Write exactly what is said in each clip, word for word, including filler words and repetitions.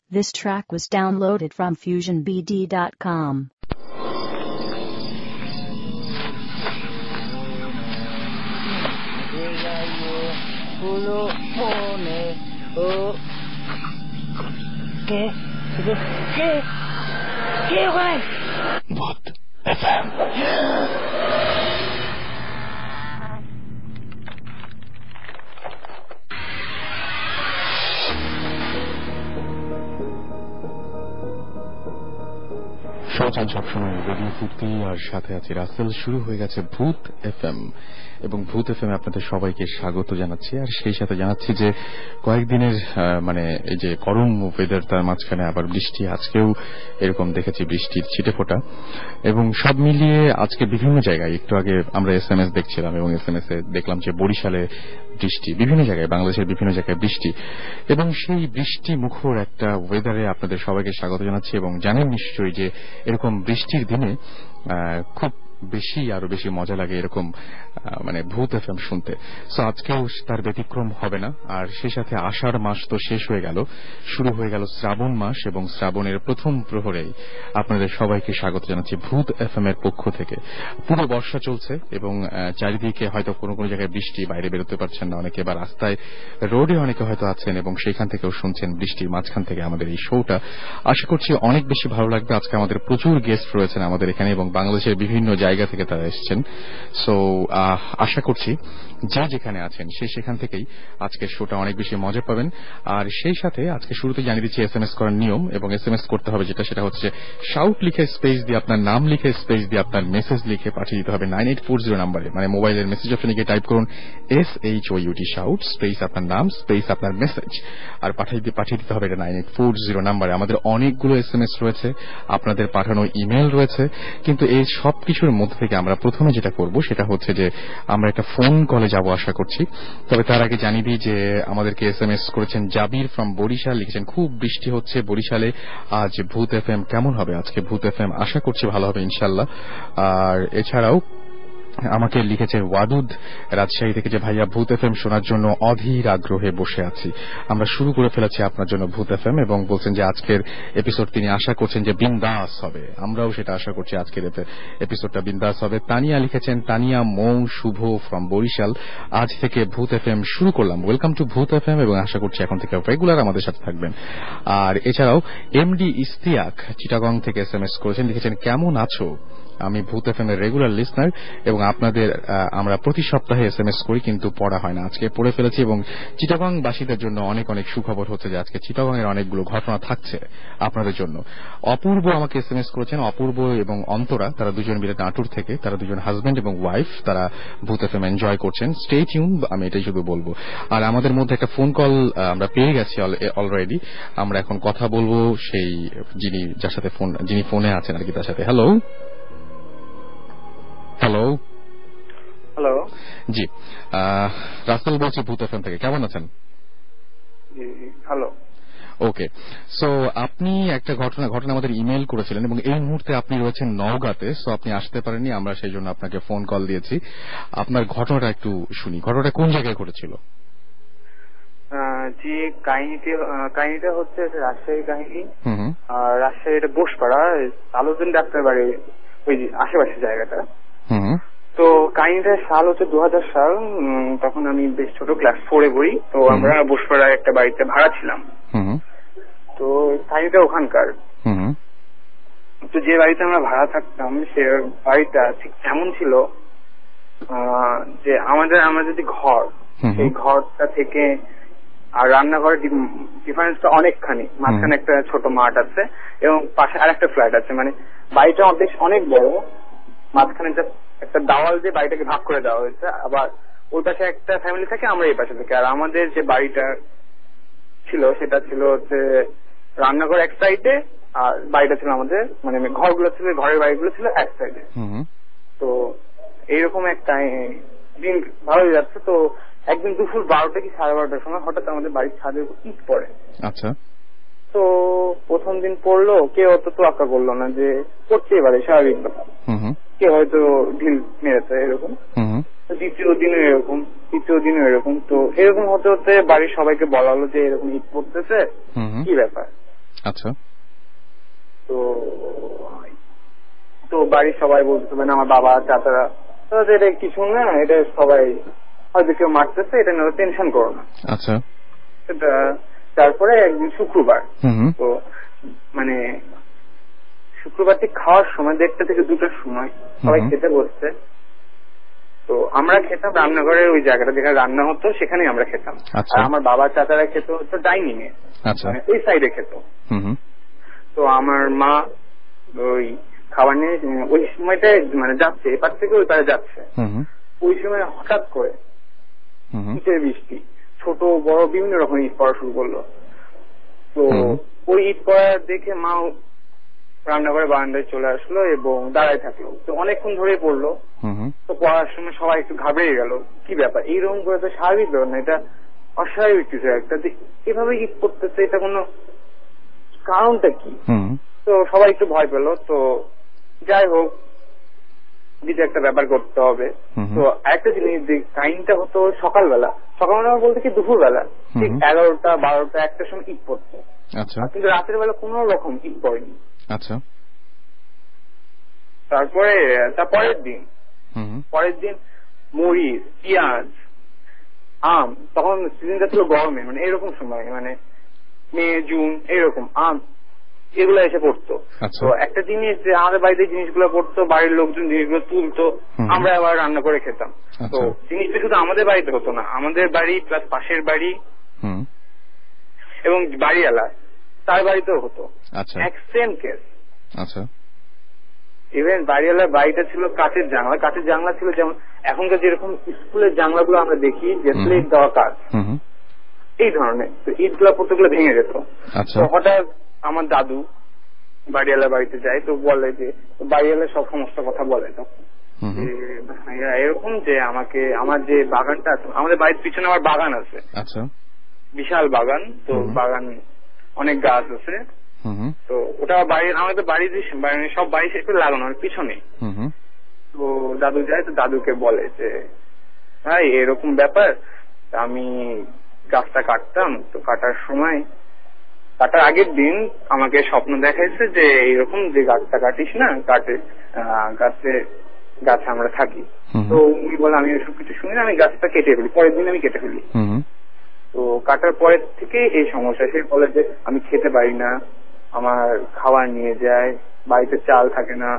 This track was downloaded from fusion b d dot com. ¿Qué? ¿Qué? ¿Qué, güey? Bot F M. সচল সবসময় radio Foorti আর সাথে আছে রাসেল. শুরু হয়ে গেছে ভূত এফ এম এবং ভূত এফ এম আপনাদের সবাইকে স্বাগত জানাচ্ছি. আর সেই সাথে জানাচ্ছি যে কয়েকদিনের মানে এই যে গরম ওয়েদার, তার মাঝখানে আবার বৃষ্টি. আজকেও এরকম দেখেছি বৃষ্টির ছিটেফোঁটা, এবং সব মিলিয়ে আজকে বিভিন্ন জায়গায়, একটু আগে আমরা এস এম এস দেখছিলাম এবং এস এম এস এ দেখলাম যে বরিশালে বৃষ্টি, বিভিন্ন জায়গায়, বাংলাদেশের বিভিন্ন জায়গায় বৃষ্টি. এবং সেই বৃষ্টি মুখর একটা ওয়েদারে আপনাদের সবাইকে স্বাগত জানাচ্ছি. এবং জানেন নিশ্চয়ই যে এরকম বৃষ্টির দিনে খুব বেশি আরো বেশি মজা লাগে এরকম মানে ভূত এফ এম শুনতে. সো আজকেও তার ব্যতিক্রম হবে না. আর সেই সাথে আষাঢ় মাস তো শেষ হয়ে গেল, শুরু হয়ে গেল শ্রাবণ মাস, এবং শ্রাবণের প্রথম প্রহরেই আপনাদের সবাইকে স্বাগত জানাচ্ছি ভূত এফ এম এর পক্ষ থেকে. পুরো বর্ষা চলছে এবং চারিদিকে হয়তো কোনো কোনো জায়গায় বৃষ্টি, বাইরে বেরোতে পারছেন না অনেকে, বা রাস্তায় রোডে অনেকে হয়তো আছেন এবং সেখান থেকেও শুনছেন বৃষ্টির মাঝখান থেকে আমাদের এই শোটা. আশা করছি অনেক বেশি ভালো লাগবে. আজকে আমাদের প্রচুর গেস্ট রয়েছেন আমাদের এখানে এবং বাংলাদেশের বিভিন্ন জায়গা থেকে তারা এসেছেন. সো আশা করছি যে যেখানে আছেন সে সেখান থেকেই আজকের শোটা অনেক বেশি মজা পাবেন. আর সেই সাথে আজকে শুরুতে জানিয়ে দিচ্ছি এস এম এস করার নিয়ম, এবং এস এম এস করতে হবে যেটা, সেটা হচ্ছে শাউট লিখে স্পেস দিয়ে আপনার নাম লিখে স্পেস দিয়ে আপনার মেসেজ লিখে পাঠিয়ে দিতে হবে নাইন এইট ফোর জিরো নাম্বারে, মানে মোবাইলের মেসেজ অপশনে গিয়ে টাইপ করুন S H O U T shout space আপনার নাম স্পেস আপনার মেসেজ, আর পাঠিয়ে দিয়ে পাঠিয়ে দিতে হবে এটা নাইন এইট ফোর জিরো নাম্বারে. আমাদের অনেকগুলো এস এম এস রয়েছে, আপনাদের পাঠানো ইমেল রয়েছে, কিন্তু এই সব কিছুর মধ্যে থেকে আমরা প্রথমে যেটা করব সেটা হচ্ছে যে আমরা একটা ফোন কলে যাব আশা করছি. তবে তার আগে জানিয়ে দিই যে আমাদেরকে এস এম এস করেছেন জাবির ফ্রম বরিশাল, লিখেছেন খুব বৃষ্টি হচ্ছে বরিশালে, আজ ভূত এফ এম কেমন হবে? আজকে ভূত এফ এম আশা করছি ভালো হবে ইনশাল্লাহ. আর এছাড়াও আমাকে লিখেছে ওয়াদুদ রাজশাহী থেকে যে ভাইয়া ভূত এফ এম শোনার জন্য অধীর আগ্রহে বসে আছি, আমরা শুরু করে ফেলেছি আপনার জন্য ভূত এফ এম, এবং বলছেন যে আজকের এপিসোড তিনি আশা করছেন যে বিন্দাস হবে. আমরাও সেটা আশা করছি আজকের এপিসোডটা বিন্দাস হবে. তানিয়া লিখেছেন, তানিয়া মৌ শুভ ফ্রম বরিশাল, আজ থেকে ভূত এফ এম শুরু করলাম, welcome to Bhoot F M, এবং আশা করছি এখন থেকে রেগুলার আমাদের সাথে থাকবেন. আর এছাড়াও এমডি ইস্তিয়াক চিটাগং থেকে এস এম এস করেছেন, লিখেছেন কেমন আছো? আমি ভূত এফ এম এর রেগুলার লিসনার এবং আপনাদের আমরা প্রতি সপ্তাহে এস এম এস করি কিন্তু পড়া হয় না, আজকে পড়ে ফেলেছি. এবং চিটাগং বাসীদের জন্য অনেক অনেক সুখবর হচ্ছে যে আজকে চিটাগং এর অনেকগুলো ঘটনা থাকছে আপনাদের জন্য. অপূর্ব আমাকে এস এম এস করেছেন, অপূর্ব এবং অন্তরা, তারা দুজন মিলে নাটুর থেকে, তারা দুজন হাজব্যান্ড এবং ওয়াইফ, তারা ভূত এফ এম এনজয় করছেন. স্টে টিউন, আমি এটাই শুধু বলবো. আর আমাদের মধ্যে একটা ফোন কল আমরা পেয়ে গেছি অলরেডি, আমরা এখন কথা বলবো সেই যিনি যার সাথে ফোন যিনি ফোনে আছেন আর কি তার সাথে. হ্যালো হ্যালো হ্যালো জি, রাসেল বলছি ভূত এফ এম থেকে. কেমন আছেন? হ্যালো. ওকে, সো আপনি একটা ঘটনা ঘটনা আমাদের ইমেল করেছিলেন এবং এই মুহূর্তে আপনি রয়েছেন নওগাঁতে, সো আপনি আসতে পারেননি, আমরা সেই জন্য আপনাকে ফোন কল দিয়েছি. আপনার ঘটনাটা একটু শুনি. ঘটনাটা কোন জায়গায় ঘটেছিল? জি, কাহিনীটি কাহিনীটা হচ্ছে রাজশাহী কাহিনী. আর রাজশাহীর বোসপাড়া আলোচন ডাক্তার বাড়ি ওই আশেপাশে জায়গাটা. তো কাহিনীটার সাল হচ্ছে দু হাজার সাল, তখন আমি বেশ ছোট, ক্লাস ফোরে পড়ি. তো আমরা বোসপাড়ায় একটা বাড়িতে ভাড়া ছিলাম. তো কাহিনীটা ওখানকার. তো যে বাড়িতে আমরা ভাড়া থাকতাম সে বাড়িটা ঠিক কেমন ছিল যে আমাদের আমরা যদি ঘর, সেই ঘরটা থেকে আর রান্নাঘরের ডিফারেন্সটা অনেকখানি. মাঝখানে একটা ছোট মাঠ আছে এবং পাশে আর একটা ফ্ল্যাট আছে, মানে বাড়িটা বেশ অনেক বড়. মাঝখানে একটা দাওয়াল দিয়ে বাড়িটাকে ভাগ করে দেওয়া হয়েছে, আবার ওই পাশে একটা ফ্যামিলি থাকে, আমরা এই পাশে থাকি. আর আমাদের যে বাড়িটা ছিল সেটা ছিল হচ্ছে রান্নাঘর এক সাইডে, আর বাড়িটা ছিল আমাদের, মানে ঘরগুলো ছিল, ঘরের বাড়িগুলো ছিল এক সাইডে. তো এইরকম একটা দিন ভালোই যাচ্ছে. তো একদিন দুপুর বারোটা কি সাড়ে বারোটার সময় হঠাৎ আমাদের বাড়ির ছাদের উপর ইট পড়ে. আচ্ছা. তো প্রথম দিন পড়লো, কেউ অত তো আঁকা করলো না যে পড়তেই পারে, স্বাভাবিক ব্যাপার, কেউ হয়তো ঢিল মেরেছে এরকম. দ্বিতীয় দিনও এরকম, তৃতীয় দিনও এরকম. তো এরকম হতে হতে বাড়ির সবাইকে বলা হলো যে এরকম ইট পড়তেছে, কি ব্যাপার. আচ্ছা। তো তো বাড়ির সবাই বলতে মানে আমার বাবা চাচারা এটা কিছু না, এটা সবাই হয়তো কেউ মারতেছে, এটা নিয়ে টেনশন করো না। আচ্ছা। সেটা তারপরে একদিন শুক্রবার, তো মানে শুক্রবার ঠিক খাওয়ার সময় দেড়টা থেকে দুটোর সময় সবাই খেতে বসছে। তো আমরা খেতাম রান্নাঘরে, ওই জায়গাটা যেখানে রান্না হতো সেখানেই আমরা খেতাম। আর আমার বাবা চাচারা খেত হতো ডাইনিং এ, মানে ওই সাইডে খেত। তো আমার মা ওই খাবার নিয়ে ওই সময়টায় মানে যাচ্ছে, এপার থেকে ওই পারে যাচ্ছে। ওই সময় হঠাৎ করে ইটের বৃষ্টি, ছোট বড় বিভিন্ন রকম ইট পড়া শুরু করলো। তো ওই ইট পড়া দেখে মা রান্নাঘরে বারান্দায় চলে আসলো এবং দাঁড়ায় থাকলো। তো অনেকক্ষণ ধরে পড়লো। তো পড়ার সময় সবাই একটু ঘাবড়ে গেল, কি ব্যাপার, এইরকম করে তো স্বাভাবিক ব্যাপার না, এটা অস্বাভাবিক কিছু একটা, এভাবে ইট পড়তেছে, এটা কোনো কারণটা কি? তো সবাই একটু ভয় পেল। তো যাই হোক, কিছু একটা ব্যাপার করতে হবে। তো একটা জিনিস, কাহিনীটা হতো সকালবেলা, সকালবেলা বলতে কি দুপুর বেলা, ঠিক এগারোটা বারোটা একটার সময় ঈদ পড়ছে। কিন্তু রাতের বেলা কোন রকম ঈদ পড়েনি। আচ্ছা। তারপরে তার পরের দিন পরের দিন মরিচ, পেঁয়াজ, আম, তখন সিজনটা ছিল গরমে, মানে এরকম সময়, মানে মে জুন এরকম, আম এগুলো এসে পড়তো। তো একটা জিনিস যে আমাদের বাড়িতে জিনিসগুলো পড়তো, বাড়ির লোকজন জিনিসগুলো তুলতো, আমরা আবার রান্না করে খেতাম। তো জিনিসটা শুধু আমাদের বাড়িতে হতো না, আমাদের বাড়ি প্লাস পাশের বাড়ি এবং বাড়িওয়ালা তার বাড়িতেও হতো এক সেম কেস। আচ্ছা। ইভেন বাড়িওয়ালার বাড়িটা ছিল কাঠের জানলা, কাঠের জানলা ছিল যেমন এখনকার যেরকম স্কুলের জানলাগুলো আমরা দেখি যে প্লেট দেওয়া কাজ, এই ধরনের। তো ইট গুলা প্রত্যেকগুলো ভেঙে যেত। তো হঠাৎ আমার দাদু বাড়িওয়ালার বাড়িতে যায়, তো বলে যে বাড়িওয়ালা সব সমস্ত কথা বলে তখন এরকম যে আমাকে আমার যে বাগানটা আছে, আমাদের বাড়ির পিছনে আমার বাগান আছে, আচ্ছা বিশাল বাগান। তো বাগান অনেক গাছ আছে। তো ওটা বাড়ির, আমাদের বাড়ির সব বাড়ি শেষ করে লাগানো পিছনে। তো দাদু যায়, তো দাদুকে বলে যে ভাই এরকম ব্যাপার, আমি গাছটা কাটতাম, তো কাটার সময় কাটার আগের দিন আমাকে স্বপ্ন দেখাইছে যে এইরকম যে গাছটা কাটিস না, কাটে গাছে গাছে আমরা থাকি। তো উনি বলে আমি এসব কিছু শুনি না, আমি গাছটা কেটে ফেলি, পরের দিন আমি কেটে ফেলি। তো কাটার পরের থেকে এই সমস্যা। সে বলে যে আমি খেতে পারি না, আমার খাবার নিয়ে যায়, বাড়িতে চাল থাকে না,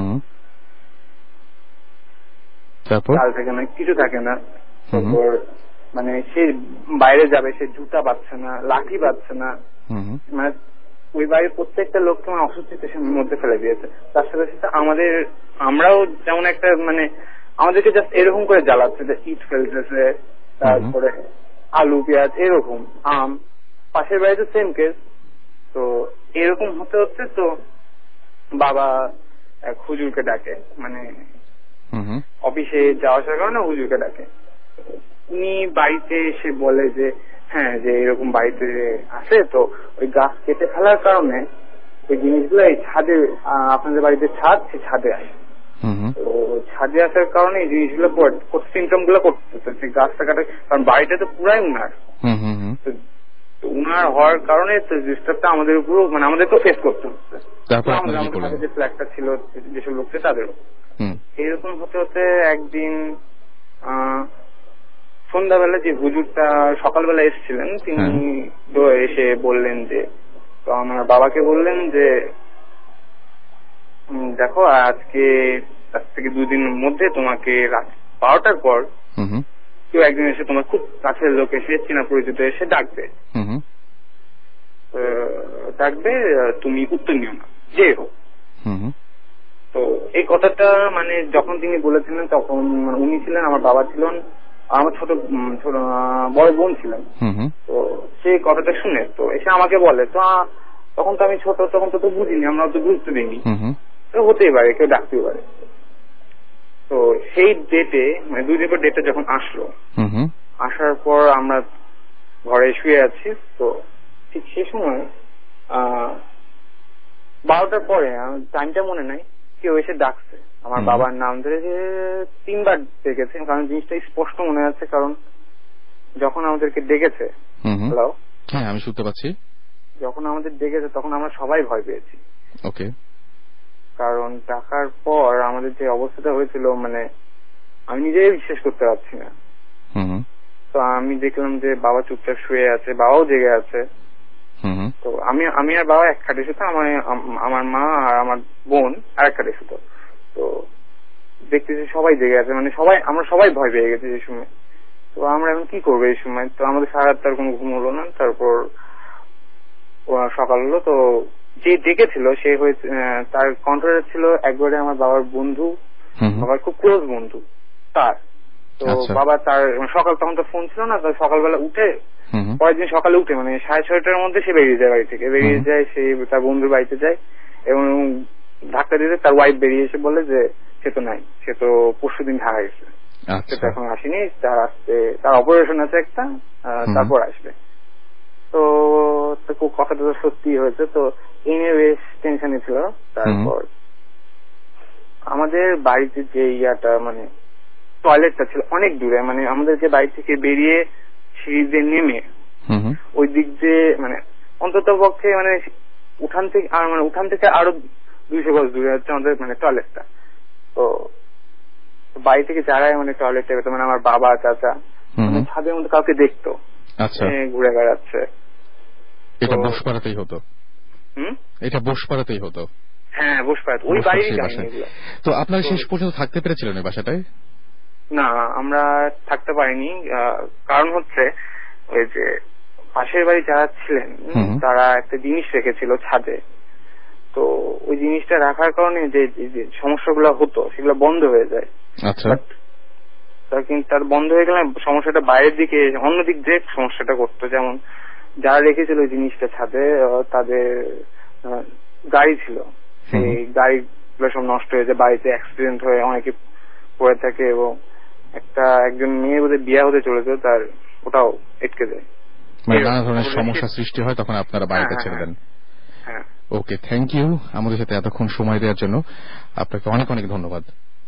চাল থাকে না, কিছু থাকে না। তারপর মানে সে বাইরে যাবে, সে জুতা পাচ্ছে না, লাঠি পাচ্ছে না, মানে ওই বাড়ির প্রত্যেকটা লোককে মানে অসুস্থতার মধ্যে ফেলে দিয়েছে। তার সাথে সাথে আমাদের, আমরাও যেমন একটা মানে আমাদেরকে জাস্ট এরকম করে জ্বালাচ্ছে যে ইট ফেলতেছে, তারপরে আলু পেঁয়াজ এরকম, আম, পাশের বাড়িতে সেম কেস। তো এরকম হতে হচ্ছে তো বাবা এক হুজুরকে ডাকে, মানে অফিসে যাওয়া আসার কারণে হুজুরকে ডাকে। উনি বাড়িতে এসে বলে যে হ্যাঁ, যে এরকম বাড়িতে আসে, তো ওই গাছ কেটে ফেলার কারণে ওই জিনিসগুলো এই ছাদে, আপনাদের বাড়িতে ছাদ, সে ছাদে আসে। তো ছাদে আসার কারণে এই জিনিসগুলো সিমটম গুলো করতেছে, গাছটা কাটে, কারণ বাড়িটা তো পুরাই উনার। তো উনার হওয়ার কারণে ডিস্টার্বটা আমাদের উপরও, মানে আমাদেরকেও ফেস করতে হচ্ছে, আমাদের যে ফ্ল্যাটটা ছিল, যেসব লোক ছিল তাদেরও। এরকম হতে হতে একদিন আহ সন্ধ্যাবেলা যে হুজুরটা সকালবেলা এসেছিলেন, তিনি তো এসে বললেন যে, তো আমার বাবাকে বললেন যে দেখো আজকে আজ থেকে দুদিনের মধ্যে তোমাকে রাত বারোটার পর কেউ একদিন এসে তোমার খুব কাছের লোক এসে, চেনা পরিচিত এসে ডাকবে, ডাকবে, তুমি উত্তর নিও না, যে হোক। তো এই কথাটা মানে যখন তিনি বলেছিলেন তখন উনি ছিলেন, আমার বাবা ছিলেন, আমার ছোট ছোট বড় বোন ছিলেন। তো সেই কথাটা শুনে তো এসে আমাকে বলে, তো তখন তো আমি ছোট, তখন তো তো বুঝিনি, আমরা তো বুঝতে দিইনি, তো হতেই পারে, কেউ ডাকতেই পারে। তো সেই ডেটে, মানে দুই দিন পর ডেটটা যখন আসলো, আসার পর আমরা ঘরে শুয়ে আছি, তো ঠিক সে সময় আহ বারোটার পরে, টাইমটা মনে নাই, কেউ এসে ডাকছে আমার বাবার নাম ধরে, যে তিনবার ডেকেছে, কারণ জিনিসটা স্পষ্ট মনে আছে, কারণ যখন আমাদেরকে ডেকেছে, হ্যালো, হ্যাঁ আমি শুনতে পাচ্ছি, যখন আমাদের ডেকেছে তখন আমরা সবাই ভয় পেয়েছি। ওকে। কারণ ডাকার পর আমাদের যে অবস্থাটা হয়েছিল, মানে আমি নিজেই বিশ্বাস করতে পারছি না। তো আমি দেখলাম যে বাবা চুপচাপ শুয়ে আছে, বাবাও জেগে আছে। তো আমি আমি আর বাবা এক খাটে শুতো, আমার আমার মা আর আমার বোন আর এক খাটে শুতো। তো দেখতেছি সবাই জেগে আছে, মানে সবাই আমরা সবাই ভয় পেয়ে গেছি এই সময়। তো আমরা এখন কি করবো এই সময়? তো আমাদের সারা রাত তার কোনো ঘুম হলো না। তারপর সকাল হলো, তো যে ডেকেছিল সে হয়েছে, তার কন্ট্রাক্টর ছিল একবারে আমার বাবার বন্ধু, বাবার খুব ক্লোজ বন্ধু তার। তো বাবা তার সকাল, তখন তো ফোন ছিল না, তো সকালবেলা উঠে পরের দিন সকালে উঠে মানে সাড়ে ছয়টার মধ্যে সে বেরিয়ে যায় বাড়ি থেকে, বেরিয়ে যায় সে তার বন্ধুর বাড়িতে যায় এবং ধাক্কা দিতে তার ওয়াইফ বেরিয়ে এসে বলে যে সে তো নাই, সে তো পরশু দিন ঢাকা গেছে, সে তো এখন আসেনি, তার আসতে তার অপারেশন আছে একটা, তারপর আসবে। তো কথাটা তো সত্যি হয়েছে। তো এই নিয়ে বেশ টেনশনে ছিল। তারপর আমাদের বাড়িতে যে ইয়াটা মানে টয়লেটটা ছিল অনেক দূরে, মানে আমাদেরকে বাড়ি থেকে বেরিয়ে সিঁড়িতে নেমে ওই দিক দিয়ে মানে অন্তত পক্ষে মানে উঠান থেকে আর মানে উঠান থেকে আরো দুইশো গজ দূরে হচ্ছে আমাদের মানে টয়লেটটা। তো বাড়ি থেকে যারাই মানে টয়লেটটা পেত, মানে আমার বাবা চাচা মানে ছাদের মধ্যে কাউকে দেখতো ঘুরে বেড়াচ্ছে। এটা বসপাড়াতেই হতো? হুম, এটা বসপাড়াতেই হতো। হ্যাঁ, বসপাড়াতে, ওই বাড়ির কাহিনী। তো আপনারা শেষ পর্যন্ত থাকতে পেরেছিলেন ওই বাসাটায়? না, আমরা থাকতে পারিনি। কারণ হচ্ছে ওই যে পাশের বাড়ি যারা ছিলেন তারা একটা জিনিস রেখেছিল ছাদে। তো ওই জিনিসটা রাখার কারণে যে সমস্যাগুলো হতো সেগুলো বন্ধ হয়ে যায়। আচ্ছা। কিন্তু তার বন্ধ হয়ে গেলে সমস্যাটা বাইরের দিকে অন্যদিক দিয়ে সমস্যাটা করতো। যেমন যারা রেখেছিল ওই জিনিসটা ছাদে তাদের গাড়ি ছিল, সেই গাড়িগুলো সব নষ্ট হয়ে যায়, বাড়িতে অ্যাক্সিডেন্ট হয়ে অনেকে পড়ে থাকে এবং একটা একজন মেয়ে বোধহয় বিয়ে হতে চলেছে, তার ওটাও আটকে যায়। মানে নানা ধরনের সমস্যা সৃষ্টি হয়, তখন আপনারা বাড়িতে ছেড়ে দেন। হ্যাঁ। ওকে, থ্যাংক ইউ আমাদের সাথে এতক্ষণ সময় দেওয়ার জন্য, আপনাকে অনেক অনেক ধন্যবাদ।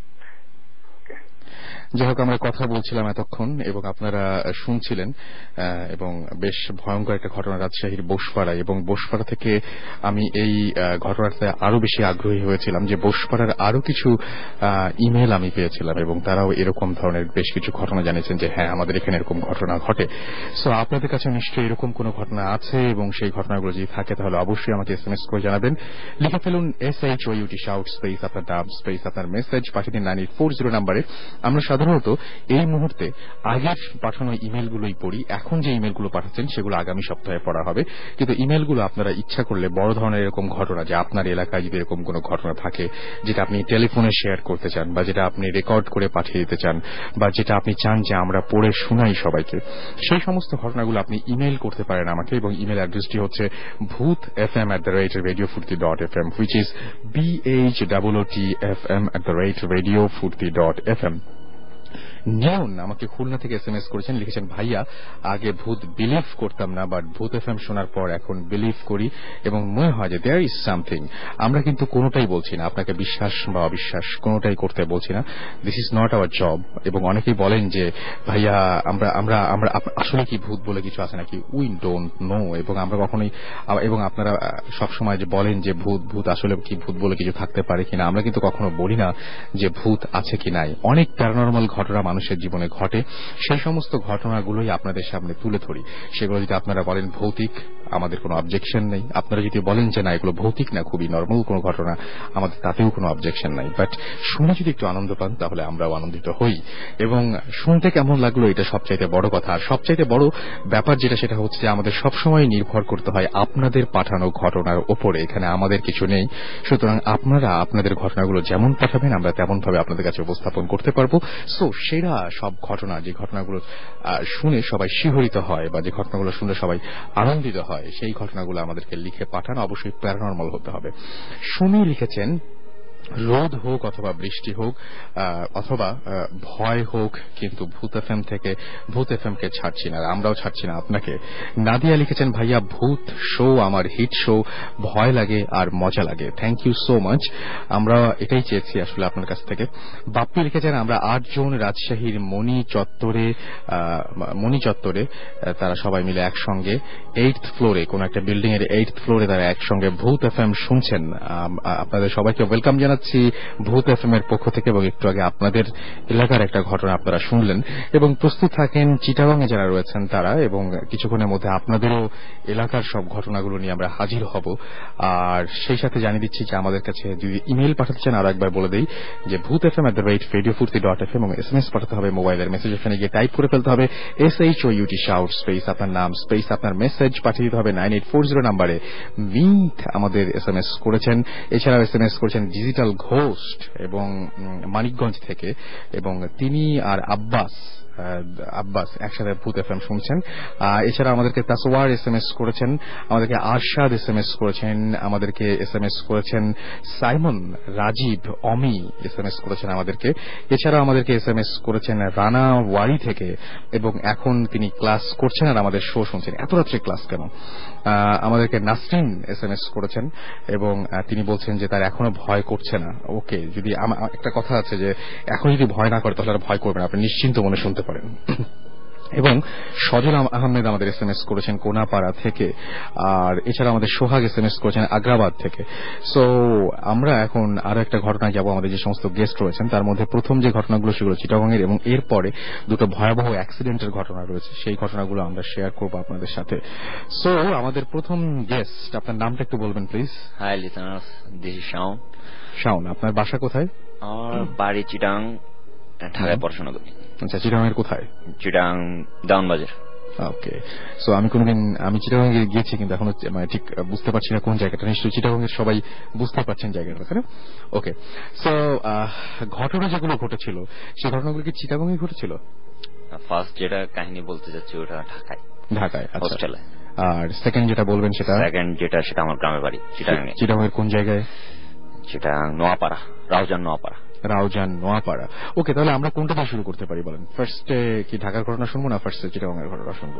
যাই হোক, আমরা কথা বলছিলাম এতক্ষণ এবং আপনারা শুনছিলেন এবং বেশ ভয়ঙ্কর একটা ঘটনা রাজশাহীর বোসপাড়ায়। এবং বোসপাড়া থেকে আমি এই ঘটনাতে আরো বেশি আগ্রহী হয়েছিলাম যে বোসপাড়ার আরো কিছু ইমেল আমি পেয়েছিলাম এবং তারাও এরকম ধরনের বেশ কিছু ঘটনা জানিয়েছেন যে হ্যাঁ, আমাদের এখানে এরকম ঘটনা ঘটে। সো আপনাদের কাছে নিশ্চয়ই এরকম কোন ঘটনা আছে এবং সেই ঘটনাগুলো যদি থাকে তাহলে অবশ্যই আমাকে এস এম এস করে জানাবেন। লিখে ফেলুন S H O U T shout space আপনার নাম স্পেস আপনার মেসেজ পাঠিয়ে দিন নাইন এইট ফোর জিরো নাম্বারে। আমরা সাধারণত এই মুহূর্তে আগের পাঠানো ইমেলগুলোই পড়ি, এখন যে ইমেলগুলো পাঠাচ্ছেন সেগুলো আগামী সপ্তাহে পড়া হবে। কিন্তু ইমেলগুলো আপনারা ইচ্ছা করলে বড় ধরনের এরকম ঘটনা, যে আপনার এলাকায় যদি এরকম কোনো ঘটনা থাকে যেটা আপনি টেলিফোনে শেয়ার করতে চান বা যেটা আপনি রেকর্ড করে পাঠিয়ে দিতে চান বা যেটা আপনি চান যে আমরা পড়ে শোনাই সবাইকে, সেই সমস্ত ঘটনাগুলো আপনি ইমেল করতে পারেন আমাকে। এবং ইমেল অ্যাড্রেসটি হচ্ছে Bhoot F M at the rate radio Foorti dot F M, which is B H double O T F M at the rate radio Foorti dot F M. নিয়ন আমাকে খুলনা থেকে এস এম এস করেছেন, লিখেছেন ভাইয়া আগে ভূত বিলিভ করতাম না, বাট ভূত এফ এম শোনার পর এখন বিলিভ করি এবং মনে হয় যে দেয়ার ইজ সামথিং। আমরা কিন্তু কোনোটাই বলছি না আপনাকে বিশ্বাস বা অবিশ্বাস কোনোটাই করতে বলছি না, this is not our job. এবং অনেকেই বলেন যে ভাইয়া আমরা আমরা আমরা আসলে কি ভূত বলে কিছু আছে নাকি, উই ডোন্ট নো। এবং আমরা কখনোই এবং আপনারা সবসময় যে বলেন যে ভূত ভূত আসলে কি ভূত বলে কিছু থাকতে পারে কিনা, আমরা কিন্তু কখনো বলি না যে ভূত আছে কি নাই। অনেক প্যারানরমাল ঘটনা মানুষের জীবনে ঘটে, সেই সমস্ত ঘটনাগুলোই আপনাদের সামনে তুলে ধরি। সেগুলো যদি আপনারা বলেন ভৌতিক, আমাদের কোনো অবজেকশন নেই। আপনারা যদি বলেন যে না এগুলো ভৌতিক না, খুবই নর্মাল কোনো ঘটনা, আমাদের তাতেও কোনো অবজেকশন নাই। বাট শুনে যদি একটু আনন্দ পান তাহলে আমরাও আনন্দিত হই। এবং শুনতে কেমন লাগলো এটা সবচাইতে বড় কথা। আর সবচাইতে বড় ব্যাপার যেটা, সেটা হচ্ছে যে আমাদের সবসময় নির্ভর করতে হয় আপনাদের পাঠানো ঘটনার ওপরে। এখানে আমাদের কিছু নেই, সুতরাং আপনারা আপনাদের ঘটনাগুলো যেমন পাঠাবেন আমরা তেমন ভাবে আপনাদের কাছে উপস্থাপন করতে পারবো। সো সেরা সব ঘটনা, যে ঘটনাগুলো শুনে সবাই শিহরিত হয় বা যে ঘটনাগুলো শুনে সবাই আনন্দিত হয়, সেই ঘটনাগুলো আমাদেরকে লিখে পাঠান। অবশ্যই প্যারানরমাল হতে হবে। সুমি লিখেছেন রোদ হোক অথবা বৃষ্টি হোক অথবা ভয় হোক, কিন্তু ভূত এফএম থেকে ভূত এফএম কে ছাড়ছি না, আমরাও ছাড়ছি না আপনাকে। নাদিয়া লিখেছেন, ভাইয়া ভূত শো আমার হিট শো, ভয় লাগে আর মজা লাগে। থ্যাংক ইউ সো মাচ, আমরা এটাই চেয়েছি আসলে আপনার কাছ থেকে। বাপ্পি লিখেছেন, আমরা আটজন রাজশাহীর মণি চত্বরে মণি চত্বরে তারা সবাই মিলে একসঙ্গে এইট ফ্লোরে, কোন একটা বিল্ডিং এর এইট ফ্লোরে তারা একসঙ্গে ভূত এফএম শুনছেন। আপনাদের সবাইকে ওয়েলকাম জানাচ্ছি ভূত এফএম এর পক্ষ থেকে। এবং একটু আগে আপনাদের এলাকার একটা ঘটনা আপনারা শুনলেন, এবং প্রস্তুত থাকেন চিটাগংয়ে যারা রয়েছেন তারা, এবং কিছুক্ষণের মধ্যে আপনাদেরও এলাকার সব ঘটনাগুলো নিয়ে আমরা হাজির হব। আর সেই সাথে জানিয়ে দিচ্ছি যে আমাদের কাছে যদি ইমেল পাঠাতে চান, আরো একবার বলে দেই যে Bhoot FM at the rate radio Foorti dot F M, এবং এস এম এস পাঠাতে হবে মোবাইলের মেসেজ এখানে গিয়ে টাইপ করে ফেলতে হবে S H O U T shout space আপনার নাম স্পেস আপনার মেসেজ পাঠিয়ে দিতে হবে নাইন এইট ফোর জিরো নাম্বারে। মিথ আমাদের এস এম এস করেছেন, এছাড়াও এস এম এস করেছেন ডিজিটাল ঘোস্ট এবং মানিকগঞ্জ থেকে, এবং তিনি আর আব্বাস আব্বাস একসাথে ভূত এফএম শুনছেন। এছাড়া আমাদেরকে তাসওয়ার এস এম এস করেছেন, আমাদেরকে আরশাদ এস এম এস করেছেন, আমাদেরকে এস এম এস করেছেন Simon, Rajib, Omi S M S করেছেন আমাদেরকে। এছাড়া আমাদেরকে এস এম এস করেছেন রানা ওয়ারি থেকে, এবং এখন তিনি ক্লাস করছেন আর আমাদের শো শুনছেন। এত রাত্রে ক্লাস কেন? আমাদেরকে নাসরিন এস এম এস করেছেন, এবং তিনি বলছেন যে তার এখনো ভয় করছে না। ওকে, যদি একটা কথা আছে যে এখন যদি ভয় না করে তাহলে আর ভয় করবেন, আপনি নিশ্চিন্ত মনে শুনতে পারেন। এবং সজল আহমেদ আমাদের এস এম এস করেছেন কোনাপাড়া থেকে, আর এছাড়া আমাদের সোহাগ এস এম এস করেছেন আগ্রাবাদ থেকে। সো আমরা এখন আরো একটা ঘটনায় যাব। আমাদের যে সমস্ত গেস্ট রয়েছেন তার মধ্যে প্রথম যে ঘটনাগুলো সেগুলো চিটাগংয়ের, এবং এরপরে দুটো ভয়াবহ অ্যাক্সিডেন্টের ঘটনা রয়েছে, সেই ঘটনাগুলো আমরা শেয়ার করবো আপনাদের সাথে। সো আমাদের প্রথম গেস্ট, আপনার নামটা একটু বলবেন please. Hi listeners, this is Shaon. Shaon, আপনার বাসা কোথায়? আমার বাড়ি চিটাং, ঢাকায় পড়াশোনা করি। আচ্ছা, চিটাগংয়ের কোথায়? চিটাং দাউনবাজার। ওকে, সো আমি কোনদিন আমি চিটাগংয়ে গিয়েছি, কিন্তু এখনো মানে ঠিক বুঝতে পারছি না কোন জায়গাটা। নিশ্চয়ই চিটাগংয়ের সবাই বুঝতে পারছেন জায়গাটা, তাই না? ওকে, সো ঘটনা যেগুলো ঘটেছিল সেই ঘটনাগুলো কি চিটাগংয়ে ঘটেছিল? ফার্স্ট যেটা কাহিনী বলতে যাচ্ছি ওটা ঢাকায়। ঢাকায়, হোস্টেলে। আর সেকেন্ড যেটা বলবেন সেটা? সেকেন্ড যেটা সেটা আমার গ্রামের বাড়ি চিটাগংয়ে। চিটাগংয়ের কোন জায়গায়? সেটা নোয়াপাড়া, রাউজান নোয়াপাড়া। রাউজান নোয়াপাড়া। ওকে, তাহলে আমরা কোনটা দিয়ে শুরু করতে পারি বলেন? ফার্স্টে কি ঢাকার ঘটনা শুনবো না ফার্স্টে চিটাগংয়ের ঘটনা শুনবো?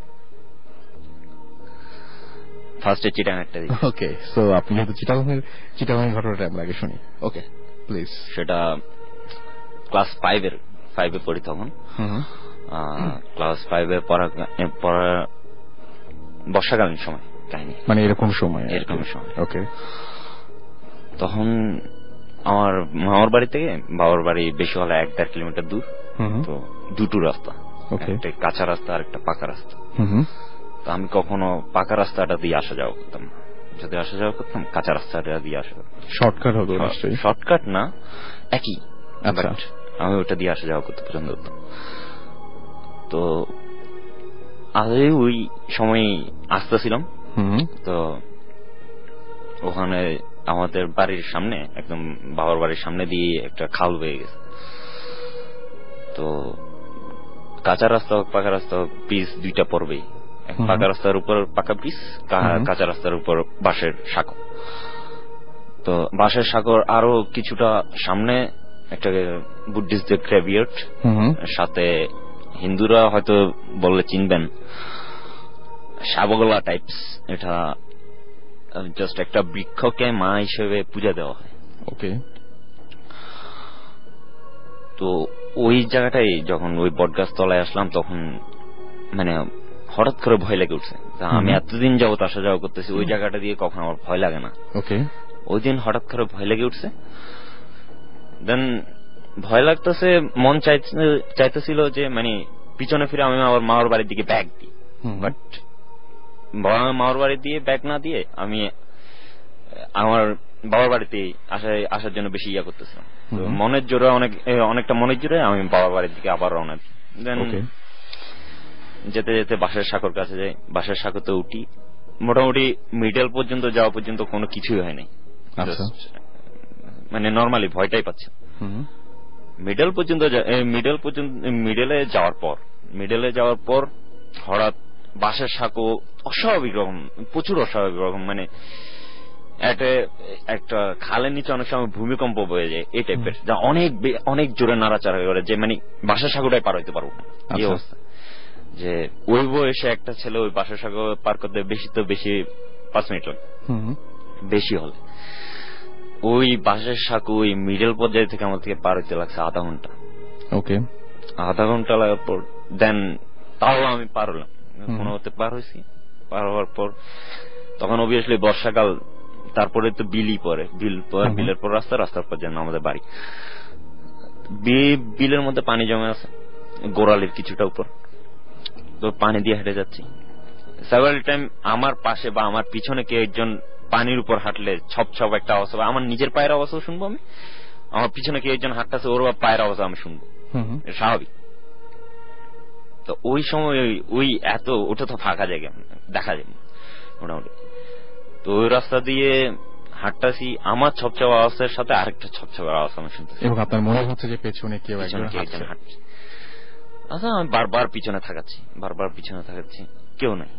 ফার্স্টে চিটাগং একটা দিই। ওকে, সো আপনি যেহেতু চিটাগংয়ের চিটাগংয়ের ঘটনাটা আমরা আগে শুনি। Okay please. সেটা ক্লাস ফাইভ এর ফাইভে পড়ি তখন। ক্লাস ফাইভে পড়া পড়া বর্ষাকালীন সময় কাহিনী, মানে এরকম সময় এরকম সময়। ওকে, তখন আমার মামার বাড়ি থেকে বাবার বাড়ি বেশি হলে এক দেড় কিলোমিটার দূর। তো দুটো রাস্তা, একটা কাঁচা রাস্তা আর একটা পাকা রাস্তা। তো আমি কখনো পাকা রাস্তাটা দিয়ে আসা যাওয়া করতাম না, যদি আসা যাওয়া করতাম কাঁচা রাস্তাটা দিয়ে আসা। শর্টকাট হতো? শর্টকাট না, একই, আমি ওটা দিয়ে আসা যাওয়া করতে পছন্দ করতাম। তো আগে ওই সময় আসতেছিলাম, তো ওখানে আমাদের বাড়ির সামনে একদম বাবার বাড়ির সামনে দিয়ে একটা খাল বয়ে গেছে। তো কাঁচা রাস্তা হোক পাকা রাস্তা হোক পিচ দুইটা পড়বেই। পাকা রাস্তার উপর পাকা পিচ, কাঁচা রাস্তার উপর বাঁশের সাঁকো। তো বাঁশের সাঁকোর আরো কিছুটা সামনে একটা বুদ্ধিস্টদের গ্রেভিয়ার্ড, সাথে হিন্দুরা হয়তো বললে চিনবেন সাবগোলা টাইপস। এটা জাস্ট একটা বৃক্ষকে মা হিসেবে পূজা দেওয়া হয়। ওকে, তো ওই জায়গাটাই যখন ওই বটগাছ তলায় আসলাম তখন মানে হঠাৎ করে ভয় লেগে উঠছে। আমি এতদিন যাবত আসা যাওয়া করতেছি ওই জায়গাটা দিয়ে, কখন আমার ভয় লাগে না। ওকে, ওই দিন হঠাৎ করে ভয় লেগে উঠছে। দেন ভয় লাগতেছে, মন চাইতেছিল যে মানে পিছনে ফিরে আমি আমার মামার বাড়ির দিকে ব্যাগ দিই, বাট মামার বাড়ি দিয়ে ব্যাগ না দিয়ে আমি আমার বাবার বাড়িতে আসায় আসার জন্য বেশি ইয়া করতেছিলাম। মনের জোরে অনেক অনেকটা মনের জোরে আমি বাবার বাড়ির দিকে আবার রওনা দিই। দেন যেতে যেতে বাসের সাঁকোর কাছে যাই, বাসের সাঁকোতে উঠি। মোটামুটি মিডল পর্যন্ত যাওয়া পর্যন্ত কোনো কিছুই হয় নাই, মানে নর্মালি ভয়টাই পাচ্ছে। মিডল পর্যন্ত মিডল পর্যন্ত মিডলে যাওয়ার পর মিডলে যাওয়ার পর হঠাৎ বাসের সাঁকো অস্বাভাবিক রকম, প্রচুর অস্বাভাবিক রকম, মানে একটা একটা খালের নিচে অনেক সময় ভূমিকম্প বয়ে যায় এই টাইপের, যা অনেক অনেক জোরে নাড়াচাড়া করে, যে মানে বাসার সাগরটাই পার হইতে পারবো না এই অবস্থা। যে ওই বয়সে একটা ছেলে ওই বাসার সাগর পার করতে বেশি তো বেশি পাঁচ মিনিট লাগে, বেশি হলে। ওই বাসার সাগর ওই মিডল পর্যায়ে থেকে আমার থেকে পার হইতে লাগছে আধা ঘন্টা। ওকে, আধা ঘন্টা লাগার পর দেন তাও আমি পার হলাম, কোনো হতে পার হয়েছি। পার হওয়ার পর তখন অবভিয়াসলি বর্ষাকাল, তারপরে তো বিলই পরে, বিল পর বিলের পর রাস্তা, রাস্তার পর যেন আমাদের বাড়ি। বিলের মধ্যে পানি জমে আছে গোড়ালির কিছুটা উপর, তো পানি দিয়ে হেঁটে যাচ্ছি। সেভারাল টাইম আমার পাশে বা আমার পিছনে কেউ একজন পানির উপর হাঁটলে ছপ ছপ একটা আওয়াজ হবে, আমার নিজের পায়ের আওয়াজও শুনবো আমি, আমার পিছনে কেউ একজন হাঁটতেছে ওর পায়ের আওয়াজ আমি শুনবো, স্বাভাবিক। তো ওই সময় ওই এত ওটা তো ফাঁকা জায়গা, দেখা যায় মোটামুটি। তো ওই রাস্তা দিয়ে হাঁটতাছি, আমার ছপছপ আওয়াজের সাথে আরেকটা ছপছপ আওয়াজ আমি শুনতেছি, এবং আপনার মনে হচ্ছে যে পেছনে কেউ একজন হাঁটছে। আচ্ছা, আমি বারবার পিছনে থাকাচ্ছি, বারবার পিছনে থাকাচ্ছি, কেউ নাই।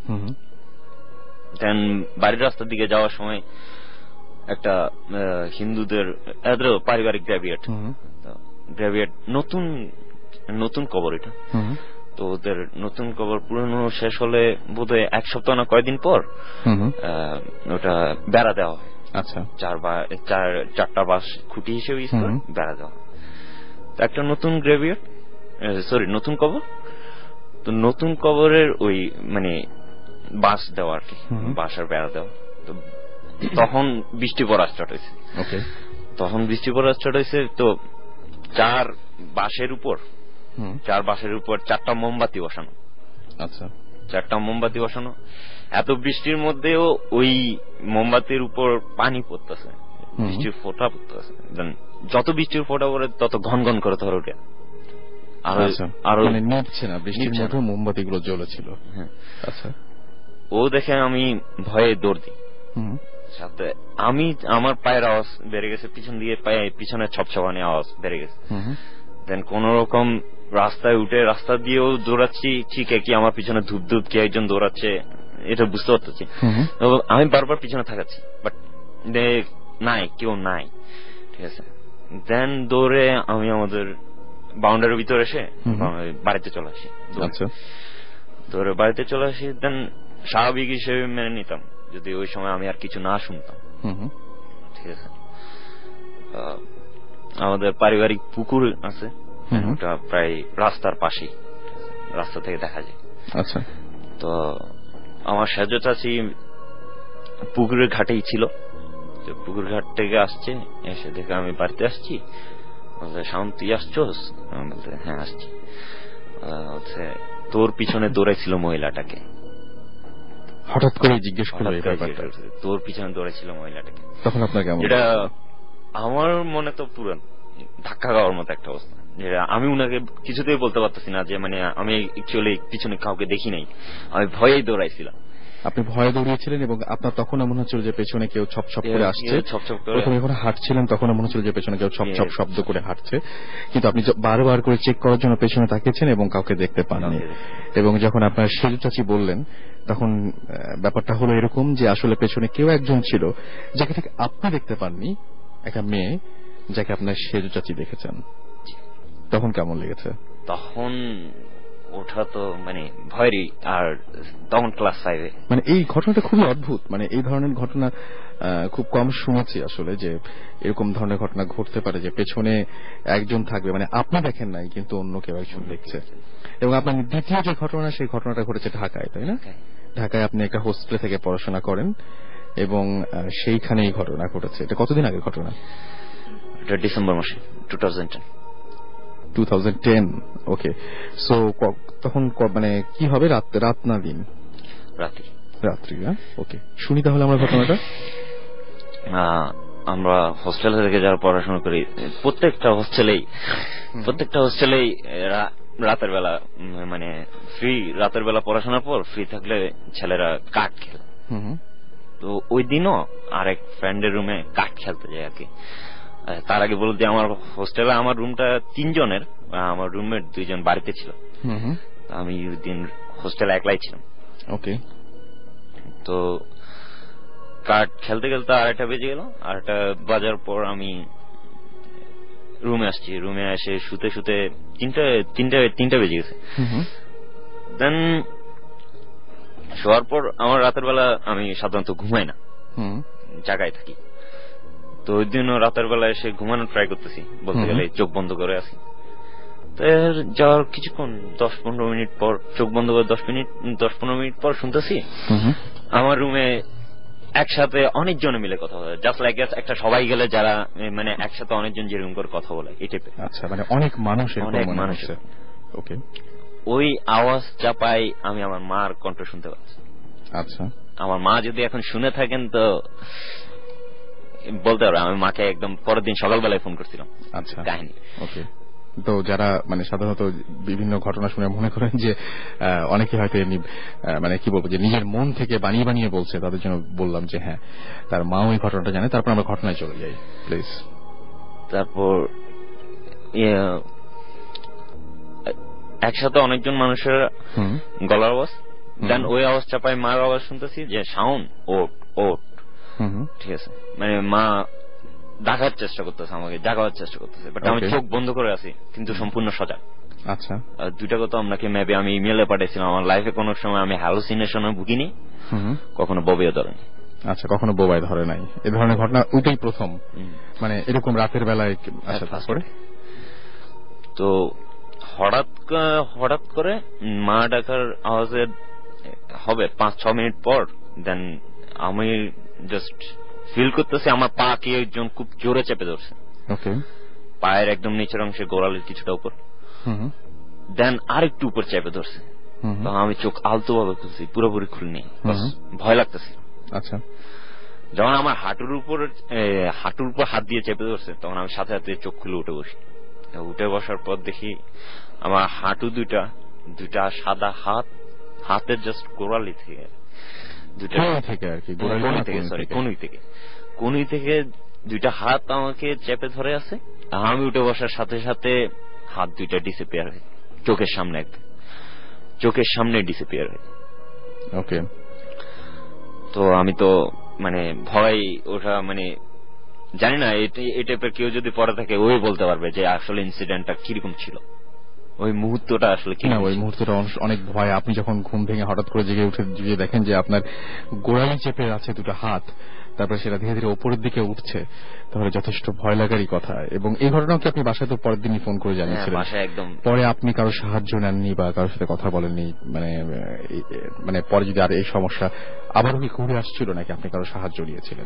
দেন বাড়ির রাস্তার দিকে যাওয়ার সময় একটা হিন্দুদের পারিবারিক গ্র্যাভিয়েট, গ্র্যাভিয়েট নতুন নতুন কবর এটা। তো ওদের নতুন কবর পুরনো শেষ হলে বোধহয় এক সপ্তাহ না কয়েকদিন পর ওটা বেড়া দেওয়া হয়। আচ্ছা, চার বা চার চারটা বাস খুঁটি হিসেবে বেড়া দেওয়া হয়। একটা নতুন গ্রেভিয়ার, সরি নতুন কবর। তো নতুন কবরের ওই মানে বাস দেওয়া আর কি, বাসার বেড়া দেওয়া। তো তখন বৃষ্টি পড়া স্টার্ট হয়েছে। তখন বৃষ্টি পড়া স্টার্ট হয়েছে। তো চার বাসের উপর চার বাসের উপর চারটা মোমবাতি বসানো। আচ্ছা, চারটা মোমবাতি বসানো। এত বৃষ্টির মধ্যেও ওই মোমবাতির উপর পানি পড়তেছে, বৃষ্টির ফোঁটা পড়তেছে। যত বৃষ্টির ফোঁটা পড়ে তত ঘন ঘন করে ধরে ওঠে, আরো নিচ্ছে না, বৃষ্টির মধ্যে মোমবাতি গুলো জ্বলেছিল। আচ্ছা, ও দেখে আমি ভয়ে দৌড় দিই, সাথে আমি আমার পায়ের আওয়াজ বেড়ে গেছে, পিছন দিয়ে পায়ে পিছনে ছপছপানি আওয়াজ বেড়ে গেছে। দেন কোন রকম রাস্তায় উঠে রাস্তা দিয়েও দৌড়াচ্ছি, ঠিক কি আমার পিছনে ধূপ ধূপ কে একজন দৌড়াচ্ছে এটা বুঝতে পারতেছি। আমি বারবার পিছনে থাকাচ্ছি, বাট নাই, কেউ নাই। ঠিক আছে, দেন দৌড়ে আমি আমাদের বাউন্ডারির ভিতরে এসে বাড়িতে চলে আসি। দৌড়ে বাড়িতে চলে আসি। দেন স্বাভাবিক হিসেবে মেনে নিতাম যদি ওই সময় আমি আর কিছু না শুনতাম। ঠিক আছে, আমাদের পারিবারিক পুকুর আছে, ওটা প্রায় রাস্তার পাশেই, রাস্তা থেকে দেখা যায়। আচ্ছা, তো আমার সেজ চাচি পুকুরের ঘাটেই ছিল। পুকুর ঘাট থেকে আসছে, এসে দেখে আমি বাড়িতে আসছি, শান্ত তুই আসছোস? বলতে হ্যাঁ আসছি। তোর পিছনে দৌড়াইছিল মহিলাটাকে। হঠাৎ করে জিজ্ঞেস করলো তোর পিছনে দৌড়াইছিল মহিলাটাকে। তখন আপনার কেমন? এটা আমার মনে তো পুরো ধাক্কা খাওয়ার মতো একটা অবস্থা, যে আমি উনাকে কিছুতেই বলতে পারতেছি না যে মানে আমি অ্যাকচুয়ালি পিছনে কাউকে দেখি নাই, আমি ভয়েই দৌড়াইছিলাম। আপনি ভয়ে দৌড়িয়েছিলেন এবং আপনার তখন মনে হচ্ছিল যে পেছনে কেউ ছপ ছপ করে আসছে। প্রথমে যখন হাঁটছিলেন তখন মনে হচ্ছিল যে পেছনে কেউ ছপ ছপ শব্দ করে হাঁটছে, কিন্তু আপনি বারবার করে চেক করার জন্য পেছনে তাকিয়েছেন এবং কাউকে দেখতে পাননি। এবং যখন আপনার সেজু চাচি বললেন তখন ব্যাপারটা হলো এরকম যে আসলে পেছনে কেউ একজন ছিল যাকে ঠিক আপনি দেখতে পাননি, একটা মেয়ে যাকে আপনার সেজু চাচি দেখেছেন। তখন কেমন লেগেছে? তখন ওঠা তো মানে ভয়েরই, আর তখন ক্লাস ফাইভে। মানে এই ঘটনাটা খুবই অদ্ভুত, মানে এই ধরনের ঘটনা খুব কম শুনেছি আসলে, যে এরকম ধরনের ঘটনা ঘটতে পারে যে পেছনে একজন থাকবে, মানে আপনি দেখেন নাই কিন্তু অন্য কেউ একজন দেখছে। এবং আপনার দ্বিতীয় যে ঘটনা, সেই ঘটনাটা ঘটেছে ঢাকায়, তাই না? ঢাকায় আপনি একটা হোস্টেলে থেকে পড়াশোনা করেন এবং সেইখানে এই ঘটনা ঘটেছে। এটা কতদিন আগের ঘটনা? এটা ডিসেম্বর মাসে two thousand ten. Two thousand ten, okay. So তখন মানে কি হবে, রাত রাত না দিন? রাত্রি। রাত্রি, ওকে। শুনি তাহলে আমরা ঘটনাটা। আমরা হোস্টেল থেকে যারা পড়াশোনা করি, প্রত্যেকটা হোস্টেলেই প্রত্যেকটা হোস্টেলেই রাতের বেলা মানে ফ্রি, রাতের বেলা পড়াশোনার পর ফ্রি থাকলে ছেলেরা কাঠ খেলে। তো ওই দিনও আরেক ফ্রেন্ডের রুমে কাঠ খেলতে যায় আর কি। তার আগে বলতে যে আমার হোস্টেলে আমার রুমটা তিনজনের, আমার রুমমেট দুইজন বাড়িতে ছিল, আমি ওই দিন হোস্টেলে একলাই ছিলাম। ওকে। তো কার্ড খেলতে খেলতে আড়াইটা বেজে গেল। আড়াইটা বাজার পর আমি রুমে আসছি। রুমে এসে শুতে শুতে তিনটা তিনটা তিনটা বেজে গেছে। দেন শোয়ার পর আমার রাতের বেলা আমি সাধারণত ঘুমাই না, জাগায় থাকি। তো ওই দিনও রাতের বেলা এসে ঘুমানোর ট্রাই করতেছি, বলতে গেলে চোখ বন্ধ করে আছি। তো যাওয়ার কিছুক্ষণ দশ পনেরো মিনিট পর চোখ বন্ধ করে দশ মিনিট দশ পনেরো মিনিট পর শুনতেছি আমার রুমে একসাথে অনেকজন মিলে কথা বলে, জাস্ট লাইক একটা সবাই গেলে যারা মানে একসাথে অনেকজন যেরকম করে কথা বলে এই টাইপের। আচ্ছা, মানে অনেক মানুষ, অনেক মানুষ। ওকে, ওই আওয়াজ চাপাই আমি আমার মার কণ্ঠ শুনতে পাচ্ছি। আচ্ছা, আমার মা যদি এখন শুনে থাকেন তো বলতে পারবো আমি মাকে একদম পরের দিন সকালবেলায় ফোন করছিলাম। আচ্ছা, কাহিনী। ওকে, তো যারা মানে সাধারণত বিভিন্ন ঘটনা শুনে মনে করেন যে অনেকে হয়তো এমনি মানে কি বলবো যে নিজের মন থেকে বানিয়ে বানিয়ে বলছে, তাদের জন্য বললাম যে হ্যাঁ তার মা ওই ঘটনাটা জানে। তারপর আমরা ঘটনায় চলে যাই প্লিজ। তারপর একসাথে অনেকজন মানুষের গলার আওয়াজ, দেন ওই আওয়াজ চাপাই মার আওয়াজ শুনতেছি যে সাউন্ড ওট ওট। ঠিক আছে, মানে মা ডাকার চেষ্টা করতেছে, আমাকে জাগাবার চেষ্টা করতেছে, বাট আমি চোখ বন্ধ করে আছি কিন্তু সম্পূর্ণ সজাগ। আচ্ছা, দুইটা কথা আপনাকে মেবি আমি ইমেলে পাঠিয়েছিলাম। আমার লাইফে কোন সময় আমি হ্যালুসিনেশনে ভুগিনি, কখনো বোবাইও ধরেনি। আচ্ছা, কখনো বোবাই ধরে নাই, এ ধরনের ঘটনা ওইটাই প্রথম, মানে এরকম রাতের বেলায়। আচ্ছা, তারপরে তো হঠাৎ হঠাৎ করে মা ডাকার আওয়াজের হবে পাঁচ ছ মিনিট পর দেন আমি জাস্ট ফিল করতেছি আমার পা কে একজন খুব জোরে চেপে ধরছে। পায়ের একদম নিচের অংশে গোড়ালির কিছুটা উপর, দেন আর একটু উপর চেপে ধরছে। আমি চোখ আলতো ভাবে খুলছি, পুরোপুরি খুলিনি, ভয় লাগতেছে। আচ্ছা, যখন আমার হাঁটুর উপর হাঁটুর উপর হাত দিয়ে চেপে ধরছে তখন আমি সাথে সাথে চোখ খুলে উঠে বসি। উঠে বসার পর দেখি আমার হাঁটু দুইটা দুইটা সাদা হাত, হাতের জাস্ট গোড়ালি থেকে দুইটা থেকে আর কি কনুই থেকে সরি কনুই থেকে কনুই থেকে দুইটা হাত আমাকে চেপে ধরে আছে। আমি উঠে বসার সাথে সাথে হাত দুইটা ডিসঅ্যাপিয়ার হয় চোখের সামনে, একদম চোখের সামনে ডিসঅ্যাপিয়ার হয়। ওকে, তো আমি তো মানে ভয় ওঠা, মানে জানি না এই টাইপের কেউ যদি পড়ে থাকে ওই বলতে পারবে যে আসলে ইনসিডেন্টটা কিরকম ছিল, ওই মুহূর্তটা আসলে কি। ওই মুহূর্তটা অনেক ভয়। আপনি যখন ঘুম ভেঙে হঠাৎ করে জেগে উঠে জেগে দেখেন যে আপনার গোড়ালি চেপে আছে দুটো হাত, তারপরে সেটা ধীরে ধীরে ওপরের দিকে উঠছে, তাহলে যথেষ্ট ভয় লাগারই কথা। এবং এই ঘটনাকে আপনি বাসায় তো পরের দিনই ফোন করে জানিয়েছিলেন, পরে আপনি কারো সাহায্য নেননি বা কারোর সাথে কথা বলেননি? মানে মানে পরে যদি আর এই সমস্যা আবারও কি ঘুরে আসছিল নাকি আপনি কারো সাহায্য নিয়েছিলেন?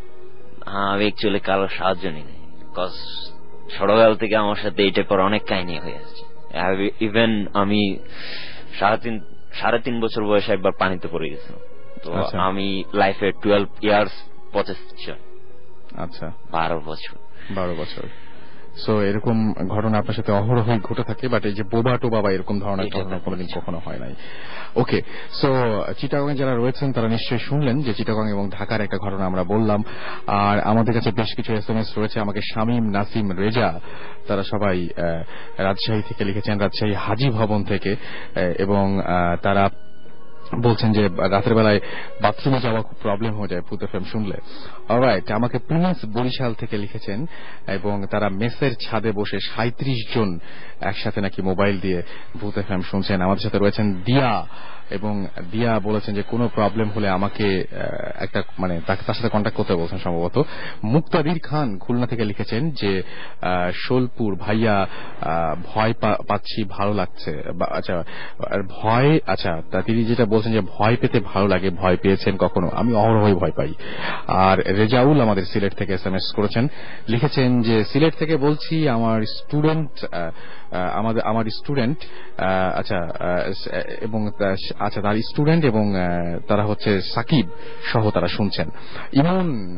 আমি অ্যাকচুয়ালি কারো সাহায্য নিই, কজ ছোটবেলা থেকে আমার সাথে এই টাইপের অনেক কাহিনী হয়ে আসছে। ইভেন আমি সাড়ে তিন সাড়ে তিন বছর বয়সে একবার পানিতে পড়ে গেছিলাম। তো আমি লাইফে টুয়েলভ ইয়ার্স পঁচিশ। আচ্ছা, বারো বছর বারো বছর সো এরকম ঘটনা আপনার সাথে অহরহই ঘটে থাকে, বাট এই যে বোবা টোবা বা এরকম ধরনের ঘটনা কোনোদিন কখনো হয় নাই। ওকে, সো চিটাগং যারা রয়েছেন তারা নিশ্চয়ই শুনলেন যে চিটাগং এবং ঢাকার একটা ঘটনা আমরা বললাম। আর আমাদের কাছে বেশ কিছু এস এম এস রয়েছে। আমাকে শামীম, নাসিম, রেজা তারা সবাই রাজশাহী থেকে লিখেছেন, রাজশাহী হাজি ভবন থেকে, এবং তারা বলছেন যে রাতের বেলায় বাথরুমে যাওয়া খুব প্রবলেম হয়ে যায় ভূত এফএম শুনলে। অলরাইট, আমাকে প্রিন্স বরিশাল থেকে লিখেছেন এবং তারা মেসের ছাদে বসে সাঁত্রিশ জন একসাথে নাকি মোবাইল দিয়ে ভূত এফএম শুনছেন। আমাদের সাথে রয়েছেন দিয়া, এবং দিয়া বলেছেন যে কোনো প্রবলেম হলে আমাকে একটা মানে তার সাথে কন্ট্যাক্ট করতে বলছেন সম্ভবত। মুক্তাদির খান খুলনা থেকে লিখেছেন যে শোলপুর ভাইয়া ভয় পাচ্ছি, ভালো লাগছে। আচ্ছা, ভয়, আচ্ছা তিনি যেটা বলছেন যে ভয় পেতে ভালো লাগে, ভয় পেয়েছেন কখনো? আমি অহরহই ভয় পাই। আর রেজাউল আমাদের সিলেট থেকে এস এম এস করেছেন, লিখেছেন যে সিলেট থেকে বলছি, আমার স্টুডেন্ট আমাদের আমার স্টুডেন্ট আচ্ছা এবং আচ্ছা তার স্টুডেন্ট এবং তারা হচ্ছে সাকিব সহ তারা শুনছেন। ইমন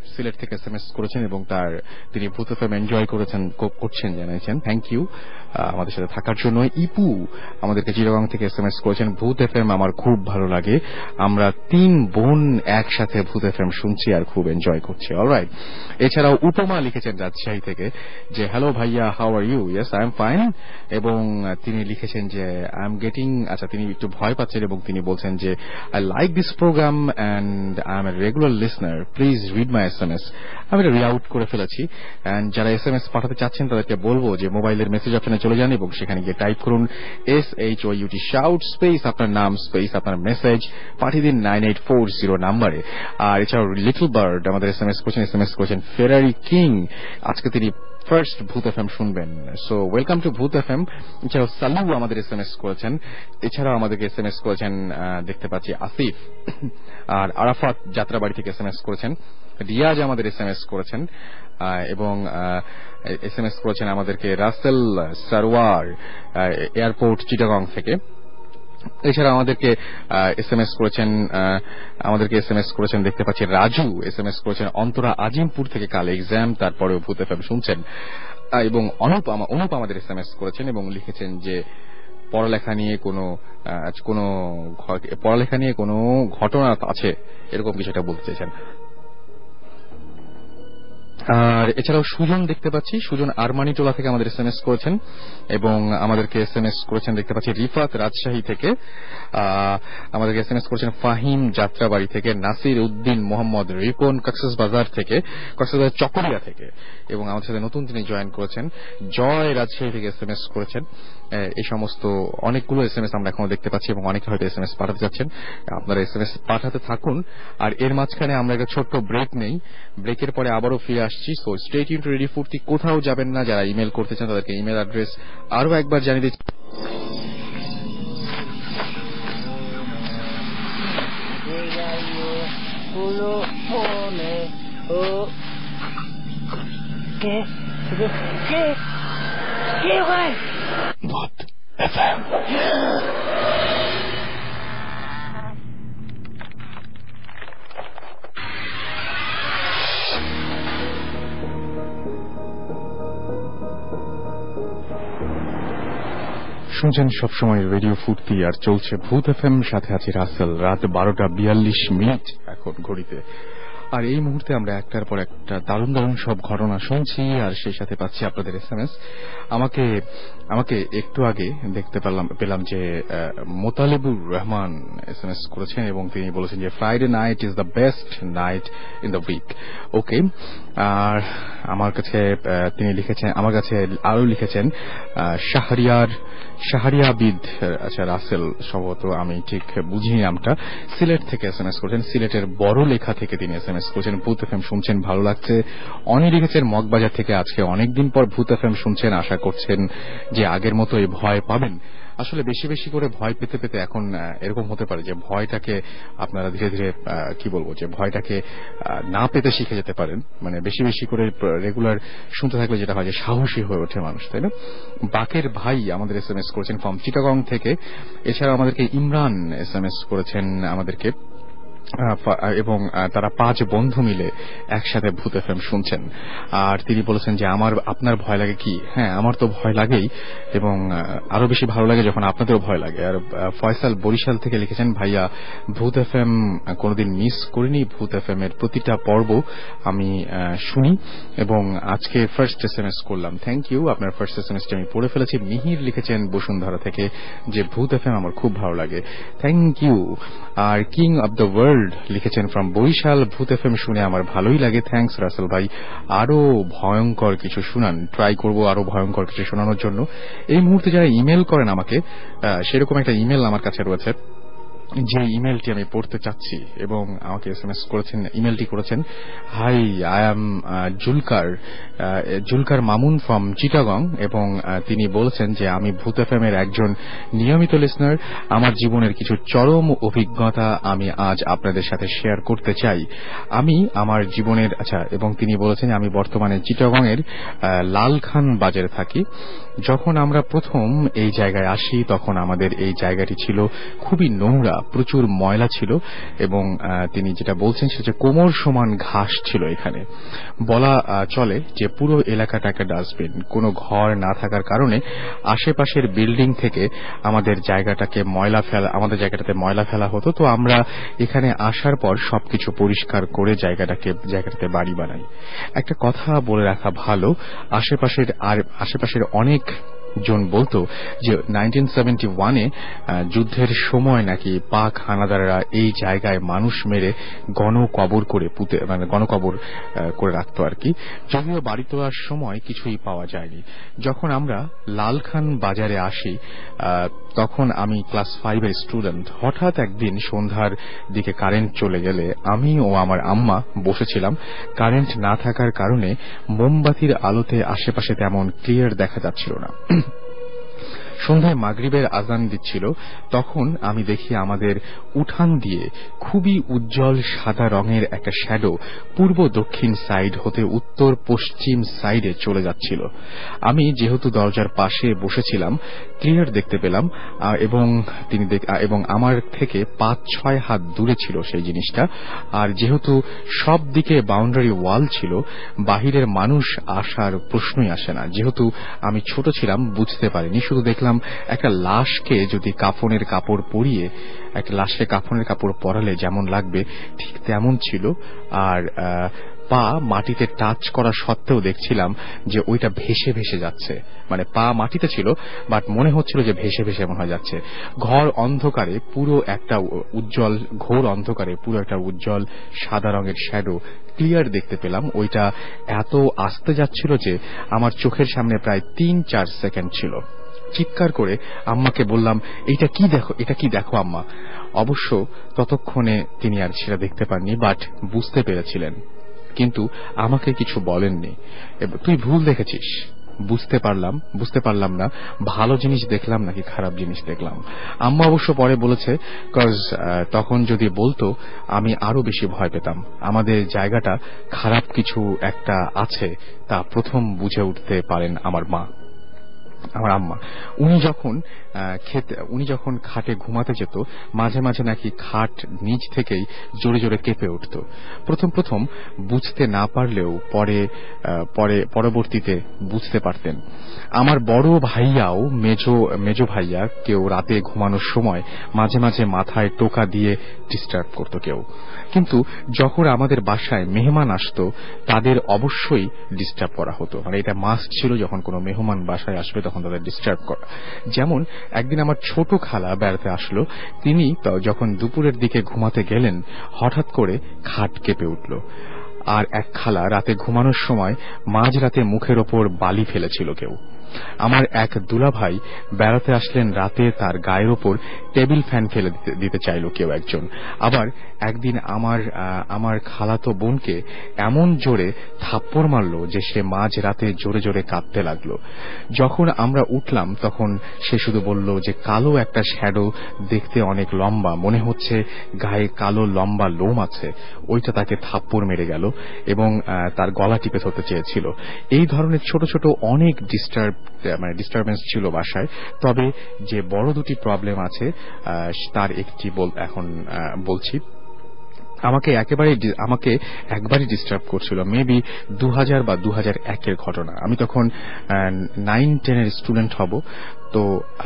সিলেট থেকে এসএমএস করেছেন এবং তার তিনি ভূত এফএম এনজয় করেছেন করছেন জানিয়েছেন থ্যাংক ইউ আমাদের সাথে থাকার জন্য। ইপু আমাদেরকে চিটাগং থেকে এসএমএস করেছেন ভূত এফএম আমার খুব ভালো লাগে, আমরা তিন বোন একসাথে ভূত এফএম শুনছি আর খুব এনজয় করছি। অলরাইট, এছাড়াও উপমা লিখেছেন রাজশাহী থেকে যে হ্যালো ভাইয়া, how are you? Yes I am fine. এবং তিনি লিখেছেন যে আই এম গেটিং, আচ্ছা তিনি একটু ভয় পাচ্ছেন এবং তিনি বলছেন যে I like this program and I am a regular listener, please read my SMS. আমি এটা রিআউট করে ফেলেছি অ্যান্ড যারা এসএমএস পাঠাতে চাচ্ছেন তাদেরকে বলবো যে মোবাইলের মেসেজ অপশনে চলে যান এবং সেখানে গিয়ে টাইপ করুন S H O U T shout space আপনার নাম স্পেস আপনার মেসেজ পাঠিয়ে দিন নাইন এইট ফোর জিরো নাম্বারে। আর এছাড়াও লিটল বার্ড আমাদের এসএমএস করছেন এসএমএস করছেন ফেরারি কিং, আজকে তিনি ফার্স্ট ভূত এফএম শুনবেন, so welcome to Bhoot FM. এছাড়াও সালু আমাদের এসএমএস করেছেন, এছাড়াও আমাদেরকে এসএমএস করেছেন দেখতে পাচ্ছি আসিফ, আর আরাফাত যাত্রাবাড়ি থেকে এসএমএস করেছেন, রিয়াজ আমাদের এসএমএস করেছেন এবং এসএমএস করেছেন আমাদেরকে রাসেল সারওয়ার এয়ারপোর্ট চিটাগং থেকে। এছাড়া আমাদেরকে এসএমএস করেছেন আমাদেরকে এসএমএস করেছেন দেখতে পাচ্ছি রাজু এসএমএস করেছেন অন্তরা আজিমপুর থেকে, কাল এক্সাম তারপরেও ভূত এফএম শুনছেন। এবং অনুপ অনুপ আমাদের এসএমএস করেছেন এবং লিখেছেন যে পড়ালেখা নিয়ে কোনো কোনো পড়ালেখা নিয়ে কোনো ঘটনা আছে এরকম কিছু একটা বলতে চাইছেন। আর এছাড়াও সুজন দেখতে পাচ্ছি, সুজন আরমানিটোলা থেকে আমাদের এসএমএস করেছেন এবং আমাদেরকে এসএমএস করেছেন দেখতে পাচ্ছি রিফাত রাজশাহী থেকে, আমাদেরকে এসএমএস করেছেন ফাহিম যাত্রাবাড়ি থেকে, নাসির উদ্দিন মোহাম্মদ রিপন কক্সবাজার থেকে, কক্সবাজার চকরিয়া থেকে, এবং আমাদের সাথে নতুন তিনি জয়েন করেছেন জয় রাজশাহী থেকে এসএমএস করেছেন। এই সমস্ত অনেকগুলো এসএমএস আমরা এখনো দেখতে পাচ্ছি এবং অনেকে হয়তো এসএমএস পাঠাতে যাচ্ছেন, আপনারা এসএমএস পাঠাতে থাকুন। আর এর মাঝখানে আমরা একটা ছোট্ট ব্রেক নেই, ব্রেকের পরে আবারও ফিরে আসছি। So stay tune to radio Foorti, কোথাও যাবেন না। যারা ইমেল করতে চান তাদেরকে ইমেল অ্যাড্রেস আরো একবার জানিয়ে দিচ্ছি। ভূত এফএম শুনছেন সবসময় রেডিও ফুর্তি আর চলছে ভূত এফএম, সাথে আছে রাসেল। রাত বারোটা বিয়াল্লিশ মিনিট এখন ঘড়িতে। আর এই মুহূর্তে আমরা একটার পর একটা দারুণ দারুণ সব ঘটনা শুনছি আর সেই সাথে পাচ্ছি আপনাদের এসএমএস। আমাকে আমাকে একটু আগে দেখতে পেলাম পেলাম যে মোতালেবুর রহমান এসএমএস করেছেন এবং তিনি বলেছেন যে Friday night is the best night in the week. Okay, আর আমার কাছে তিনি লিখেছেন, আমার কাছে আরো লিখেছেন শাহরিয়ার শাহরিয়াবিদ, আচ্ছা রাসেল সম্ভবত, আমি ঠিক বুঝিনি নামটা, সিলেট থেকে এসএমএস করেছেন, সিলেটের বড় লেখা থেকে তিনি এসএমএস করেছেন ভূত এফএম শুনছেন ভালো লাগছে। অনি লিখেছেন মগবাজার থেকে আজকে অনেকদিন পর ভূত এফএম শুনছেন, আশা করছেন যে আগের মতোই ভয় পাবেন। আসলে বেশি বেশি করে ভয় পেতে পেতে এখন এরকম হতে পারে যে ভয়টাকে আপনারা ধীরে ধীরে কি বলবো যে ভয়টাকে না পেতে শিখে যেতে পারেন। মানে বেশি বেশি করে রেগুলার শুনতে থাকলে যেটা হয় যে সাহসী হয়ে ওঠে মানুষ, তাই না? বাকের ভাই আমাদের এসএমএস করেছেন ফ্রম চিটাগং থেকে। এছাড়া আমাদেরকে ইমরান এসএমএস করেছেন আমাদেরকে, এবং তারা পাঁচ বন্ধু মিলে একসাথে ভূত এফএম শুনছেন। আর তিনি বলেছেন যে আমার আপনার ভয় লাগে কি? হ্যাঁ, আমার তো ভয় লাগেই এবং আরো বেশি ভালো লাগে যখন আপনাদেরও ভয় লাগে। আর ফয়সাল বরিশাল থেকে লিখেছেন ভাইয়া ভূত এফএম কোনোদিন মিস করিনি, ভূত এফএম এর প্রতিটা পর্ব আমি শুনি এবং আজকে ফার্স্ট এসএমএস করলাম। থ্যাংক ইউ, আপনার ফার্স্ট এসএমএসটা আমি পড়ে ফেলেছি। মিহির লিখেছেন বসুন্ধরা থেকে যে ভূত এফএম আমার খুব ভালো লাগে, থ্যাংক ইউ। আর কিং অব দ্য ওয়ার্ল্ড লিখেছেন ফ্রম বরিশাল, ভূত এফএম শুনে আমার ভালোই লাগে, থ্যাংকস রাসেল ভাই, আরো ভয়ঙ্কর কিছু শুনান, ট্রাই করব আরো ভয়ঙ্কর কিছু শোনানোর জন্য। এই মুহূর্তে যারা ইমেল করেন আমাকে, সেরকম একটা ইমেল আমার কাছে রয়েছে যে ইমেলটি আমি পড়তে চাচ্ছি এবং আমাকে এসএমএস করেছেন, ইমেলটি করেছেন hi I am Zulkar Zulkar Mamun from Chittagong এবং তিনি বলছেন যে আমি ভূত এফএম এর একজন নিয়মিত লিসনার, আমার জীবনের কিছু চরম অভিজ্ঞতা আমি আজ আপনাদের সাথে শেয়ার করতে চাই। আমি আমার জীবনের আচ্ছা এবং তিনি বলেছেন আমি বর্তমানে চিটাগং এর লালখান বাজারে থাকি। যখন আমরা প্রথম এই জায়গায় আসি তখন আমাদের এই জায়গাটি ছিল খুবই নোংরা, প্রচুর ময়লা ছিল এবং তিনি যেটা বলছেন সেটা কোমর সমান ঘাস ছিল এখানে। বলা চলে যে পুরো এলাকাটা একটা ডাস্টবিন। কোনো ঘর না থাকার কারণে আশেপাশের বিল্ডিং থেকে আমাদের জায়গাটাকে ময়লা ফেলা আমাদের জায়গাটাতে ময়লা ফেলা হতো। তো আমরা এখানে আসার পর সবকিছু পরিষ্কার করে জায়গাটাকে জায়গাটাতে বাড়ি বানাই। একটা কথা বলে রাখা ভালো, আশেপাশের আর আশেপাশের অনেক জন বলতো যে নাইনটিন সেভেন্টি ওয়ানে যুদ্ধের সময় নাকি পাক হানাদাররা এই জায়গায় মানুষ মেরে গণকবর করে পুঁতে মানে গণকবর করে রাখতো আর কি। যদিও বাড়ি তোলার সময় কিছুই পাওয়া যায়নি। যখন আমরা লালখান বাজারে আসি তখন আমি ক্লাস ফাইভের স্টুডেন্ট। হঠাৎ একদিন সন্ধ্যার দিকে কারেন্ট চলে গেলে আমি ও আমার আম্মা বসেছিলাম। কারেন্ট না থাকার কারণে মোমবাতির আলোতে আশেপাশে তেমন ক্লিয়ার দেখা যাচ্ছিল না। সন্ধ্যায় মাগরিবের আজান দিচ্ছিল, তখন আমি দেখি আমাদের উঠান দিয়ে খুবই উজ্জ্বল সাদা রঙের একটা শ্যাডো পূর্ব দক্ষিণ সাইড হতে উত্তর পশ্চিম সাইডে চলে যাচ্ছিল। আমি যেহেতু দরজার পাশে বসেছিলাম ক্লিয়ার দেখতে পেলাম এবং তিনি এবং আমার থেকে পাঁচ ছয় হাত দূরে ছিল সেই জিনিসটা। আর যেহেতু সব দিকে বাউন্ডারি ওয়াল ছিল, বাহিরের মানুষ আসার প্রশ্নই আসে না। যেহেতু আমি ছোট ছিলাম বুঝতে পারিনি, শুধু দেখলাম একটা লাশকে যদি কাফনের কাপড় পরিয়ে একটা লাশকে কাফনের কাপড় পরালে যেমন লাগবে ঠিক তেমন ছিল। আর পা মাটিতে টাচ করা সত্ত্বেও দেখছিলাম যে ওইটা ভেসে ভেসে যাচ্ছে, মানে পা মাটিতে ছিল বাট মনে হচ্ছিল যে ভেসে ভেসে মনে হয় যাচ্ছে। ঘর অন্ধকারে পুরো একটা উজ্জ্বল ঘোর অন্ধকারে পুরো একটা উজ্জ্বল সাদা রঙের শ্যাডো ক্লিয়ার দেখতে পেলাম। ওইটা এত আস্তে যাচ্ছিল যে আমার চোখের সামনে প্রায় তিন চার সেকেন্ড ছিল। চিৎকার করে আম্মাকে বললাম, এটা কি দেখো এটা কি দেখো আম্মা। অবশ্য ততক্ষণে তিনি আর সেটা দেখতে পাননি, বাট বুঝতে পেরেছিলেন, কিন্তু আমাকে কিছু বলেননি। তুই ভুল দেখেছিস। বুঝতে পারলাম বুঝতে পারলাম না ভালো জিনিস দেখলাম নাকি খারাপ জিনিস দেখলাম। আম্মা অবশ্য পরে বলেছে, কজ তখন যদি বলতো আমি আরো বেশি ভয় পেতাম। আমাদের জায়গাটা খারাপ কিছু একটা আছে তা প্রথম বুঝে উঠতে পারেন আমার মা, আমার আম্মা। উনি যখন খেতে উনি যখন খাটে ঘুমাতে যেত মাঝে মাঝে নাকি খাট নিচ থেকেই জোরে জোরে কেঁপে উঠত। প্রথম প্রথম বুঝতে না পারলেও পরে পরে পরবর্তীতে বুঝতে পারতেন। আমার বড় ভাইয়াও মেজো মেজো ভাইয়া কেউ রাতে ঘুমানোর সময় মাঝে মাঝে মাথায় টোকা দিয়ে ডিস্টার্ব করত কেউ। কিন্তু যখন আমাদের বাসায় মেহমান আসতো তাদের অবশ্যই ডিস্টার্ব করা হতো, মানে এটা মাস্ট ছিল যখন কোনো মেহমান বাসায় আসবে তখন তাদের ডিস্টার্ব করা। যেমন একদিন আমার ছোট খালা বেড়াতে আসলো, তিনি যখন দুপুরের দিকে ঘুমাতে গেলেন হঠাৎ করে খাট কেঁপে উঠল। আর এক খালা রাতে ঘুমানোর সময় মাঝরাতে মুখের ওপর বালি ফেলেছিল কেউ। আমার এক দুলাভাই বেড়াতে আসলেন রাতে, তার গায়ের ওপর টেবিল ফ্যান ফেলে দিতে চাইল কেউ একজন। আবার একদিন আমার আমার খালাতো বোনকে এমন জোরে থাপ্পড় মারল যে সে মাঝ রাতে জোরে জোরে কাঁদতে লাগলো। যখন আমরা উঠলাম তখন সে শুধু বলল যে কালো একটা শ্যাডো দেখতে অনেক লম্বা, মনে হচ্ছে গায়ে কালো লম্বা লোম আছে, ওইটা তাকে থাপ্পড় মেরে গেল এবং তার গলা টিপে ধরতে চেয়েছিল। এই ধরনের ছোট ছোট অনেক ডিস্টার্ব মানে ডিস্টারবেন্স ছিল বাসায়। তবে যে বড় দুটি প্রবলেম আছে তার একটি এখন বলছি। আমাকে একেবারে আমাকে একবারই ডিস্টার্ব করছিল, মেবি দু হাজার বা দু হাজার একের ঘটনা। আমি তখন নাইন টেনের স্টুডেন্ট হব। তো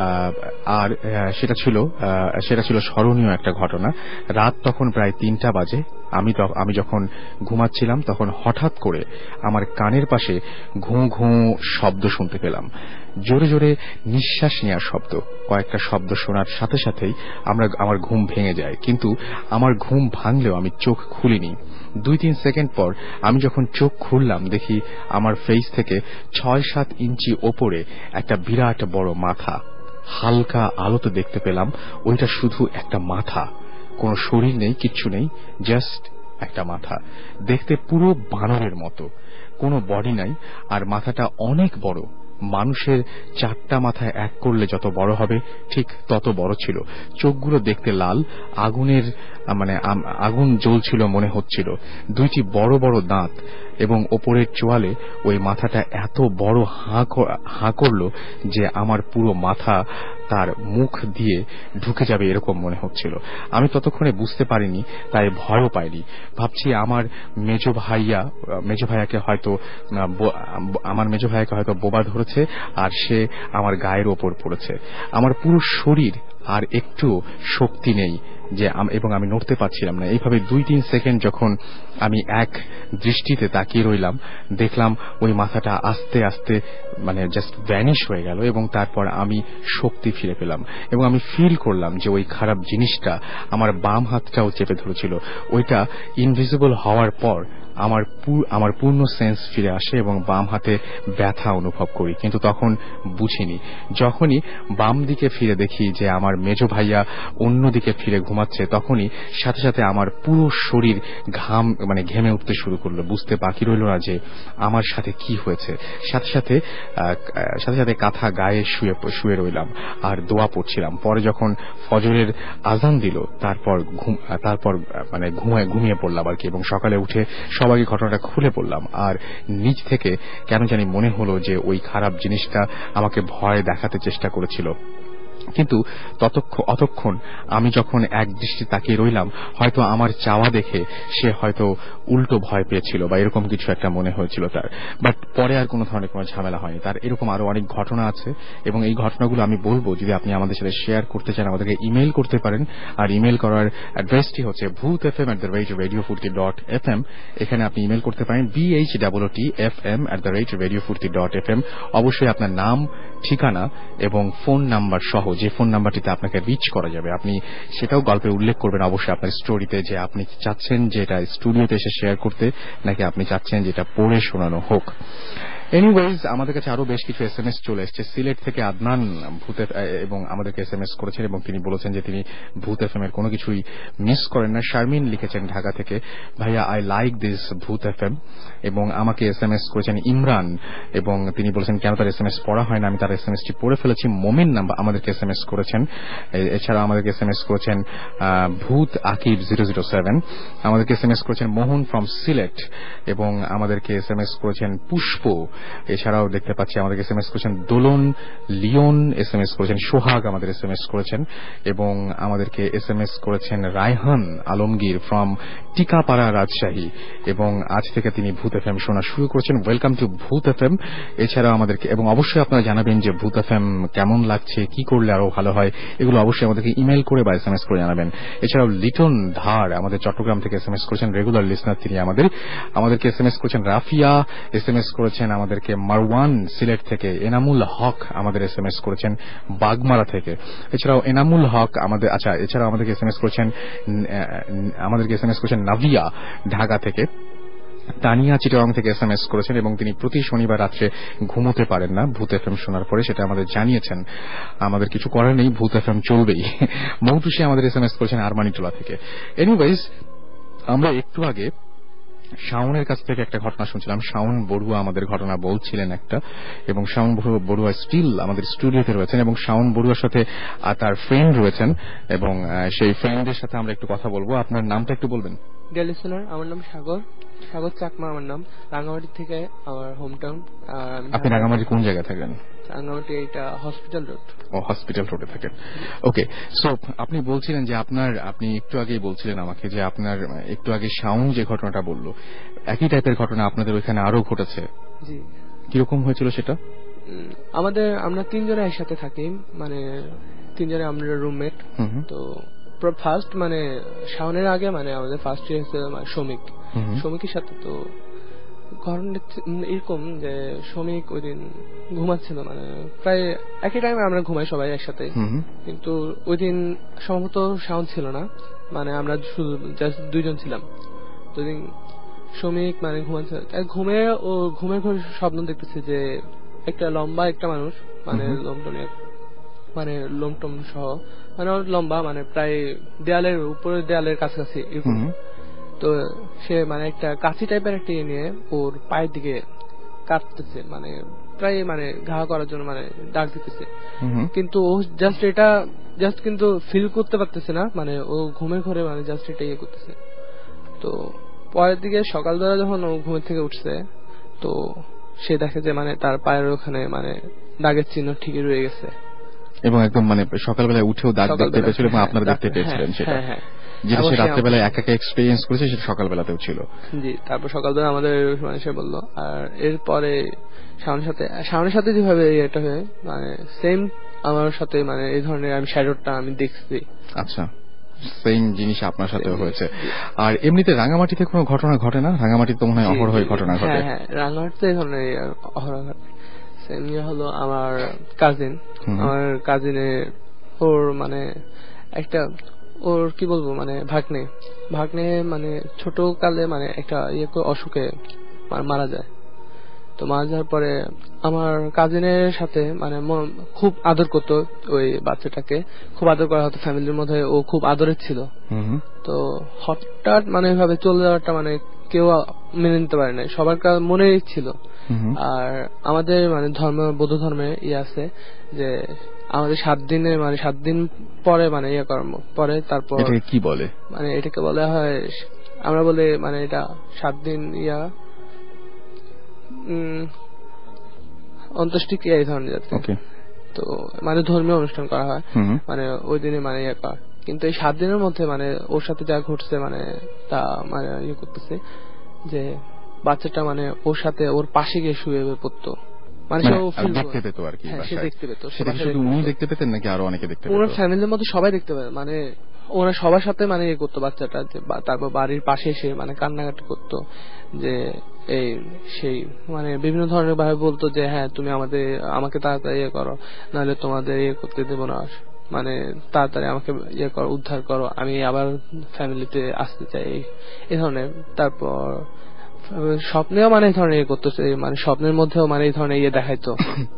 আর সেটা ছিল সেটা ছিল স্মরণীয় একটা ঘটনা। রাত তখন প্রায় তিনটা বাজে। আমি আমি যখন ঘুমাচ্ছিলাম তখন হঠাৎ করে আমার কানের পাশে ঘুঁ ঘুঁ শব্দ শুনতে পেলাম, জোরে জোরে নিঃশ্বাস নেওয়ার শব্দ। কয়েকটা শব্দ শোনার সাথে সাথেই আমরা আমার ঘুম ভেঙে যায়, কিন্তু আমার ঘুম ভাঙলেও আমি চোখ খুলিনি। দুই তিন সেকেন্ড পর আমি যখন চোখ খুললাম দেখি আমার ফেস থেকে ছয় সাত ইঞ্চি ওপরে একটা বিরাট বড় মাথা। হালকা আলোতে দেখতে পেলাম ওইটা শুধু একটা মাথা, কোনো শরীর নেই, কিচ্ছু নেই, জাস্ট একটা মাথা। দেখতে পুরো বানরের মতো, কোনো বডি নাই, আর মাথাটা অনেক বড়। মানুষের চারটা মাথায় এক করলে যত বড় হবে ঠিক তত বড় ছিল। চোখগুলো দেখতে লাল, আগুনের মানে আগুন জ্বলছিল মনে হচ্ছিল। দুইটি বড় বড় দাঁত, এবং ওপরের চোয়ালে ওই মাথাটা এত বড় হাঁ হাঁ করলো যে আমার পুরো মাথা তার মুখ দিয়ে ঢুকে যাবে এরকম মনে হচ্ছিল। আমি ততক্ষণে বুঝতে পারিনি, তাই ভয়ও পাইনি। ভাবছি আমার মেজ ভাইয়া মেজ ভাইয়াকে হয়তো আমার মেজ ভাইয়াকে হয়তো বোবা ধরেছে আর সে আমার গায়ের ওপর পড়েছে। আমার পুরো শরীর আর একটু শক্তি নেই যে এবং আমি নড়তে পারছিলাম না। এইভাবে দুই তিন সেকেন্ড যখন আমি এক দৃষ্টিতে তাকিয়ে রইলাম, দেখলাম ওই মাথাটা আস্তে আস্তে মানে জাস্ট ভ্যানিশ হয়ে গেল এবং তারপর আমি শক্তি ফিরে পেলাম এবং আমি ফিল করলাম যে ওই খারাপ জিনিসটা আমার বাম হাতটাও চেপে ধরেছিল। ওইটা ইনভিজিবল হওয়ার পর আমার আমার পূর্ণ সেন্স ফিরে আসে এবং বাম হাতে ব্যথা অনুভব করি, কিন্তু তখন বুঝিনি। যখনই বাম দিকে ফিরে দেখি যে আমার মেজ ভাইয়া অন্যদিকে ফিরে ঘুমাচ্ছে, তখনই সাথে সাথে আমার পুরো শরীর ঘাম মানে ঘেমে উঠতে শুরু করলো। বুঝতে বাকি রইল না যে আমার সাথে কি হয়েছে। সাথে সাথে সাথে সাথে কাঁথা গায়ে শুয়ে শুয়ে রইলাম আর দোয়া পড়ছিলাম। পরে যখন ফজরের আজান দিল, তারপর ঘুম তারপর মানে ঘুমায় ঘুমিয়ে পড়লাম আর কি, এবং সকালে উঠে সবাইকে ঘটনাটা খুলে বললাম। আর নিজ থেকে কেন জানি মনে হলো যে ওই খারাপ জিনিসটা আমাকে ভয় দেখাতে চেষ্টা করেছিল। কিন্তু অতক্ষণ আমি যখন এক দৃষ্টি তাকিয়ে রইলাম, হয়তো আমার চাওয়া দেখে সে হয়তো উল্টো ভয় পেয়েছিল বা এরকম কিছু একটা মনে হয়েছিল তার। বাট পরে আর কোনো ধরনের কোনো ঝামেলা হয়নি। তার এরকম আরো অনেক ঘটনা আছে এবং এই ঘটনাগুলো আমি বলবো, যদি আপনি আমাদের সাথে শেয়ার করতে চান আমাদেরকে ইমেইল করতে পারেন। আর ইমেইল করার অ্যাড্রেসটি হচ্ছে Bhoot F M at the rate radio Foorti dot F M. এখানে আপনি ইমেইল করতে পারেন B H double T F M at the rate radio Foorti dot F M. অবশ্যই আপনার নাম, ঠিকানা এবং ফোন নাম্বার সহ যে ফোন নাম্বারটিতে আপনাকে রিচ করা যাবে আপনি সেটাও গল্পে উল্লেখ করবেন অবশ্যই আপনার স্টোরিতে, যে আপনি চাচ্ছেন যে এটা স্টুডিওতে এসে শেয়ার করতে, নাকি আপনি চাচ্ছেন যেটা পড়ে শোনানো হোক। এনিওয়েজ, আমাদের কাছে আরো বেশ কিছু এসএমএস চলে এসেছে। সিলেট থেকে আদনান ভূত এবং আমাদেরকে এসএমএস করেছেন এবং তিনি বলেছেন যে তিনি ভূত এফএম এর কোনো কিছুই মিস করেন না। শারমিন লিখেছেন ঢাকা থেকে, ভাইয়া I like this Bhoot FM, এবং আমাকে এসএমএস করেছেন ইমরান এবং তিনি বলেছেন কেন তার এসএমএস পড়া হয় না, আমি তার এসএমএসটি পড়ে ফেলেছি। মোমিন নাম্বার আমাদেরকে এসএমএস করেছেন, এছাড়া আমাদেরকে এসএমএস করেছেন Bhoot Akib zero zero seven, আমাদেরকে এসএমএস করেছেন মোহন ফ্রম সিলেট এবং আমাদেরকে এসএমএস করেছেন পুষ্প। এছাড়াও দেখতে পাচ্ছি আমাদেরকে এসএমএস করেছেন দোলন লিওন, এসএমএস করেছেন সোহাগ, আমাদের এসএমএস করেছেন এবং আমাদেরকে এসএমএস করেছেন রায়হান আলমগীর ফ্রম টিকাপাড়া রাজশাহী এবং আজ থেকে তিনি ভূত এফএম শোনা শুরু করেছেন। Welcome to Bhoot FM. এছাড়াও আমাদেরকে এবং অবশ্যই আপনারা জানাবেন যে ভূত এফএম কেমন লাগছে, কি করলে আরো ভালো হয়, এগুলো অবশ্যই আমাদেরকে ইমেল করে বা এসএমএস করে জানাবেন। এছাড়াও লিটন ধার আমাদের চট্টগ্রাম থেকে এসএমএস করেছেন, রেগুলার লিসনার তিনি আমাদের। আমাদেরকে এসএমএস করেছেন রাফিয়া, এসএমএস করেছেন আমাদেরকে মারওয়ান সিলেট থেকে, এনামুল হক আমাদের এসএমএস করেছেন বাগমারা থেকে। এছাড়াও এনামুল হক আমাদের আচ্ছা এছাড়াও আমাদেরকে এসএমএস করেছেন আমাদেরকে এসএমএস করেছেন নাভিয়া ঢাকা থেকে। তানিয়া চিটাগাং থেকে এসএমএস করেছেন এবং তিনি প্রতি শনিবার রাত্রে ঘুমোতে পারেন না ভূত এফএম শোনার পরে, সেটা আমাদের জানিয়েছেন। আমাদের কিছু করার নেই, ভূত এফএম চলবেই। মৌটুসি আমাদের এসএমএস করেছেন আরমানিটোলা থেকে। এনিওয়েজ, আমরা একটু আগে শাওনের কাছ থেকে একটা ঘটনা শুনছিলাম। শাওন বড়ুয়া আমাদের ঘটনা বলছিলেন একটা, এবং শাওন বড়ুয়া স্টিল আমাদের স্টুডিওতে রয়েছেন এবং শাওন বড়ুয়ার সাথে তার ফ্রেন্ড রয়েছেন এবং সেই ফ্রেন্ডের সাথে আমরা একটু কথা বলবো। আপনার নামটা একটু বলবেন? লিসেনার, আমার নাম সাগর, সাগর চাকমা আমার নাম, রাঙ্গামাটি থেকে আমার হোম টাউন। আপনি রাঙ্গামাটি কোন জায়গায় থাকেন? রাঙ্গামাটি এটা হসপিটাল রোড। ও, হসপিটাল রোডে থাকেন। ওকে, সো আপনি বলছিলেন যে আপনার আপনি একটু আগেই বলছিলেন আমাকে যে আপনার একটু আগে শাওন যে ঘটনাটা বললো, একই টাইপের ঘটনা আপনাদের ওইখানে আরো ঘটেছে। জি, কিরকম হয়েছিল সেটা? আমাদের আমরা তিনজনে একসাথে থাকি, মানে তিনজনে আমরা রুমমেট। তো ফার্স্ট মানে শাওনের আগে মানে আমাদের ফার্স্ট ইয়ার হচ্ছে শ্রমিক, শ্রমিকের সাথে তো ঘটনা এরকম যে শ্রমিক ওই দিন ঘুমাচ্ছিল, মানে প্রায় একই টাইমে আমরা ঘুমাই সবাই একসাথে, কিন্তু ওই দিন সম্ভবত শাওন ছিল না, মানে আমরা শুধু জাস্ট দুইজন ছিলাম। তো দিন শ্রমিক মানে ঘুমাচ্ছে, ঘুমে ও ঘুমের ঘরে স্বপ্ন দেখতেছে যে একটা লম্বা একটা মানুষ, মানে লমটমের মানে লোমটম সহ, মানে লম্বা, মানে প্রায় দেয়ালের উপরে দেয়ালের কাছাকাছি এরকম। তো সে মানে একটা কাঁচি টাইপের একটা ইয়ে নিয়ে ওর পায়ের দিকে কাটতেছে, মানে প্রায় মানে ঘা করার জন্য মানে ডাক দিতেছে, কিন্তু ও জাস্ট এটা জাস্ট কিন্তু ফিল করতে পারতেছে না, মানে ও ঘুমের ঘরে মানে জাস্ট এটা ইয়ে করতেছে। তো পরের দিকে সকালবেলা যখন ও ঘুমের থেকে উঠছে তো সে দেখে যে মানে তার পায়ের ওখানে মানে দাগের চিহ্ন ঠিকই রয়ে গেছে এবং একদম মানে সকালবেলায় উঠেও দাগ দেখতে পেয়েছিল এবং আপনারা দেখতে পেয়েছিলেন সেটা যেটা সে রাত্রেবেলায় একা একা এক্সপিরিয়েন্স করেছে সেটা সকালবেলাতেও ছিল। জি, তারপর সকালবেলা আমাদের মানে সে বললো। আর এরপরে শাওনের সাথে শাওনের সাথে যেভাবে এটা হয় মানে সেম আমার সাথে মানে এই ধরনের আমি শ্যাডোটা আমি দেখছি। আচ্ছা, সেম জিনিস আপনার সাথে হয়েছে। আর এমনিতে রাঙামাটিতে কোনো ঘটনা ঘটে না? রাঙামাটিতে তো মনে হয় অহরহ ঘটনা ঘটে। হ্যাঁ, রাঙামাটিতে এই ধরনের অহরহ ঘটে। সেম হলো আমার কাজিন, আমার কাজিনের ওর মানে একটা ওর কি বলবো মানে ভাগ্নে ভাগ্নে মানে ছোট কালে মানে একটা ইয়ে অসুখে মারা যায়। তো মারা যাওয়ার পরে আমার কাজিনের সাথে মানে খুব আদর করতো ওই বাচ্চাটাকে, খুব আদর করা হতো ফ্যামিলির মধ্যে, ও খুব আদরের ছিল। তো হঠাৎ মানে এভাবে চলে যাওয়াটা মানে কেউ মেনে নিতে পারে না, সবার মনেই ছিল। আর আমাদের মানে ধর্ম বৌদ্ধ ধর্মে ইয়ে আছে যে আমাদের সাত দিনে মানে সাত দিন পরে মানে ইয়ে কর্ম পরে তারপর কি বলে মানে এটাকে বলা হয় আমরা বলে মানে এটা সাত দিন ইয়া অন্ত্যেষ্টিক্রিয়া এই ধরনের যাচ্ছে। তো মানে ধর্মীয় অনুষ্ঠান করা হয় মানে ওই দিনে মানে ইয়ে করা, কিন্তু এই সাত দিনের মধ্যে মানে ওর সাথে যা ঘটছে মানে তা মানে ইয়ে করতেছে যে বাচ্চাটা মানে ওর সাথে ওর পাশে গিয়ে শুয়ে পড়তো, মানে দেখতে পেত আর কি। সে দেখতে পেত। সেটা শুধু উনি দেখতে পেতেন নাকি আরো অনেকে দেখতে পেত? ওনার ফ্যামিলির মধ্যে সবাই দেখতে পেত, মানে ওরা সবার সাথে মানে ইয়ে করতো বাচ্চাটা। তারপর বাড়ির পাশে এসে মানে কান্নাকাটি করতো যে এই সেই মানে বিভিন্ন ধরনের ভাবে বলতো যে হ্যাঁ তুমি আমাদের আমাকে তাড়াতাড়ি ইয়ে করো, নাহলে তোমাদের ইয়ে করতে দেবো না, মানে তাড়াতাড়ি আমাকে ইয়ে করো, উদ্ধার করো, আমি আবার ফ্যামিলিতে আসতে চাই এই ধরনের। তারপর স্বপ্নেও মানে এই ধরনের ইয়ে করতো, মানে স্বপ্নের মধ্যেও মানে এই ধরনের ইয়ে দেখাইতো।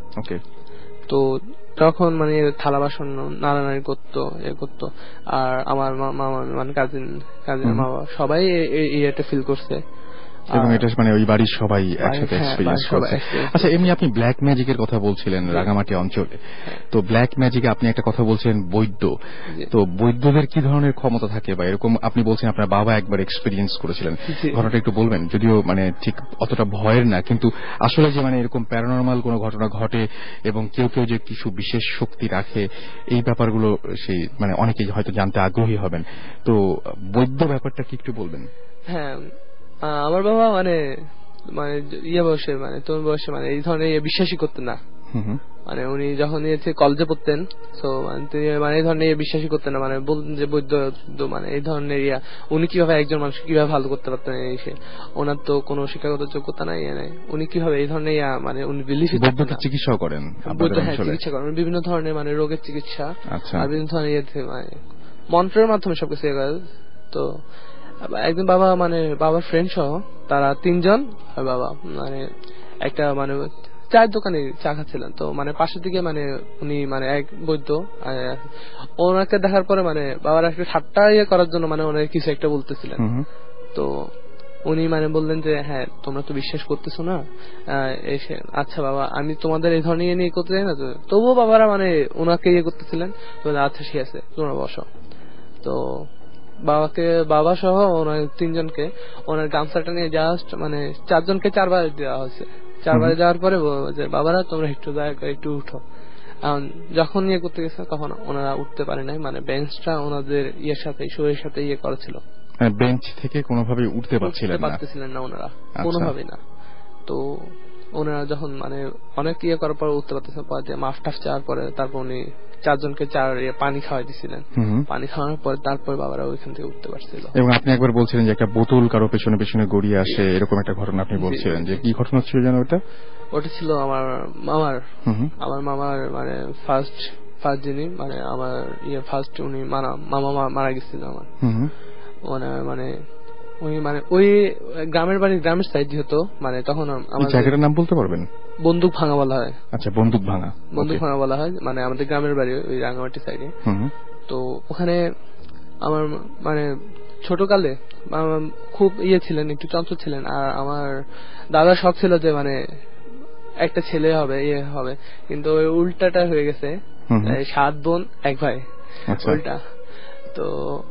তো তখন মানে থালা বাসন নাড়ানাড়ি করতো ইয়ে করতো। আর আমার মামা মানে কাজিন কাজিন মা বাবা সবাই এটা ফিল করছে এবং এটা মানে ওই বাড়ির সবাই একসাথে এক্সপেরিয়েন্স করছে। আচ্ছা, এমনি আপনি ব্ল্যাক ম্যাজিকের কথা বলছিলেন রাঙামাটি অঞ্চলে, তো ব্ল্যাক ম্যাজিকে আপনি একটা কথা বলছিলেন বৈদ্য, তো বৈদ্যদের কি ধরনের ক্ষমতা থাকে বা এরকম আপনি বলছেন আপনার বাবা একবার এক্সপেরিয়েন্স করেছিলেন, ঘটনাটা একটু বলবেন? যদিও মানে ঠিক অতটা ভয়ের না, কিন্তু আসলে যে মানে এরকম প্যারানরমাল কোনো ঘটনা ঘটে এবং কেউ কেউ যে কিছু বিশেষ শক্তি রাখে এই ব্যাপারগুলো সেই মানে অনেকেই হয়তো জানতে আগ্রহী হবেন, তো বৈদ্য ব্যাপারটা কি একটু বলবেন? হ্যাঁ, আমার বাবা মানে মানে ইয়ে বয়সে মানে তরুণ বয়সে মানে এই ধরনের বিশ্বাসই করতেন না। মানে উনি যখন কলেজে পড়তেন তো তিনি মানে এই ধরনের বিশ্বাসই করতেন না, মানে বলতেন যে বৈদ্য মানে এই ধরনের ইয়া উনি কিভাবে একজন মানুষ কিভাবে ভালো করতে পারতেন, এসে ওনার তো কোনো শিক্ষাগত যোগ্যতা নাই, উনি কিভাবে এই ধরনের ইয়া মানে উনি বিলিভ চিকিৎসা করেন, চিকিৎসা করেন বিভিন্ন ধরনের মানে রোগের চিকিৎসা আর বিভিন্ন ধরনের ইয়ে মানে মন্ত্রের মাধ্যমে সবকিছু ইয়ে করে। তো একদিন বাবা মানে বাবার ফ্রেন্ড সহ তারা তিনজন আর বাবা মানে একটা মানে চায়ের দোকানে চা খাচ্ছিলেন, তো মানে পাশের দিকে মানে উনি মানে এক বৈদ্য ওনাকে দেখার পরে মানে বাবার একটা ঠাট্টা ইয়ে করার জন্য মানে ওনাকে কিছু একটা বলতেছিলেন। তো উনি মানে বললেন যে হ্যাঁ তোমরা তো বিশ্বাস করতেছো না, এসে আচ্ছা বাবা আমি তোমাদের এই ধরনের ইয়ে নিয়ে করতে চাই না, তবুও বাবারা মানে ওনাকে ইয়ে করতেছিলেন। আচ্ছা ঠিক আছে তোমরা বসো। তো বাবাকে বাবা সহ ওনার তিনজনকে ওনার গামছাটা নিয়ে জাস্ট মানে চারজনকে চারবার দেওয়া হয়েছে। চারবারে যাওয়ার পরে যে বাবারা তোমরা একটু দয়া করে একটু উঠো। যখন ইয়ে করতে গেছে তখন ওনারা উঠতে পারে নাই, মানে বেঞ্চটা ওনাদের ইয়ের সাথে শরীরের সাথে ইয়ে করেছিল, বেঞ্চ থেকে কোনোভাবে উঠতে পারছিলেন না পারতেছিলেন না ওনারা কোনোভাবেই না। তো ওনারা যখন মানে অনেক ইয়ে করার পর উঠতে পারতেছেন, মাফ টাফ চাওয়ার পরে তারপর উনি চারজনকে চার পানি খাওয়াই দিছিলেন। পানি খাওয়ানোর পর তারপর বাবারা ওইখান থেকে উঠতে পারছিল। এবং আপনি একবার বলছিলেন যে একটা বোতল কারো পেছনে পেছনে গড়িয়ে আসে, এরকম একটা ঘটনা আপনি বলছিলেন, যে কি ঘটনা ছিল যেন ওটা? ওটা ছিল আমার মামার আমার মামার মানে ফার্স্ট ফার্স্ট যিনি মানে আমার ইয়ে ফার্স্ট উনি মানা মামা মারা গেছিল আমার। ওনার মানে উনি মানে ওই গ্রামের বাড়ি গ্রামের সাইড যেহেতু মানে তখন আমার জায়গাটার নাম বলতে পারবেন? বন্দুক ভাঙা বলা হয়। আচ্ছা, বন্দুক ভাঙা বন্দুক ভাঙা বলা হয়, মানে আমাদের গ্রামের বাড়ি ওই রাঙামাটি সাইডে। তো ওখানে আমার মানে ছোটকালে খুব ইয়ে ছিলেন, একটু চঞ্চল ছিলেন। আর আমার দাদার শখ ছিল যে মানে একটা ছেলে হবে ইয়ে হবে, কিন্তু ওই উল্টাটা হয়ে গেছে, সাত বোন এক ভাই উল্টা। তো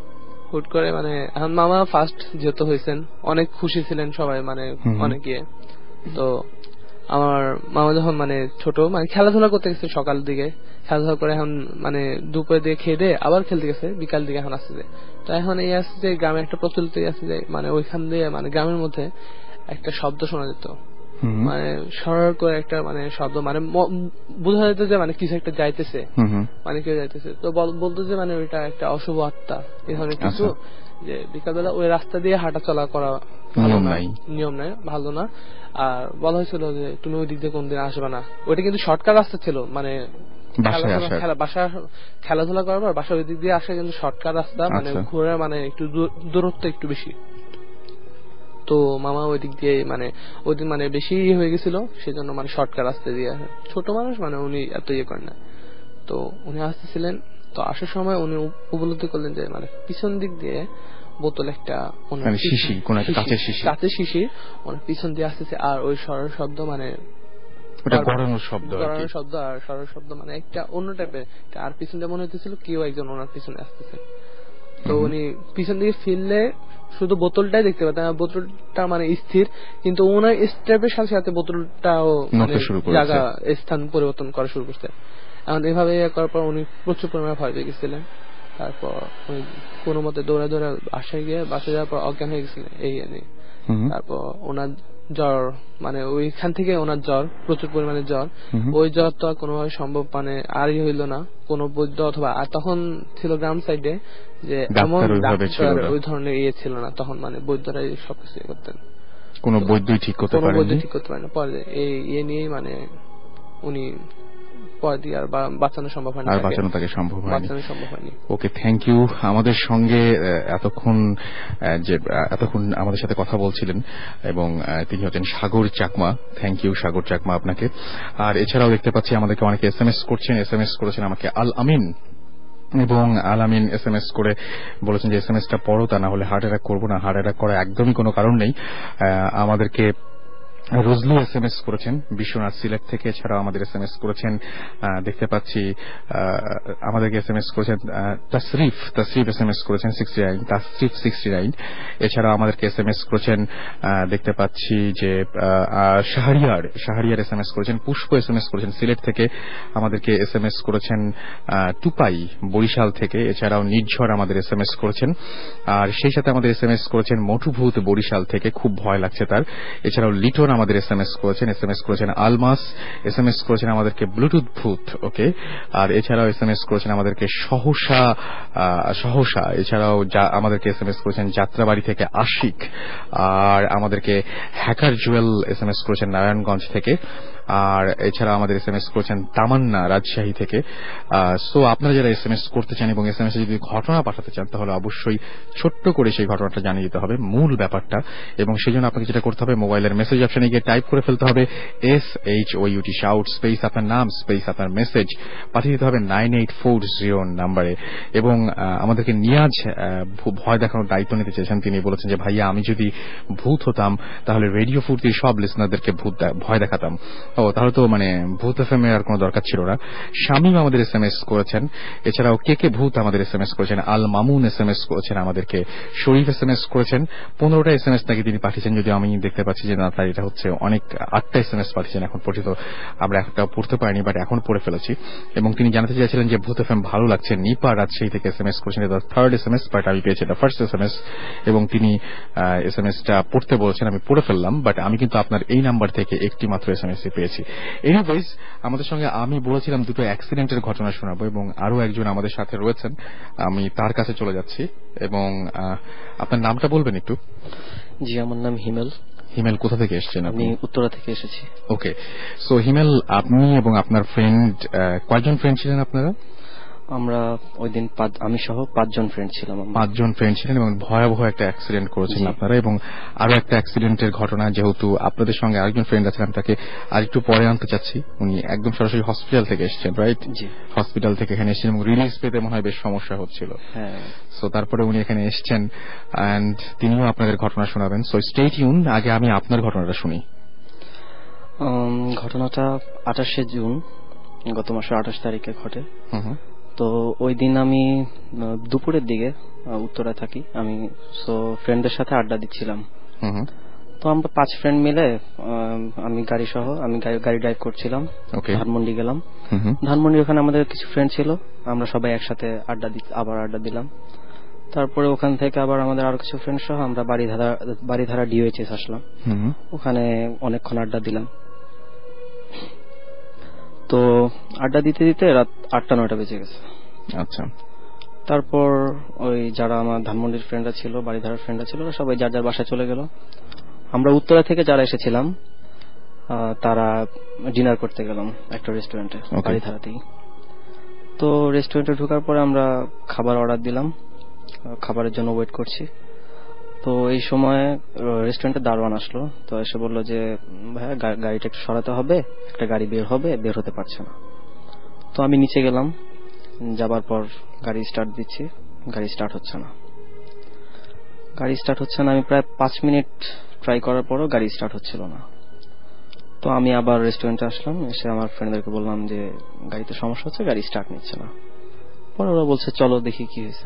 হুট করে মানে এখন মামা ফার্স্ট যেহেতু হয়েছেন অনেক খুশি ছিলেন সবাই, মানে অনেকে। তো আমার মামা যখন মানে ছোট মানে খেলাধুলা করতে গেছে সকালের দিকে, খেলাধুলা করে এখন মানে দুপুরের দিকে খেয়ে দিয়ে আবার খেলতে গেছে, বিকাল দিকে এখন আসছে। তো এখন এই আসছে যে গ্রামে একটা প্রচলিত আছে যে মানে ওইখান দিয়ে মানে গ্রামের মধ্যে একটা শব্দ শোনা যেত, মানে সরার করে একটা মানে শব্দ, মানে বোঝা যেত যে মানে কিছু একটা যাইতেছে, মানে কেউ যাইতেছে। তো বলতো যে মানে ওইটা একটা অশুভ আত্মা এই ধরনের কিছু, যে বিকালবেলা ওই রাস্তা দিয়ে হাঁটা চলা করা নিয়ম নাই, নিয়ম নাই, ভালো না। আর বলা হয়েছিল যে তুমি ওই দিক দিয়ে কোনদিন আসবে না। ওইটা কিন্তু শর্টকাট রাস্তা ছিল, মানে বাসা খেলাধুলা করার পর বাসা ওই দিক দিয়ে আসা কিন্তু শর্টকাট রাস্তা, মানে ঘোরা মানে একটু দূরত্ব একটু বেশি। তো মামা ওই দিক দিয়ে মানে ওই দিন মানে বেশি হয়ে গেছিল, সেই জন্য মানে শর্টকাট রাস্তা দিয়ে, ছোট মানুষ মানে উনি এত ইয়ে করেন না। তো উনি আসতেছিলেন, তো আসার সময় উনি উপলব্ধি করলেন যে মানে পিছন দিক দিয়ে বোতল একটা কাঁচের শিশি ওনার পিছন দিয়ে আসতেছে, আর ওই সরার শব্দ মানে গড়ানোর শব্দ শব্দ আর সরার শব্দ মানে একটা অন্য টাইপের, আর পিছন দিয়ে মনে হতেছিল কেউ একজন ওনার পিছনে আসতেছে। তো উনি পিছন দিকে ফিরলে শুধু বোতলটাই দেখতে পেতেন, বোতলটা মানে স্থির, কিন্তু ওনার স্টেপের সাথে সাথে বোতলটাও মানে জায়গা স্থান পরিবর্তন করা শুরু করছে। এখন এভাবে করার পর উনি প্রচুর পরিমাণে ভয় পেয়ে গেছিলেন। তারপর উনি কোনো মতে দৌড়া দৌড়া বাসায় গিয়ে বাসায় যাওয়ার পর অজ্ঞান হয়ে গেছিলেন এই নিয়ে। তারপর ওনার জ্বর, মানে ওইখান থেকে ওনার জ্বর, প্রচুর পরিমাণে জ্বর। ওই জ্বর তো কোনোভাবে সম্ভব মানে আরই হইল না, কোনো বৈদ্য অথবা, আর তখন ছিল গ্রাম সাইডে যে এমন ডাক্তার ওই ধরনের ইয়ে ছিল না, তখন মানে বৈদ্যরাই সবকিছু করতেন, কোনো বৈদ্যই ঠিক করতে পারেন, বৈদ্য ঠিক করতে পারেন। পরে এই ইয়ে নিয়েই মানে উনি বাঁচানো সম্ভব হয়নি, আর বাঁচানো তাকে সম্ভব হয়নি। Okay, thank you. আমাদের সঙ্গে এতক্ষণ যে এতক্ষণ আমাদের সাথে কথা বলছিলেন এবং তিনি হচ্ছেন সাগর চাকমা। থ্যাংক ইউ সাগর চাকমা আপনাকে। আর এছাড়াও দেখতে পাচ্ছি আমাদেরকে অনেকে এস এম এস করছেন, এস এম এস করেছেন আমাকে আল আমিন, এবং Al Amin S M S করে বলেছেন যে এস এম এসটা পড়ো, তা না হলে হার্ট অ্যাটাক করবো না। হার্ট অ্যাটাক করা একদমই কোনো কারণ নেই। আমাদেরকে রোজলু এস এম এস করেছেন বিশ্বনাথ সিলেট থেকে, এছাড়াও আমাদের এস এম এস করেছেন দেখতে পাচ্ছি আমাদেরকে এস এম এস করেছেন Tasrif Tasrif S M S করেছেন sixty nine Tasrif sixty nine এছাড়াও আমাদেরকে এস এম এস করেছেন দেখতে পাচ্ছি যে Shahriar Shahriar S M S করেছেন, পুষ্প এস এম এস করেছেন সিলেট থেকে, আমাদেরকে এস এম এস করেছেন টুপাই বরিশাল থেকে, এছাড়াও নির্ঝর আমাদের এস এম এস করেছেন, আর সেই সাথে আমাদের এস এম এস করেছেন মঠুভূত বরিশাল থেকে, খুব ভয় লাগছে তার। এছাড়াও লিটন আমাদের এস এম এস করেছেন, এস এম এস করেছেন আলমাস, এস এম এস করেছেন আমাদেরকে ব্লুটুথ ভূত, ওকে। আর এছাড়াও এস এম এস করেছেন আমাদেরকে সহসা সহসা এছাড়াও আমাদেরকে এস এম এস করেছেন যাত্রাবাড়ি থেকে আশিক, আর আমাদেরকে hacker Jewel S M S করেছেন নারায়ণগঞ্জ থেকে, আর এছাড়া আমাদের এস এম এস করেছেন তামান্না রাজশাহী থেকে। সো আপনারা যারা এস এম এস করতে চান এবং এস এম এস যদি ঘটনা পাঠাতে চান, তাহলে অবশ্যই ছোট্ট করে সেই ঘটনাটা জানিয়ে দিতে হবে, মূল ব্যাপারটা। এবং সেই জন্য আপনাকে যেটা করতে হবে, মোবাইলের মেসেজ অপশনে গিয়ে টাইপ করে ফেলতে হবে S H O U T shout space আপনার নাম স্পেস আপনার মেসেজ, পাঠিয়ে দিতে হবে নাইন এইট ফোর জিরো নাম্বারে। এবং আমাদেরকে নিয়াজ ভয় দেখানোর দায়িত্ব নিতে চেয়েছেন, তিনি বলেছেন যে ভাইয়া আমি যদি ভূত হতাম তাহলে রেডিও ফুর্তির সব লিসনারদেরকে ভূত ভয় দেখাতাম। ও তাহলে তো মানে ভূত এফ এম এর আর কোনো দরকার ছিল না। শামীম আমাদের এস এম এস করেছেন, এছাড়াও কে কে ভূত আমাদের এস এম এস করেছেন, Al Mamun S M S করেছেন আমাদেরকে, শরীফ এস এম এস করেছেন, পনেরোটা এস এম এস নাকি তিনি পাঠিয়েছেন, যদিও আমি দেখতে পাচ্ছি যে না তার এটা হচ্ছে অনেক আটটা এস এম এস পাঠিয়েছেন এখন পর্যন্ত, আমরা একটা পড়তে পারিনি বাট এখন পড়ে ফেলেছি। এবং তিনি জানাতে চাইছিলেন যে ভূত এফ এম ভালো লাগছে। নিপা রাজশাহী থেকে এস এম এস করেছেন, এটা third S M S but আমি পেয়েছি এটা ফার্স্ট এস এম এস, এবং তিনি এস এম এসটা পড়তে বলছেন, আমি পড়ে ফেললাম, বাট আমি কিন্তু আপনার এই নাম্বার থেকে একটি মাত্র এস এম এস পেয়েছি। এনিওয়েজ আমাদের সঙ্গে আমি বলেছিলাম দুটো অ্যাক্সিডেন্টের ঘটনা শোনাবো, এবং আরো একজন আমাদের সাথে রয়েছেন, আমি তার কাছে চলে যাচ্ছি। এবং আপনার নামটা বলবেন একটু? জি, আমার নাম হিমেল। হিমেল কোথা থেকে এসেছেন? আমি উত্তরা থেকে এসেছি। ওকে, সো হিমেল আপনি এবং আপনার ফ্রেন্ড, কয়জন ফ্রেন্ড ছিলেন আপনারা? আমরা ওই দিন আমি সহ পাঁচজন ফ্রেন্ড ছিলাম। পাঁচজন ফ্রেন্ড ছিলেন এবং ভয়াবহ একটা অ্যাক্সিডেন্ট করেছেন আপনারা। এবং আরো একটা অ্যাক্সিডেন্টের ঘটনা, যেহেতু আপনাদের সঙ্গে আরেকজন ফ্রেন্ড আছেন, আমি তাকে আরেকটু পরে আনতে চাচ্ছি। উনি একদম সরাসরি হসপিটাল থেকে এসেছেন, রাইট? জি, হসপিটাল থেকে এখানে এসেছেন এবং রিলিজ পেতে মনে হয় বেশ সমস্যা হচ্ছিল। হ্যাঁ, সো তারপরে উনি এখানে এসেছেন এন্ড তিনিও আপনাদের ঘটনা শোনাবেন। So stay tune. আগে আমি আপনার ঘটনাটা শুনি। ঘটনাটা আঠাশে জুন গত মাসের আঠাশ তারিখে ঘটে। তো ওই দিন আমি দুপুরের দিকে উত্তরায় থাকি আমি, সো ফ্রেন্ডদের সাথে আড্ডা দিচ্ছিলাম। তো আমরা পাঁচ ফ্রেন্ড মিলে আমি গাড়ি সহ আমি গাড়ি ড্রাইভ করছিলাম, ধানমন্ডি গেলাম। ধানমন্ডি ওখানে আমাদের কিছু ফ্রেন্ড ছিল, আমরা সবাই একসাথে আড্ডা আবার আড্ডা দিলাম। তারপরে ওখান থেকে আবার আমাদের আরো কিছু ফ্রেন্ড সহ আমরা বাড়িধারা বাড়িধারা ডিওএইচএস আসলাম, ওখানে অনেকক্ষণ আড্ডা দিলাম। তো আড্ডা দিতে দিতে রাত আটটা নয়টা বেজে গেছে। আচ্ছা, তারপর ওই যারা আমার ধানমন্ডির ফ্রেন্ডরা ছিল, বাড়িধারার ফ্রেন্ডরা ছিল, সবাই যার যার বাসায় চলে গেল। আমরা উত্তরা থেকে যারা এসেছিলাম তারা ডিনার করতে গেলাম একটা রেস্টুরেন্টে বাড়িধারাতেই। তো রেস্টুরেন্টে ঢোকার পরে আমরা খাবার অর্ডার দিলাম, খাবারের জন্য ওয়েট করছি। তো এই সময় রেস্টুরেন্টে দারোয়ান আসলো, তো এসে বললো যে ভাইয়া গাড়িটা একটু সরাতে হবে, একটা গাড়ি বের হবে, বের হতে পারছে না। তো আমি নিচে গেলাম, যাবার পর গাড়ি স্টার্ট দিচ্ছি, গাড়ি স্টার্ট হচ্ছে না গাড়ি স্টার্ট হচ্ছে না আমি প্রায় পাঁচ মিনিট ট্রাই করার পরও গাড়ি স্টার্ট হচ্ছিল না। তো আমি আবার রেস্টুরেন্টে আসলাম, এসে আমার ফ্রেন্ডদেরকে বললাম যে গাড়িতে সমস্যা হচ্ছে, গাড়ি স্টার্ট নিচ্ছে না। পরে ওরা বলছে চলো দেখি কি হয়েছে।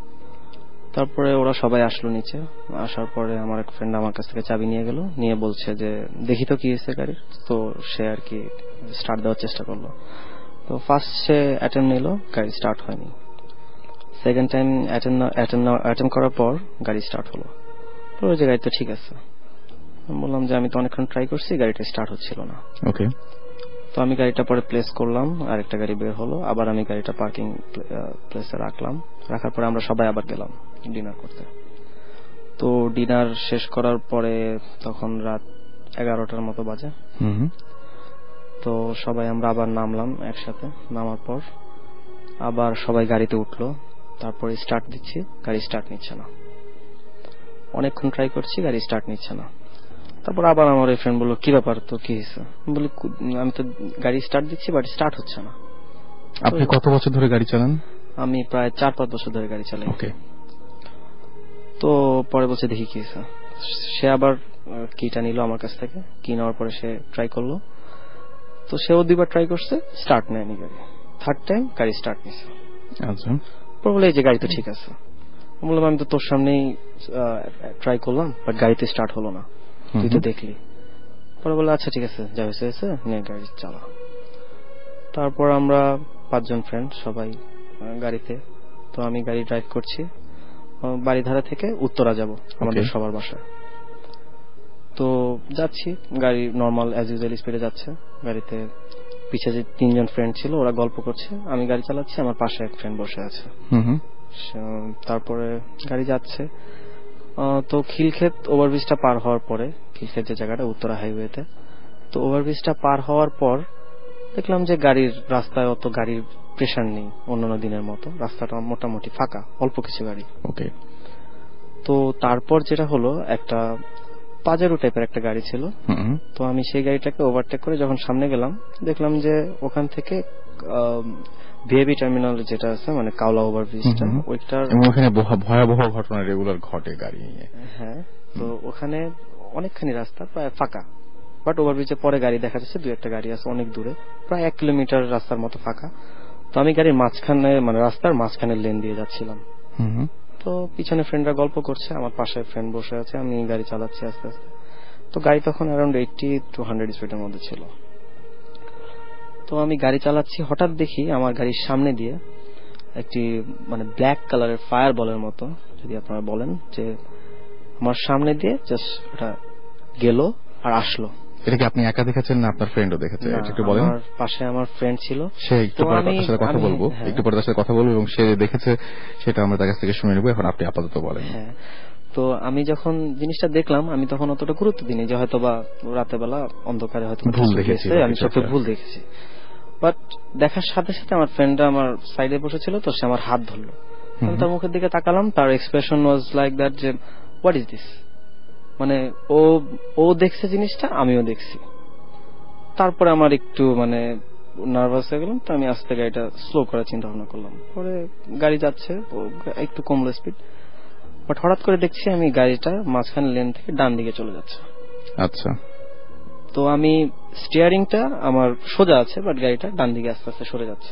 তারপরে ওরা সবাই আসলো নিচে, আসার পরে আমার এক ফ্রেন্ড আমার কাছ থেকে চাবি নিয়ে গেল, নিয়ে বলছে যে দেখি তো কি হয়েছে গাড়ির। তো সে আর কি স্টার্ট দেওয়ার চেষ্টা করলো। তো ফার্স্ট সে অ্যাটেম্প নিল, গাড়ি স্টার্ট হয়নি। সেকেন্ড টাইম অ্যাটেম্প করার পর গাড়ি স্টার্ট হলো। তো ওই যে গাড়ি তো ঠিক আছে, বললাম যে আমি তো অনেকক্ষণ ট্রাই করছি, গাড়িটা স্টার্ট হচ্ছিল না। ওকে, তো আমি গাড়িটা পরে প্লেস করলাম, আরেকটা গাড়ি বের হলো, আবার আমি গাড়িটা পার্কিং প্লেসে রাখলাম। রাখার পরে আমরা সবাই আবার গেলাম ডিনার করতে। তো ডিনার শেষ করার পরে তখন রাত এগারোটার মতো বাজে। তো সবাই আমরা আবার নামলাম একসাথে। নামার পর আবার সবাই গাড়িতে উঠলো, তারপরে স্টার্ট দিচ্ছি, গাড়ি স্টার্ট নিচ্ছে না। অনেকক্ষণ ট্রাই করছি, গাড়ি স্টার্ট নিচ্ছে না। তারপর আবার আমার এই ফ্রেন্ড বললো কি ব্যাপার, তো কি হয়েছে? বলি আমি তো গাড়ি স্টার্ট দিচ্ছি বাট স্টার্ট হচ্ছে না। আপনি কত বছর ধরে গাড়ি চালান? আমি প্রায় চার পাঁচ বছর ধরে গাড়ি চালাই। ওকে। তো পরে বলছে দেখি কি হয়েছে। সে আবার কিটা নিল আমার কাছ থেকে, কি নেওয়ার পরে সে ট্রাই করলো। তো সেও দুইবার ট্রাই করছে, স্টার্ট নেয়নি গাড়ি। থার্ড টাইম গাড়ি স্টার্ট নিছে। আচ্ছা, পরে বলে এই যে গাড়ি তো ঠিক আছে। বললাম আমি তো তোর সামনেই ট্রাই করলাম বাট গাড়িতে স্টার্ট হলো না, তুই তো দেখলি। পরে বলে আচ্ছা ঠিক আছে, যা হয়েছে হয়েছে, নে গাড়ি চালা। তারপর আমরা পাঁচজন ফ্রেন্ড সবাই গাড়িতে। তো আমি গাড়ি ড্রাইভ করছি, বাড়িধারা থেকে উত্তরা যাব আমাদের সবার বাসায়। তো যাচ্ছি, গাড়ি নর্মাল অ্যাজ ইউজুয়াল স্পিডে যাচ্ছে। গাড়িতে পিছে যে তিনজন ফ্রেন্ড ছিল ওরা গল্প করছে, আমি গাড়ি চালাচ্ছি, আমার পাশে এক ফ্রেন্ড বসে আছে। তারপরে গাড়ি যাচ্ছে। তো খিলক্ষেত ওভারব্রিজটা পার হওয়ার পরে, খিলক্ষেত যে জায়গাটা উত্তরা হাইওয়েতে, তো ওভারব্রিজটা পার হওয়ার পর দেখলাম যে গাড়ির রাস্তায় অত গাড়ির প্রেসার নেই অন্যান্য দিনের মতো, রাস্তাটা মোটামুটি ফাঁকা, অল্প কিছু গাড়ি। ওকে। তো তারপর যেটা হলো, একটা পাজেরো টাইপের একটা গাড়ি ছিল। তো আমি সেই গাড়িটাকে ওভারটেক করে যখন সামনে গেলাম, দেখলাম যে ওখান থেকে ভিআইপি টার্মিনাল যেটা আছে, মানে কাওলা ওভারব্রিজটা, ওইটার ওখানে ভয়াবহ ঘটনা রেগুলার ঘটে গাড়ি নিয়ে। হ্যাঁ, তো ওখানে অনেকখানি রাস্তা প্রায় ফাঁকা, বাট ওভারব্রিজের পরে গাড়ি দেখা যাচ্ছে, দুই একটা গাড়ি আছে অনেক দূরে, প্রায় এক কিলোমিটার রাস্তার মতো ফাঁকা। তো আমি গাড়ির মাঝখানে, মানে রাস্তার মাঝখানে লেন দিয়ে যাচ্ছিলাম। তো পিছনে ফ্রেন্ডরা গল্প করছে, আমার পাশে ফ্রেন্ড বসে আছে, আমি গাড়ি চালাচ্ছি আস্তে আস্তে। তো গাড়ি তখন অ্যারাউন্ড এইটটি টু হান্ড্রেড স্পিডের মধ্যে ছিল। তো আমি গাড়ি চালাচ্ছি, হঠাৎ দেখি আমার গাড়ির সামনে দিয়ে একটি মানে ব্ল্যাক কালারের ফায়ার বলের মতো, যদি আপনারা বলেন, যে আমার সামনে দিয়ে জাস্ট ওটা গেল আর আসলো। এটা কি আপনি একা দেখেছেন না আপনার ফ্রেন্ডও দেখেছে? একটু বলেন। আমার পাশে আমার ফ্রেন্ড ছিল, সে একটু পরে তার সাথে কথা বলবো, একটু পরে তার সাথে কথা বলবো, এবং সে দেখেছে সেটা আমরা তার কাছ থেকে শুনে নেবো। এখন আপনি আপাতত বলেন। হ্যাঁ, তো আমি যখন জিনিসটা দেখলাম, আমি তখন অতটা গুরুত্ব দিইনি, যে হয়তো বা রাতে বেলা অন্ধকারে হয়তো ভুল দেখেছি, আমি চোখে ভুল দেখেছি। বাট দেখার সাথে সাথে আমার ফ্রেন্ডটা আমার সাইডে বসেছিল, তো সে আমার হাত ধরলো। আমি তার মুখের দিকে তাকালাম, তার এক্সপ্রেশন ওয়াজ লাইক দ্যাট, যে হোয়াট ইজ দিস, মানে ও ও দেখছে জিনিসটা, আমিও দেখছি। তারপরে আমার একটু মানে নার্ভাস হয়ে গেলাম, তো আমি আস্তে গাড়িটা স্লো করার চিন্তা ভাবনা করলাম। পরে গাড়ি যাচ্ছে, একটু কমলো স্পিড, বাট হঠাৎ করে দেখছি আমি গাড়িটা মাঝখানে লেন থেকে ডান দিকে চলে যাচ্ছে। আচ্ছা। তো আমি স্টিয়ারিংটা আমার সোজা আছে, বাট গাড়িটা ডান দিকে আস্তে আস্তে সরে যাচ্ছে।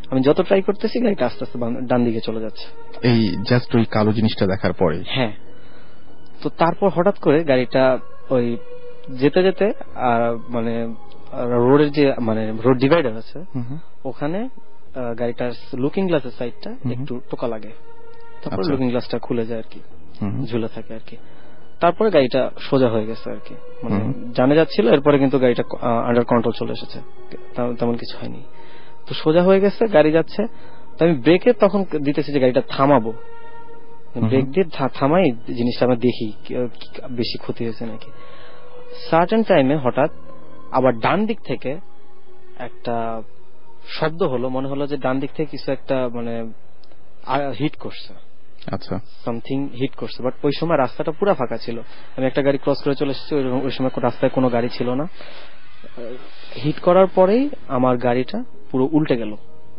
আমি যত ট্রাই করতেছি গাড়িটা আস্তে আস্তে ডান দিকে চলে যাচ্ছে, এই জাস্ট ওই কালো জিনিসটা দেখার পরে। হ্যাঁ, তো তারপর হঠাৎ করে গাড়িটা ওই যেতে যেতে মানে রোডের যে মানে রোড ডিভাইডার আছে ওখানে গাড়িটার লুকিং গ্লাসের সাইডটা একটু টোকা লাগে, তারপর লুকিং গ্লাসটা খুলে যায় আর কি, ঝুলে থাকে আর কি। তারপরে গাড়িটা সোজা হয়ে গেছে আর কি, মানে জানে যাচ্ছিল, এরপরে কিন্তু গাড়িটা আন্ডার কন্ট্রোল চলে এসেছে, তেমন কিছু হয়নি। তো সোজা হয়ে গেছে, গাড়ি যাচ্ছে। তো আমি ব্রেকে তখন দিতেছি যে গাড়িটা থামাবো, ব্রেক দিয়ে থামাই জিনিসটা আমরা দেখি বেশি ক্ষতি হয়েছে নাকি। সার্টেন টাইমে হঠাৎ আবার ডান দিক থেকে একটা শব্দ হলো, মনে হলো যে ডান দিক থেকে কিছু একটা মানে হিট করছে, আচ্ছা সামথিং হিট করছে। বাট ওই সময় রাস্তাটা পুরো ফাঁকা ছিল, আমি একটা গাড়ি ক্রস করে চলে এসেছি, ওই সময় রাস্তায় কোনো গাড়ি ছিল না। হিট করার পরেই আমার গাড়িটা পুরো উল্টে গেল,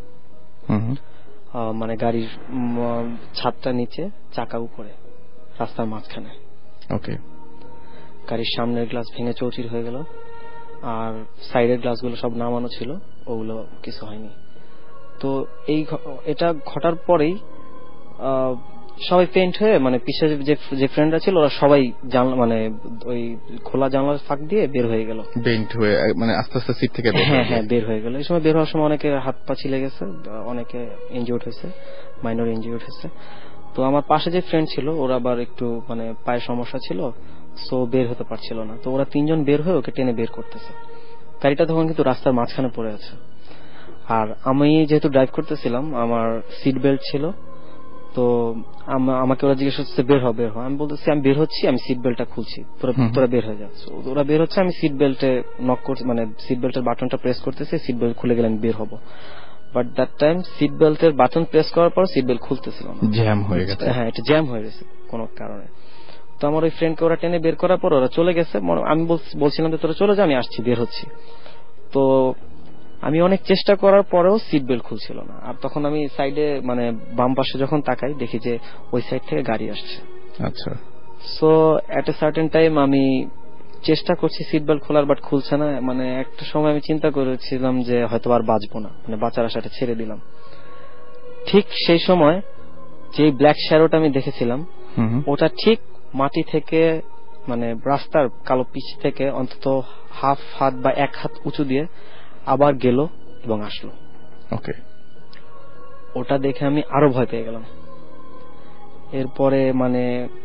মানে গাড়ির ছাদটা নিচে, চাকা উপরে, রাস্তার মাঝখানে। ওকে, গাড়ির সামনের গ্লাস ভেঙে চৌচির হয়ে গেল, আর সাইডের গ্লাসগুলো সব নামানো ছিল, ওগুলো কিছু হয়নি। তো এই এটা ঘটার পরেই সবাই পেন্ট হয়ে মানে পিছে যে ফ্রেন্ডরা ছিল ওরা সবাই জানলা মানে ওই খোলা জানলার ফাঁক দিয়ে বের হয়ে গেল, পেন্ট হয়ে মানে আস্তে আস্তে সিট থেকে হ্যাঁ হ্যাঁ বের হয়ে গেল। এই সময় বের হওয়ার সময় অনেকে হাত পা ছিলে গেছে, অনেকে ইনজিউর্ড হয়েছে, মাইনর ইনজিউর্ড হয়েছে। তো আমার পাশে যে ফ্রেন্ড ছিল ওরা আবার একটু মানে পায়ের সমস্যা ছিল, সো বের হতে পারছিল না। তো ওরা তিনজন বের হয়ে ওকে টেনে বের করতেছে। গাড়িটা তখন কিন্তু রাস্তার মাঝখানে পড়ে আছে, আর আমি যেহেতু ড্রাইভ করতেছিলাম আমার সিট বেল্ট ছিল। তো আমাকে ওরা জিজ্ঞেস করছে বের হ বের হ, আমি বলতেছি আমি বের হচ্ছি, আমি সিট বেল্টটা খুলছি, তোরা তোরা বের হয়ে যাচ্ছে। ওরা বের হচ্ছে, আমি সিট বেল্টে নক করছি, মানে সিট বেল্টের বাটনটা প্রেস করতেছি, সিট বেল্ট খুলে গেলে আমি বের হবো। বাট দ্যাট টাইম সিট বেল্টের বাটন প্রেস করার পর সিট বেল্ট খুলতেছিল না, জ্যাম হয়ে গেছে। হ্যাঁ, এটা জ্যাম হয়ে গেছে কোনো কারণে। তো আমার ওই ফ্রেন্ডকে ওরা টেনে বের করার পর ওরা চলে গেছে। আমি বলছিলাম যে তোরা চলে যা, আমি আসছি, বের হচ্ছি। তো আমি অনেক চেষ্টা করার পরেও সিট বেল্ট খুলছিল না। আর তখন আমি সাইডে মানে বাম পাশে যখন তাকাই দেখি যে ওই সাইড থেকে গাড়ি আসছে। আচ্ছা, so at a certain time আমি চেষ্টা করছি সিট বেল্ট খোলার, বাট খুলছে না। মানে একটা সময় আমি চিন্তা করেছিলাম যে হয়তো আর বাঁচবো না, মানে বাঁচার আশাটা ছেড়ে দিলাম। ঠিক সেই সময় যে ব্ল্যাক শ্যারোটা আমি দেখেছিলাম ওটা ঠিক মাটি থেকে মানে রাস্তার কালো পিচ থেকে অন্তত হাফ হাত বা এক হাত উঁচু দিয়ে আবার গেল এবং আসলো। ওকে, ওটা দেখে আমি আরো ভয় পেয়ে গেলাম। এরপরে মানে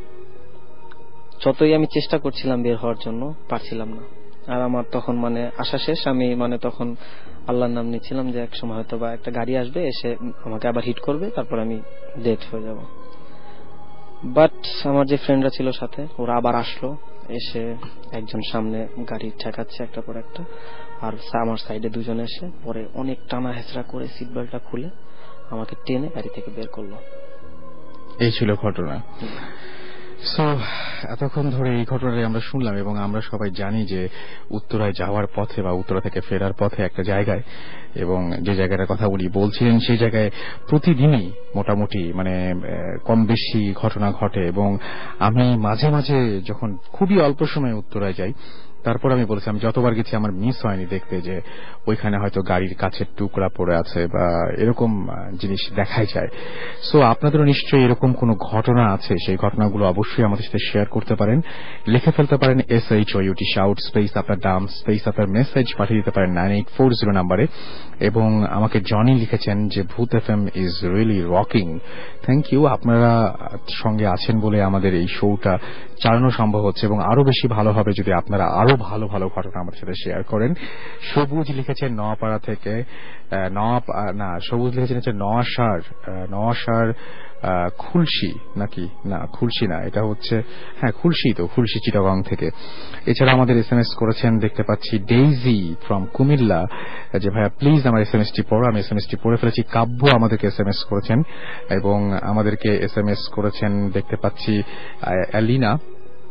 যতই আমি চেষ্টা করছিলাম বের হওয়ার জন্য, পারছিলাম না। আর আমার তখন মানে আশা শেষ। আমি মানে তখন আল্লাহর নাম নিচ্ছিলাম যে এক সময় হয়তো বা একটা গাড়ি আসবে, এসে আমাকে আবার হিট করবে, তারপর আমি ডেড হয়ে যাব। বাট আমার যে ফ্রেন্ডরা ছিল সাথে ওরা আবার আসলো, এসে একজন সামনে গাড়ি ঠেকাচ্ছে একটা পর একটা, আর আমার সাইডে দুজন এসে পরে অনেক টানা হেঁচড়া করে সিট বেল্টটা খুলে আমাকে টেনে গাড়ি থেকে বের করলো। এই ছিল ঘটনা। সো এতক্ষণ ধরে এই ঘটনাটি আমরা শুনলাম এবং আমরা সবাই জানি যে উত্তরায় যাওয়ার পথে বা উত্তরা থেকে ফেরার পথে একটা জায়গায়, এবং যে জায়গাটার কথা উনি বলছিলেন সেই জায়গায় প্রতিদিনই মোটামুটি মানে কম বেশি ঘটনা ঘটে। এবং আমি মাঝে মাঝে যখন খুবই অল্প সময়ে উত্তরায় যাই, তারপর আমি বলেছি আমি যতবার গেছি আমার মিস হয়নি দেখতে যে ওইখানে হয়তো গাড়ির কাছের টুকরা পড়ে আছে বা এরকম জিনিস দেখাই যায়। সো আপনাদেরও নিশ্চয়ই এরকম কোন ঘটনা আছে, সেই ঘটনাগুলো অবশ্যই আমাদের সাথে শেয়ার করতে পারেন, লিখে ফেলতে পারেন S H O U T shout space আপনার নাম স্পেস আপনার মেসেজ পাঠিয়ে দিতে পারেন নাইন এইট ফোর জিরো নাম্বারে। এবং আমাকে জনি লিখেছেন যে Bhoot F M is really rocking. Thank you, আপনারা সঙ্গে আছেন বলে আমাদের এই শোটা চালানো সম্ভব হচ্ছে, এবং আরো বেশি ভালো হবে যদি আপনারা আরো ভালো ভালো ঘটনা আমাদের সাথে শেয়ার করেন। সবুজ লিখেছেন নোয়াপাড়া থেকে, নওয়া না সবুজ লিখেছেন হচ্ছে নোয়াশার নোয়াশার খুলশি নাকি না খুলশি না এটা হচ্ছে হ্যাঁ খুলশি তো খুলশি চিটাগাং থেকে। এছাড়া আমাদের এস এম এস করেছেন দেখতে পাচ্ছি ডেইজি ফ্রম কুমিল্লা, যে ভাইয়া প্লিজ আমার এস এম এস টি পড়ো। আমি এস এম এস টি পড়ে ফেলেছি। কাব্য আমাদেরকে এস এম এস করেছেন এবং আমাদেরকে এস এম এস করেছেন দেখতে পাচ্ছি অ্যালিনা।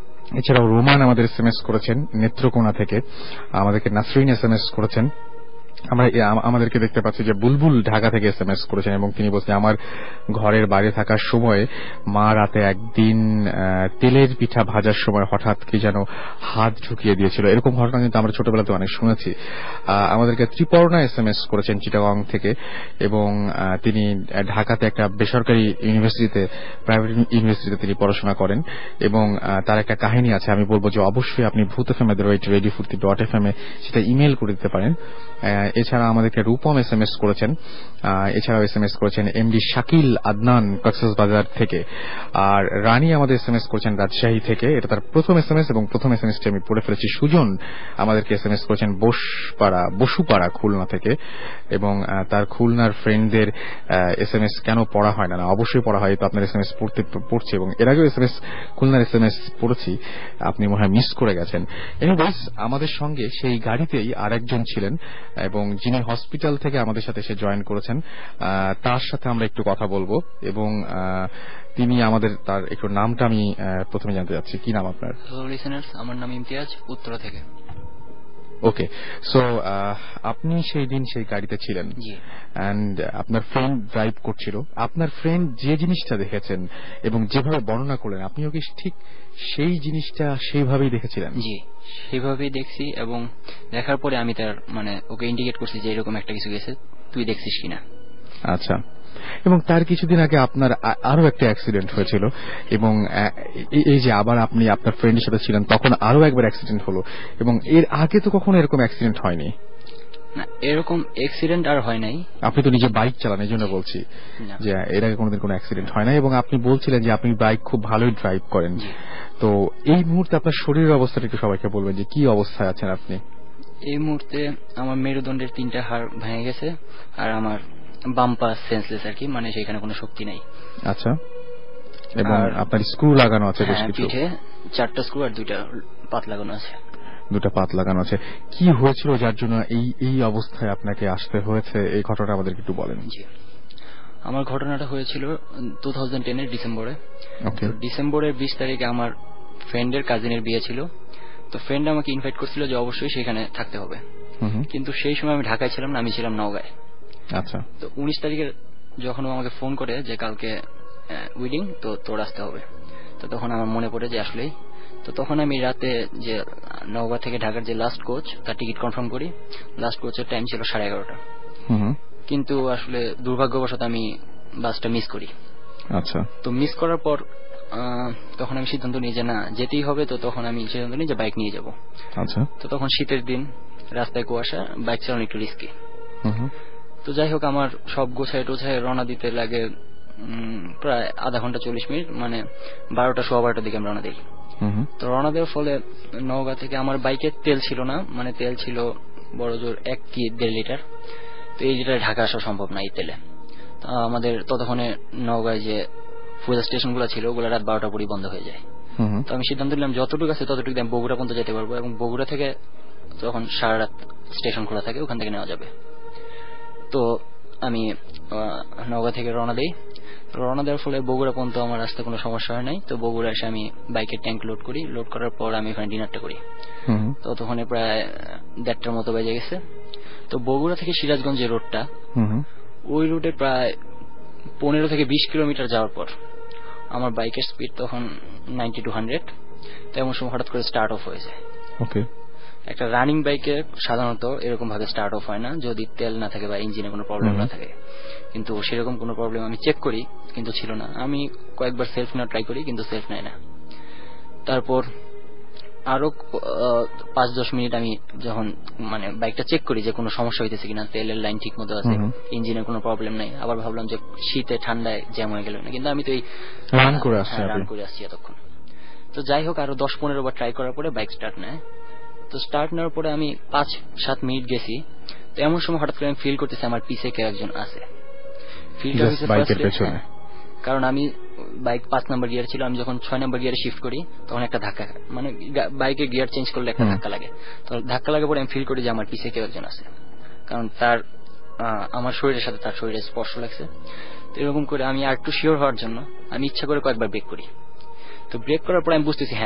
এছাড়াও রোমান আমাদের এস এম এস করেছেন নেত্রকোনা থেকে, আমাদেরকে নাসরিন এস এম এস করেছেন আমরা আমাদেরকে দেখতে পাচ্ছি যে বুলবুল ঢাকা থেকে এস এম এস করেছেন এবং তিনি বলছেন আমার ঘরের বাইরে থাকার সময় মা রাতে একদিন তেলের পিঠা ভাজার সময় হঠাৎ কি যেন হাত ঢুকিয়ে দিয়েছিল। এরকম ঘটনা কিন্তু আমরা ছোটবেলাতে অনেক শুনেছি। আমাদেরকে ত্রিপর্ণা এস এম এস করেছেন চিটাগং থেকে এবং তিনি ঢাকাতে একটা বেসরকারি ইউনিভার্সিটিতে প্রাইভেট ইউনিভার্সিটিতে তিনি পড়াশোনা করেন এবং তার একটা কাহিনী আছে। আমি বলবো যে অবশ্যই আপনি ভূত এফ এম এর wait radio Foorti dot F M এ সেটা ইমেল করে দিতে পারেন। এছাড়া আমাদেরকে রূপম এস এম এস করেছেন, এছাড়াও এস এম এস করেছেন এমডি শাকিল আদনান কক্সবাজার থেকে, আর রানী আমাদের এস এম এস করেছেন রাজশাহী থেকে। এটা তার প্রথম এস এম এস এবং প্রথম এস এম এসটি আমি পড়ে ফেলেছি। সুজন আমাদেরকে এস এম এস করেছেন বসপাড়া বসুপাড়া খুলনা থেকে এবং তার খুলনার ফ্রেন্ডদের এস এম এস কেন পড়া হয় না, অবশ্যই পড়া হয়, তো আপনার এস এম এস পড়তে পড়ছে এবং এর আগেও এস এম এস খুলনার এস এম এস পড়েছি, আপনি মনে হয় মিস করে গেছেন। এনিওয়েজ আমাদের সঙ্গে সেই গাড়িতেই আরেকজন ছিলেন এবং যিনি হসপিটাল থেকে আমাদের সাথে এসে জয়েন করেছেন, তার সাথে আমরা একটু কথা বলবো এবং তিনি আমাদের তার একটু নামটা আমি প্রথমে জানতে চাচ্ছি। কি নাম আপনার? হ্যালো লিসেনার্স, আমার নাম ইমতিয়াজ, উত্তরা থেকে। ওকে, সো আপনি সেই দিন সেই গাড়িতে ছিলেন এন্ড আপনার ফ্রেন্ড ড্রাইভ করছিল। আপনার ফ্রেন্ড যে জিনিসটা দেখেছেন এবং যেভাবে বর্ণনা করলেন, আপনিও কি ঠিক সেই জিনিসটা সেইভাবেই দেখেছিলেন? জি, সেইভাবেই দেখছি এবং দেখার পরে আমি তার মানে ওকে ইন্ডিকেট করছি যে এরকম একটা কিছু গেছে, তুই দেখছিস কিনা। আচ্ছা, এবং তার কিছুদিন আগে আপনার আরো একটা অ্যাক্সিডেন্ট হয়েছিল এবং এই যে আবার আপনি আপনার ফ্রেন্ডের সাথে ছিলেন তখন আরো একবার অ্যাক্সিডেন্ট হলো এবং এর আগে তো কখনো এরকম অ্যাক্সিডেন্ট হয়নি? না, এরকম অ্যাক্সিডেন্ট আর হয় নাই। আপনি তো নিজে বাইক চালান, এই জন্য বলছি যে এর আগে কোনোদিন কোনো অ্যাক্সিডেন্ট হয় নাই এবং আপনি বলছিলেন যে আপনি বাইক খুব ভালোই ড্রাইভ করেন। তো এই মুহূর্তে আপনার শরীরের অবস্থাটা একটু সবাইকে বলবেন যে কি অবস্থায় আছেন আপনি? এই মুহূর্তে আমার মেরুদণ্ডের তিনটা হাড় ভেঙে গেছে আর আমার বাম পা সেন্সলেস আর কি, মানে সেখানে কোনো শক্তি নাই। আচ্ছা, এবং আপনার স্ক্রু লাগানো আছে বেশ কিছু? পিঠে চারটা স্ক্রু আর দুইটা পাত লাগানো আছে। দুটা পাত লাগানো আছে। কি হয়েছিল যার জন্য এই এই অবস্থায় আপনাকে আসতে হয়েছে, এই ঘটনা আমাদেরকে একটু বলেন। জি, আমার ঘটনাটা হয়েছিল টু থাউজেন্ড টেন এর ডিসেম্বরে। ডিসেম্বরের বিশ তারিখে আমার ফ্রেন্ডের কাজিনের বিয়ে ছিল। তো ফ্রেন্ড আমাকে ইনভাইট করছিল যে অবশ্যই সেখানে থাকতে হবে, কিন্তু সেই সময় আমি ঢাকায় ছিলাম না, আমি ছিলাম নওগাঁয়। আচ্ছা, তো উনিশ তারিখে যখন আমাকে ফোন করে যে কালকে উইডিং, তো তোর আসতে হবে, তো তখন আমার মনে পড়ে যে আসলেই। তো তখন আমি রাতে যে নওগাঁ থেকে ঢাকার যে লাস্ট কোচ তার টিকিট কনফার্ম করি। লাস্ট কোচের টাইম ছিল সাড়ে এগারোটা, কিন্তু আসলে দুর্ভাগ্যবশত আমি বাসটা মিস করি। আচ্ছা, তো মিস করার পর তখন আমি সিদ্ধান্ত নিই যে না, যেতেই হবে। তো তখন আমি সিদ্ধান্ত নিই যে বাইক নিয়ে যাব। আচ্ছা, তো তখন শীতের দিন, রাস্তায় কুয়াশা, বাইক চালানো একটু রিস্কি। তো যাই হোক, আমার সব গোছায় টোছায় রওনা দিতে লাগে প্রায় আধা ঘন্টা চল্লিশ মিনিট, মানে বারোটা সোয়া বারোটার দিকে আমি রওনা দিই। তো রওনা দেওয়ার ফলে নওগাঁ থেকে আমার বাইকে তেল ছিল না, মানে তেল ছিল বড় জোর এক কি দেড় লিটার। তো এই লিটারে ঢাকা আসা সম্ভব না এই তেলে। তো আমাদের ততক্ষণে নওগাঁয় যে ফুয়েল স্টেশন গুলো ছিল ওগুলো রাত বারোটা পরই বন্ধ হয়ে যায়। তো আমি সিদ্ধান্ত নিলাম যতটুকু আছে ততটুকু আমি বগুড়া পর্যন্ত যেতে পারবো এবং বগুড়া থেকে তখন সারা রাত স্টেশন খোলা থাকে, ওখান থেকে নেওয়া যাবে। তো আমি নওগাঁ থেকে রওনা দিই। রওনা দেওয়ার ফলে বগুড়া পর্যন্ত আমার আসতে কোনো সমস্যা হয় নাই। তো বগুড়া এসে আমি বাইকের ট্যাঙ্ক লোড করি। লোড করার পর আমি ওখানে ডিনারটা করি। তো তখন প্রায় দেড়টার মতো বেজে গেছে। তো বগুড়া থেকে সিরাজগঞ্জ যে রোডটা, ওই রুটে প্রায় পনেরো থেকে বিশ কিলোমিটার যাওয়ার পর আমার বাইকের স্পিড তখন নাইনটি টু হান্ড্রেড। তো এমন সময় হঠাৎ করে স্টার্ট অফ হয়ে যায়। ওকে, একটা রানিং বাইকে সাধারণত এরকম ভাবে স্টার্ট অফ হয় না যদি তেল না থাকে বা ইঞ্জিনে কোনো প্রবলেম না থাকে, কিন্তু সেরকম কোনো প্রবলেম আমি চেক করি কিন্তু ছিল না। আমি কয়েকবার সেলফ নেওয়া ট্রাই করি কিন্তু সেলফ নেয় না। তারপর আরো পাঁচ দশ মিনিট আমি যখন মানে বাইকটা চেক করি যে কোনো সমস্যা হইতেছে কিনা, তেলের লাইন ঠিক মতো আছে, ইঞ্জিনের কোনো প্রবলেম নাই, আবার ভাবলাম যে শীতে ঠান্ডায় জ্যাম হয়ে গেল না, কিন্তু আমি তো এই রান করে আসছি রান করে আসছি এতক্ষণ। তো যাই হোক, আরো দশ পনেরো বার ট্রাই করার পরে বাইক স্টার্ট নেয়। তো স্টার্ট নেওয়ার পরে আমি পাঁচ সাত মিনিট গেছি। তো এমন সময় হঠাৎ করে আমি ফিল করতেছি আমার পিছে কেউ একজন আছে। ফিলটা হয়েছে কারণ আমি বাইক পাঁচ নাম্বার গিয়ার ছিল, আমি যখন ছয় নাম্বার গিয়ারে শিফট করি তখন একটা ধাক্কা, মানে বাইকে গিয়ার চেঞ্জ করলে একটা ধাক্কা লাগে। তো ধাক্কা লাগার পরে আমি ফিল করি যে আমার পিছে কেউ একজন আছে, কারণ তার আমার শরীরের সাথে তার শরীরে স্পর্শ লাগছে। তো এরকম করে আমি আর একটু শিওর হওয়ার জন্য আমি ইচ্ছা করে কয়েকবার ব্রেক করি। তো ব্রেক করার পরে আমি বুঝতেছি হ্যাঁ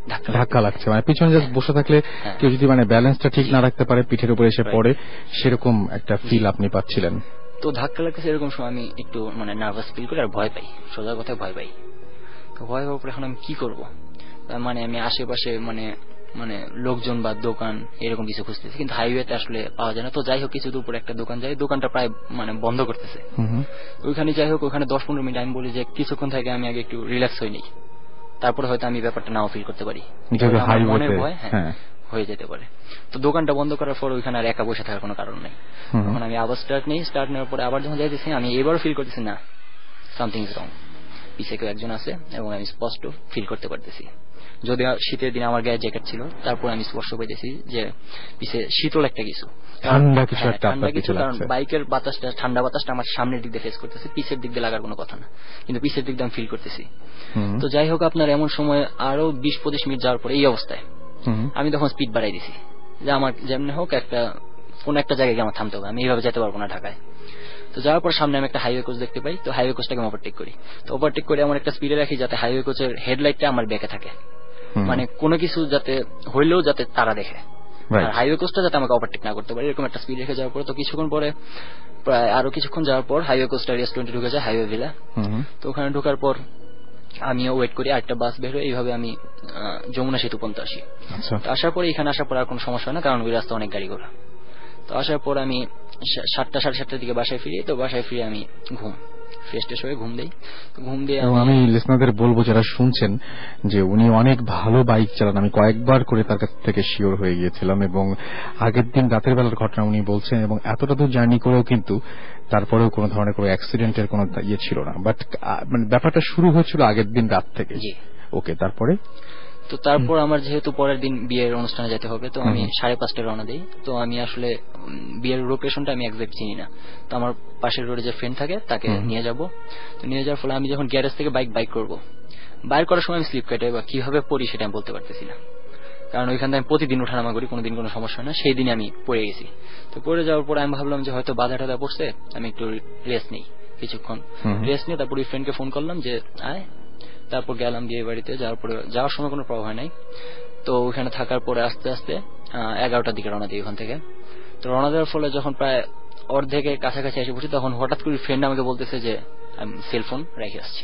ধাক্কা লাগছে, মানে পিছনে জাস্ট বসে থাকলে কেউ যদি মানে ব্যালেন্সটা ঠিক না রাখতে পারে পিঠের উপরে এসে পড়ে, সেরকম একটা ফিল আপনি পাচ্ছিলেন। তো ধাক্কা লাগতেছে এরকম সময় আমি একটু মানে নার্ভাস ফিল করি আর ভয় পাই, সোজা কথায় ভয় পাই। তো ভয় পাওয়ার পর এখন আমি কি করব, মানে আমি আশেপাশে মানে মানে লোকজন বা দোকান এরকম কিছু খুঁজতেছি, কিন্তু হাইওয়েতে আসলে পাওয়া যায় না। তো যাই হোক কিছু দূর পরে একটা দোকান যাই, দোকানটা প্রায় মানে বন্ধ করতেছে। ওইখানে যাই হোক ওখানে দশ পনেরো মিনিট আমি বলি যে কিছুক্ষণ থেকে আমি আগে একটু রিল্যাক্স হই নি, তারপরে হয়তো আমি ব্যাপারটা নাও ফিল করতে পারি, মনের ভয় হ্যাঁ হয়ে যেতে পারে। তো দোকানটা বন্ধ করার পর ওইখানে আর একা বসে থাকার কোনো কারণ নেই। তখন আমি আবার স্টার্ট নেই, স্টার্ট নেওয়ার পরে আবার যখন যাইতেছি আমি এবারও ফিল করতেছি না সামথিং ইজ রং, পিছে কেউ একজন আছে এবং আমি স্পষ্ট ফিল করতে পারতেছি। যদি শীতের দিনে আমার গায়ে জ্যাকেট ছিল, তারপর আমি স্পষ্ট পাইতেছি যে পিছে শীতল একটা কিছু, ঠান্ডা কিছু একটা ঠান্ডা কিছু, কারণ বাইকের বাতাসটা ঠান্ডা বাতাসটা আমার সামনের দিক দিয়ে ফেস করতেছে, পিছের দিক দিয়ে লাগার কোনো কথা না, কিন্তু পিছের দিক দিয়ে আমি ফিল করতেছি। তো যাই হোক আপনার এমন সময় আরো বিশ পঁচিশ মিনিট যাওয়ার পরে এই অবস্থায় আমি তখন স্পিড বাড়াই দিছি যে আমার যেমনি হোক একটা কোন একটা জায়গায় আমার থামতে হবে, আমি এইভাবে যেতে পারবো না ঢাকায়। তো যাওয়ার পর সামনে আমি একটা হাইওয়ে কোচ দেখতে পাই, তো হাইওয়ে কোচটাকে আমি ওভারটেক করি। তো ওভারটেক করে আমার একটা স্পিডে রাখি যাতে হাইওয়ে কোচের হেডলাইটটা আমার ব্যাকে থাকে, মানে কোনো কিছু যাতে হইলেও যাতে তারা দেখে, আর হাইওয়ে কোচটা যাতে আমাকে ওভারটেক না করতে পারে, এরকম একটা স্পিড রেখে যাওয়ার পর তো কিছুক্ষণ পরে প্রায় আরো কিছুক্ষণ যাওয়ার পর হাইওয়ে কোচটা রেস্টুরেন্টে ঢুকে যায়, হাইওয়ে ভিলা। তো ওখানে ঢোকার পর আমিও ওয়েট করি, আরেকটা বাস বের হয়ে এইভাবে আমি যমুনা সেতু পর্যন্ত আসি। আসার পরে এখানে আসার পর আর কোনো সমস্যা হয় না, কারণ ওই রাস্তা অনেক গাড়ি ঘোড়া। তো আসার পর আমি সাতটা সাড়ে সাতটার দিকে বাসায় ফিরি। তো বাসায় ফিরে আমি ঘুম ফ্রেশ ট্রেশ হয়ে ঘুম দেই। ঘুম দিয়ে আমি লিসনারদের বলবো যারা শুনছেন যে উনি অনেক ভালো বাইক চালান, আমি কয়েকবার করে তার কাছ থেকে শিওর হয়ে গিয়েছিলাম, এবং আগের দিন রাতের বেলার ঘটনা উনি বলছেন, এবং এতটা দূর জার্নি করেও কিন্তু তারপরেও কোনো ধরনের কোনো অ্যাক্সিডেন্টের কোনো ইয়ে ছিল না। বাট মানে ব্যাপারটা শুরু হয়েছিল আগের দিন রাত থেকে। ওকে, তারপরে তো তারপর আমার যেহেতু পরের দিন বিয়ের অনুষ্ঠানে যেতে হবে, তো আমি সাড়ে পাঁচটায় রওনা দিই। তো আমি আসলে বিয়ের লোকেশনটা আমি একজ্যাক্ট চিনি না, তো আমার পাশের রোডে যে ফ্রেন্ড থাকে তাকে নিয়ে যাব। তো নিয়ে যাওয়ার ফলে আমি যখন গ্যারেজ থেকে বাইক বাইক করবো, বাইর করার সময় আমি স্লিপ কেটে বা কিভাবে পড়ি সেটা আমি বলতে পারতেছি না, কারণ ওইখান থেকে আমি প্রতিদিন ওঠানামা করি, কোনোদিন কোনো সমস্যা হয় না। সেই দিনে আমি পড়ে গেছি। তো পড়ে যাওয়ার পর আমি ভাবলাম যে হয়তো বাধা টাধা পড়ছে, আমি একটু রেস্ট নিই, কিছুক্ষণ রেস্ট নিয়ে তারপর ওই ফ্রেন্ডকে ফোন করলাম যে আয়। তারপর গেলাম বিয়ে বাড়িতে। যাওয়ার পরে যাওয়ার সময় কোনো প্রভাব হয় নাই। তো ওখানে থাকার পরে আস্তে আস্তে এগারোটার দিকে রওনা দিই ওখান থেকে। তো রওনা দেওয়ার ফলে যখন প্রায় অর্ধেকের কাছাকাছি এসে পড়ছি, তখন হঠাৎ করে ফ্রেন্ড আমাকে বলতেছে যে আমি সেলফোন রেখে আসছি।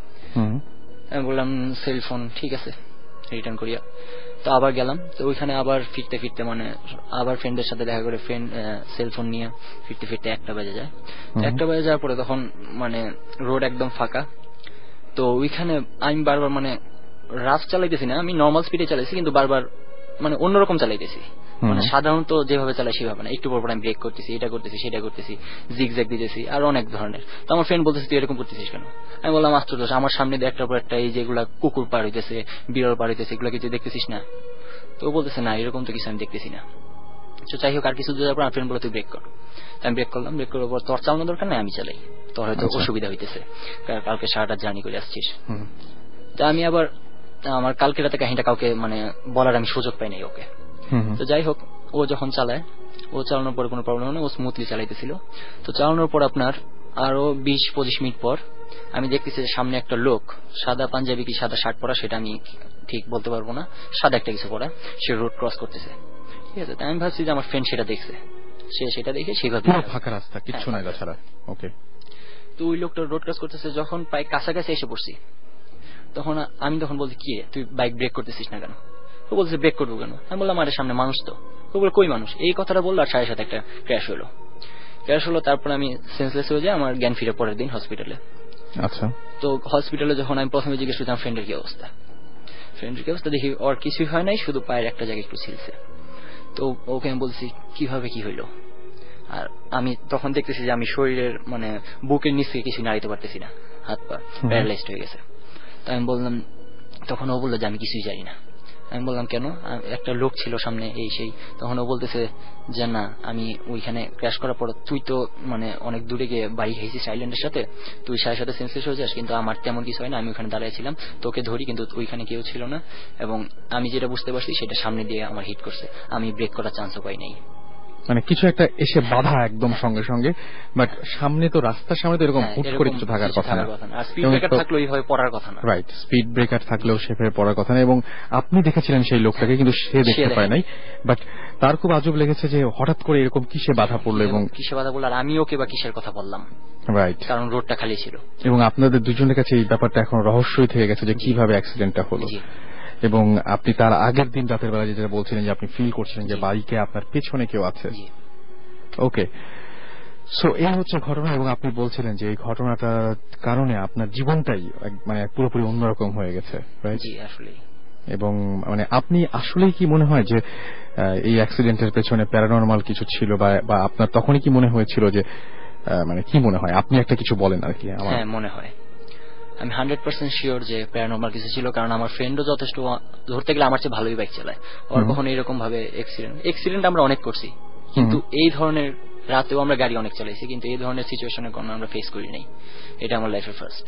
আমি বললাম সেলফোন ঠিক আছে, রিটার্ন করিয়া। তো আবার গেলাম। তো ওইখানে আবার ফিরতে ফিরতে মানে আবার ফ্রেন্ডের সাথে দেখা করে ফ্রেন্ড সেলফোন নিয়ে ফিরতে ফিরতে একটা বেজে যায়। একটা বেজে যাওয়ার পরে তখন মানে রোড একদম ফাঁকা। তো ওইখানে আমি বারবার মানে রাফ চালাইতেছি না, আমি নর্মাল স্পিডে চালাইছি, কিন্তু বারবার মানে অন্যরকম চালাইতেছি, মানে সাধারণত যেভাবে চালাই সেভাবে না। একটু পর পর আমি ব্রেক করতেছি, এটা করতেছি সেটা করতেছি, জিগ জ্যাগ দিতেছি আর অনেক ধরনের। তো আমার ফ্রেন্ড বলতেছে তুই এরকম করতেছিস কেন? আমি বললাম আশ্চর্য, আমার সামনে দিয়ে একটার পর একটা এই যেগুলা কুকুর পার হইতেছে, বিড়াল পার হইতেছে, এগুলো কিছু দেখতেছিস না? তো ও বলতেছে না এরকম তো কিছু আমি দেখতেছি না। তো যাই হোক আর কিছু দেওয়ার পর আমার ফ্রেন্ড বলে তুই ব্রেক কর। আমি ব্রেক করলাম। ব্রেক করার পর তোর চালানো দরকার নাই, আমি চালাই, তোর হয়তো অসুবিধা হইতেছে, কালকে সারাটা জার্নি করে আসছিস। তা আমি আবার আমার কালকে রাতে কাহিনীটা কাউকে মানে বলার আমি সুযোগ পাই নাই ওকে। তো যাই হোক ও যখন চালায়, ও চালানোর পরে কোনো প্রবলেম নেই, ও স্মুথলি চালাইতেছিল। তো চালানোর পর আপনার আরো বিশ পঁচিশ মিনিট পর আমি দেখতেছি যে সামনে একটা লোক সাদা পাঞ্জাবি কি সাদা শার্ট পরা সেটা আমি ঠিক বলতে পারবো না, সাদা একটা কিছু পরা, সে রোড ক্রস করতেছে। ঠিক আছে, আমি ভাবছি যে আমার ফ্রেন্ড সেটা দেখছে, সে সেটা দেখে সেভাবে ফাঁকা রাস্তা কিচ্ছু নাই তাছাড়া। ওকে, তো ওই লোকটা রোড ক্রস করতেছে, যখন প্রায় কাছাকাছি এসে পড়ছি তখন আমি তখন বলছি কি তুই বাইক ব্রেক করতেছিস না কেন? ও বলছে ব্রেক করবো কেন? আমি বললাম আরে সামনে মানুষ তো। ও বলে কই মানুষ? এই কথাটা বললো আর সাড়ে সাথে একটা ক্র্যাশ হলো। ক্র্যাশ হলো তারপর আমি সেন্সলেস হয়ে যাই, আমার জ্ঞান ফিরে পরের দিন হসপিটালে। আচ্ছা, তো হসপিটালে যখন আমি প্রথমে জিজ্ঞেস করতাম ফ্রেন্ডের কি অবস্থা, ফ্রেন্ডের কি অবস্থা দেখি ওর কিছুই হয় নাই, শুধু পায়ের একটা জায়গায় একটু ছিলছে। তো ওকে আমি বলছি কিভাবে কি হইলো, আর আমি তখন দেখতেছি যে আমি শরীরের মানে বুকের নিচ থেকে কিছু নাড়িতে পারতেছি না, হাত পা প্যারালাইজড হয়ে গেছে। তো আমি বললাম, তখন ও বললো যে আমি কিছুই জানি না। আমি বললাম কেন? একটা লোক ছিল সামনে এই সেই। তখন ও বলতেছে যে না আমি ওইখানে ক্র্যাশ করার পর তুই তো মানে অনেক দূরে গিয়ে বাড়ি খাইছিস আইল্যান্ডের সাথে, তুই সাথে সাথে সেন্সলেস হয়ে যাস, কিন্তু আমার তেমন কিছু হয় না, আমি ওখানে দাঁড়াইছিলাম তোকে ধরি কিন্তু ওইখানে কেউ ছিল না, এবং আমি যেটা বুঝতে পারছি সেটা সামনে দিয়ে আমার হিট করছে, আমি ব্রেক করার চান্সও পাই নাই। মানে কিছু একটা এসে বাধা একদম সঙ্গে সঙ্গে, বাট সামনে তো রাস্তার সামনে তো এরকম হুট করে কিছু থাকার কথা না, রাইট, স্পিড ব্রেকার থাকলেও সেভাবে পড়ার কথা না। এবং আপনি দেখেছিলেন সেই লোকটাকে, কিন্তু সে দেখতে পায় নাই, বাট তার খুব আজব লেগেছে যে হঠাৎ করে এরকম কিসে বাধা পড়লো এবং কিসে বাধা পড়লো, আর আমি ওকে বা কিসের কথা বললাম, রাইট, কারণ রোডটা খালি ছিল। এবং আপনাদের দুজনের কাছে এই ব্যাপারটা এখন রহস্যই থেকে গেছে যে কিভাবে অ্যাক্সিডেন্টটা হলো। এবং আপনি তার আগের দিন রাতের বেলা যেটা বলছিলেন যে আপনি ফিল করছিলেন যে বাইকে আপনার পেছনে কেউ আছে। ওকে, সো এই হচ্ছে ঘটনা। এবং আপনি বলছিলেন যে এই ঘটনাটার কারণে আপনার জীবনটাই মানে পুরোপুরি অন্যরকম হয়ে গেছে, রাইট? জি, আসলে। এবং মানে আপনি আসলেই কি মনে হয় যে এই অ্যাক্সিডেন্টের পেছনে প্যারানরমাল কিছু ছিল, বা আপনার তখনই কি মনে হয়েছিল যে মানে কি মনে হয়, আপনি একটা কিছু বলেন আর কি। আমার হ্যাঁ মনে হয়, আমি হান্ড্রেড পার্সেন্ট শিওর যে প্যারানরমাল কিছু ছিল, কারণ আমার ফ্রেন্ডও যথেষ্ট ধরতে গেলে আমার চেয়ে ভালোই বাইক চালায়, আর কখনো এরকম ভাবে অ্যাক্সিডেন্ট অ্যাক্সিডেন্ট আমরা অনেক করছি, কিন্তু এই ধরনের রাতেও আমরা গাড়ি অনেক চালাইছি, কিন্তু এই ধরনের সিচুয়েশনে কোনো আমরা ফেস করি নাই। এটা আমার লাইফের ফার্স্ট,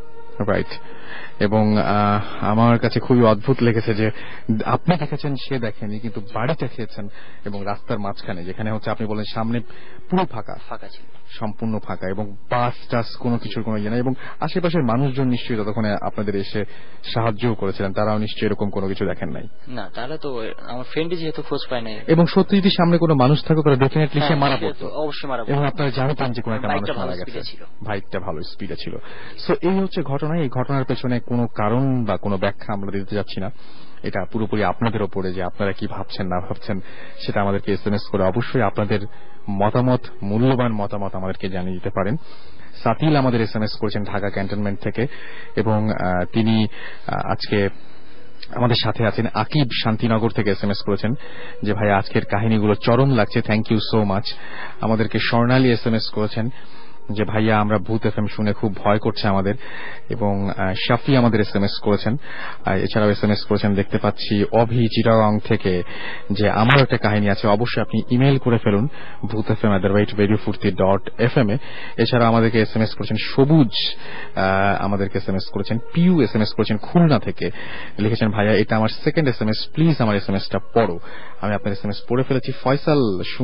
রাইট। এবং আমার কাছে খুবই অদ্ভুত লেগেছে যে আপনি দেখেছেন, সে দেখেনি, কিন্তু বাড়িটা খেয়েছেন এবং রাস্তার মাঝখানে, যেখানে হচ্ছে আপনি বলেন সামনে পুরো ফাঁকা ফাঁকা ছিল, সম্পূর্ণ ফাঁকা, এবং বাস টাস কোনো কিছুর কোনো ইয়ে নাই, এবং আশেপাশের মানুষজন নিশ্চয়ই ততক্ষণে আপনাদের এসে সাহায্যও করেছিলেন, তারাও নিশ্চয়ই এরকম কোনো কিছু দেখেন নাই। না, তারা তো আমার ফ্রেন্ডই যেহেতু খোঁজ পায় নাই, এবং সত্যি যদি সামনে কোনো মানুষ থাকো তাহলে ডেফিনেটলি সে মারা পড়তো, অবশ্যই মারা পড়তো, এবং আপনারা জানতেন যে কোনো একটা মানুষ মারা গেছে, বাইকটা ভালো স্পিডে ছিল। সো এই হচ্ছে ঘটনা। এই ঘটনার পেছনে কোনো কারণ বা কোনো ব্যাখ্যা আমরা দিতে যাচ্ছি না, এটা পুরোপুরি আপনাদের ওপরে যে আপনারা কি ভাবছেন না ভাবছেন সেটা আমাদেরকে এসএমএস করে অবশ্যই আপনাদের মতামত, মূল্যবান মতামত আমাদেরকে জানিয়ে দিতে পারেন। সাতিল আমাদের এসএমএস করেছেন ঢাকা ক্যান্টনমেন্ট থেকে, এবং তিনি আজকে আমাদের সাথে আছেন। আকিব শান্তিনগর থেকে এসএমএস করেছেন যে ভাই আজকের কাহিনীগুলো চরম লাগছে, থ্যাংক ইউ সো মাচ। আমাদেরকে স্বর্ণালী এসএমএস করেছেন যে ভাইয়া আমরা ভূত এফএম শুনে খুব ভয় করছে আমাদের, এবং শাফি আমাদের এসএমএস করেছেন। এছাড়াও এসএমএস করেছেন দেখতে পাচ্ছি অভি চিটাগাং থেকে যে আমার একটা কাহিনী আছে, অবশ্যই আপনি ইমেল করে ফেলুন Bhoot FM at the rate radio Foorti dot F M এ। এছাড়া আমাদেরকে এসএমএস করেছেন সবুজ, আমাদেরকে এসএমএস করেছেন পিউ, এসএমএস করেছেন খুলনা থেকে, লিখেছেন ভাইয়া এটা আমার সেকেন্ড এসএমএস, প্লিজ আমার এসএমএসটা পড়ো। আমি আপনার এসএমএস পড়ে ফেলেছি। ফয়সাল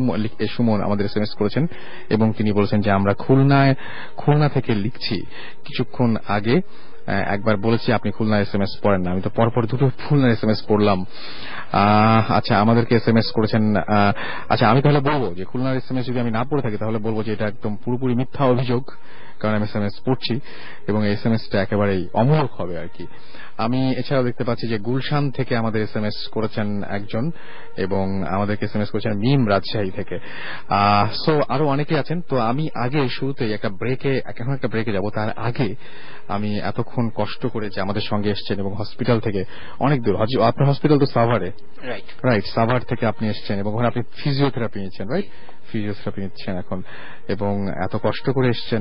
সুমন আমাদের এসএমএস করেছেন এবং তিনি বলেছেন যে আমরা খুলনা খুলনা থেকে লিখছি, কিছুক্ষণ আগে একবার বলেছি আপনি খুলনার এসএমএস পড়েন না, আমি তো পরপর দুটো খুলনার এসএমএস পড়লাম। আচ্ছা, আমাদেরকে এসএমএস করেছেন। আচ্ছা, আমি তাহলে বলবো যে খুলনার এসএমএস যদি আমি না পড়ে থাকি তাহলে বলবো যে এটা একদম পুরোপুরি মিথ্যা অভিযোগ, কারণ আমি এসএমএস পড়ছি এবং এসএমএসটা একেবারেই অমূলক হবে আর কি। আমি এছাড়াও দেখতে পাচ্ছি যে গুলশান থেকে আমাদের এসএমএস করেছেন একজন, এবং আমাদেরকে এসএমএস করেছেন মিম রাজশাহী থেকে। সো আরো অনেকে আছেন। তো আমি আগে শুরুতেই একটা ব্রেকে এখন একটা ব্রেকে যাব, তার আগে আমি এতক্ষণ কষ্ট করে যে আমাদের সঙ্গে এসছেন এবং হসপিটাল থেকে অনেক দূর, আপনার হসপিটাল তো সাভারে, রাইট রাইট সাভার থেকে আপনি এসছেন এবং ওখানে আপনি ফিজিওথেরাপি নিচ্ছেন, রাইট ফিজিওথেরাপি নিচ্ছেন এখন, এবং এত কষ্ট করে এসছেন।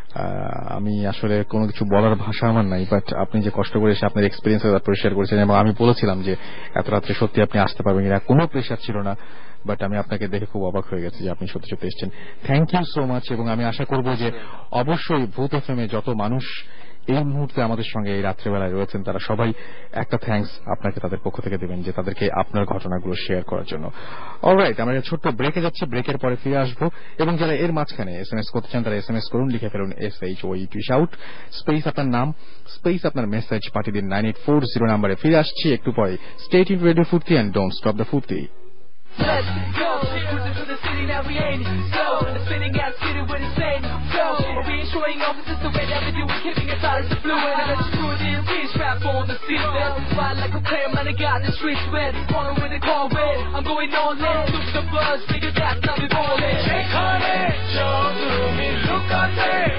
আমি আসলে কোনো কিছু বলার ভাষা আমার নাই, বাট আপনি যে কষ্ট করে এসে আপনার এক্সপিরিয়েন্স তারপরে শেয়ার করেছেন, এবং আমি বলেছিলাম যে এত রাত্রে সত্যি আপনি আসতে পারবেন কিনা, কোনো প্রেশার ছিল না, বাট আমি আপনাকে দেখে খুব অবাক হয়ে গেছি যে আপনি সত্যি সত্যি এসেছেন। Thank you so much. এবং আমি আশা করব যে অবশ্যই ভূত এফএমে যত মানুষ এই মুহূর্তে আমাদের সঙ্গে এই রাত্রেবেলায় রয়েছেন তারা সবাই একটা থ্যাঙ্কস আপনাকে তাদের পক্ষ থেকে দেবেন যে তাদেরকে আপনার ঘটনাগুলো শেয়ার করার জন্য। অলরাইট, আমরা ছোট্ট ব্রেকে যাচ্ছি, ব্রেকের পরে ফিরে আসবো, এবং যারা এর মাঝখানে এসএমএস করতে চান তারা এসএমএস করুন, লিখে ফেলুন S H O U shout space আপনার নাম স্পেস আপনার মেসেজ পাঠিয়ে দিন নাইন এইট ফোর জিরো নাম্বারে। ফিরে আসছি একটু পরে। Stay tuned radio Foorti and don't stop the Foorti. Let's go, cruising through the city now we ain't slow, spinning out city with insane flow, reassuring officers the way that we do it, keeping it solid to fluid, and let's screw it in, we strap on the seat belt, ride like a player, man I got the streets wet, corner with the car red, I'm going all in, look the buzz, figure that, now we ballin', shake on it, show to me, look at it.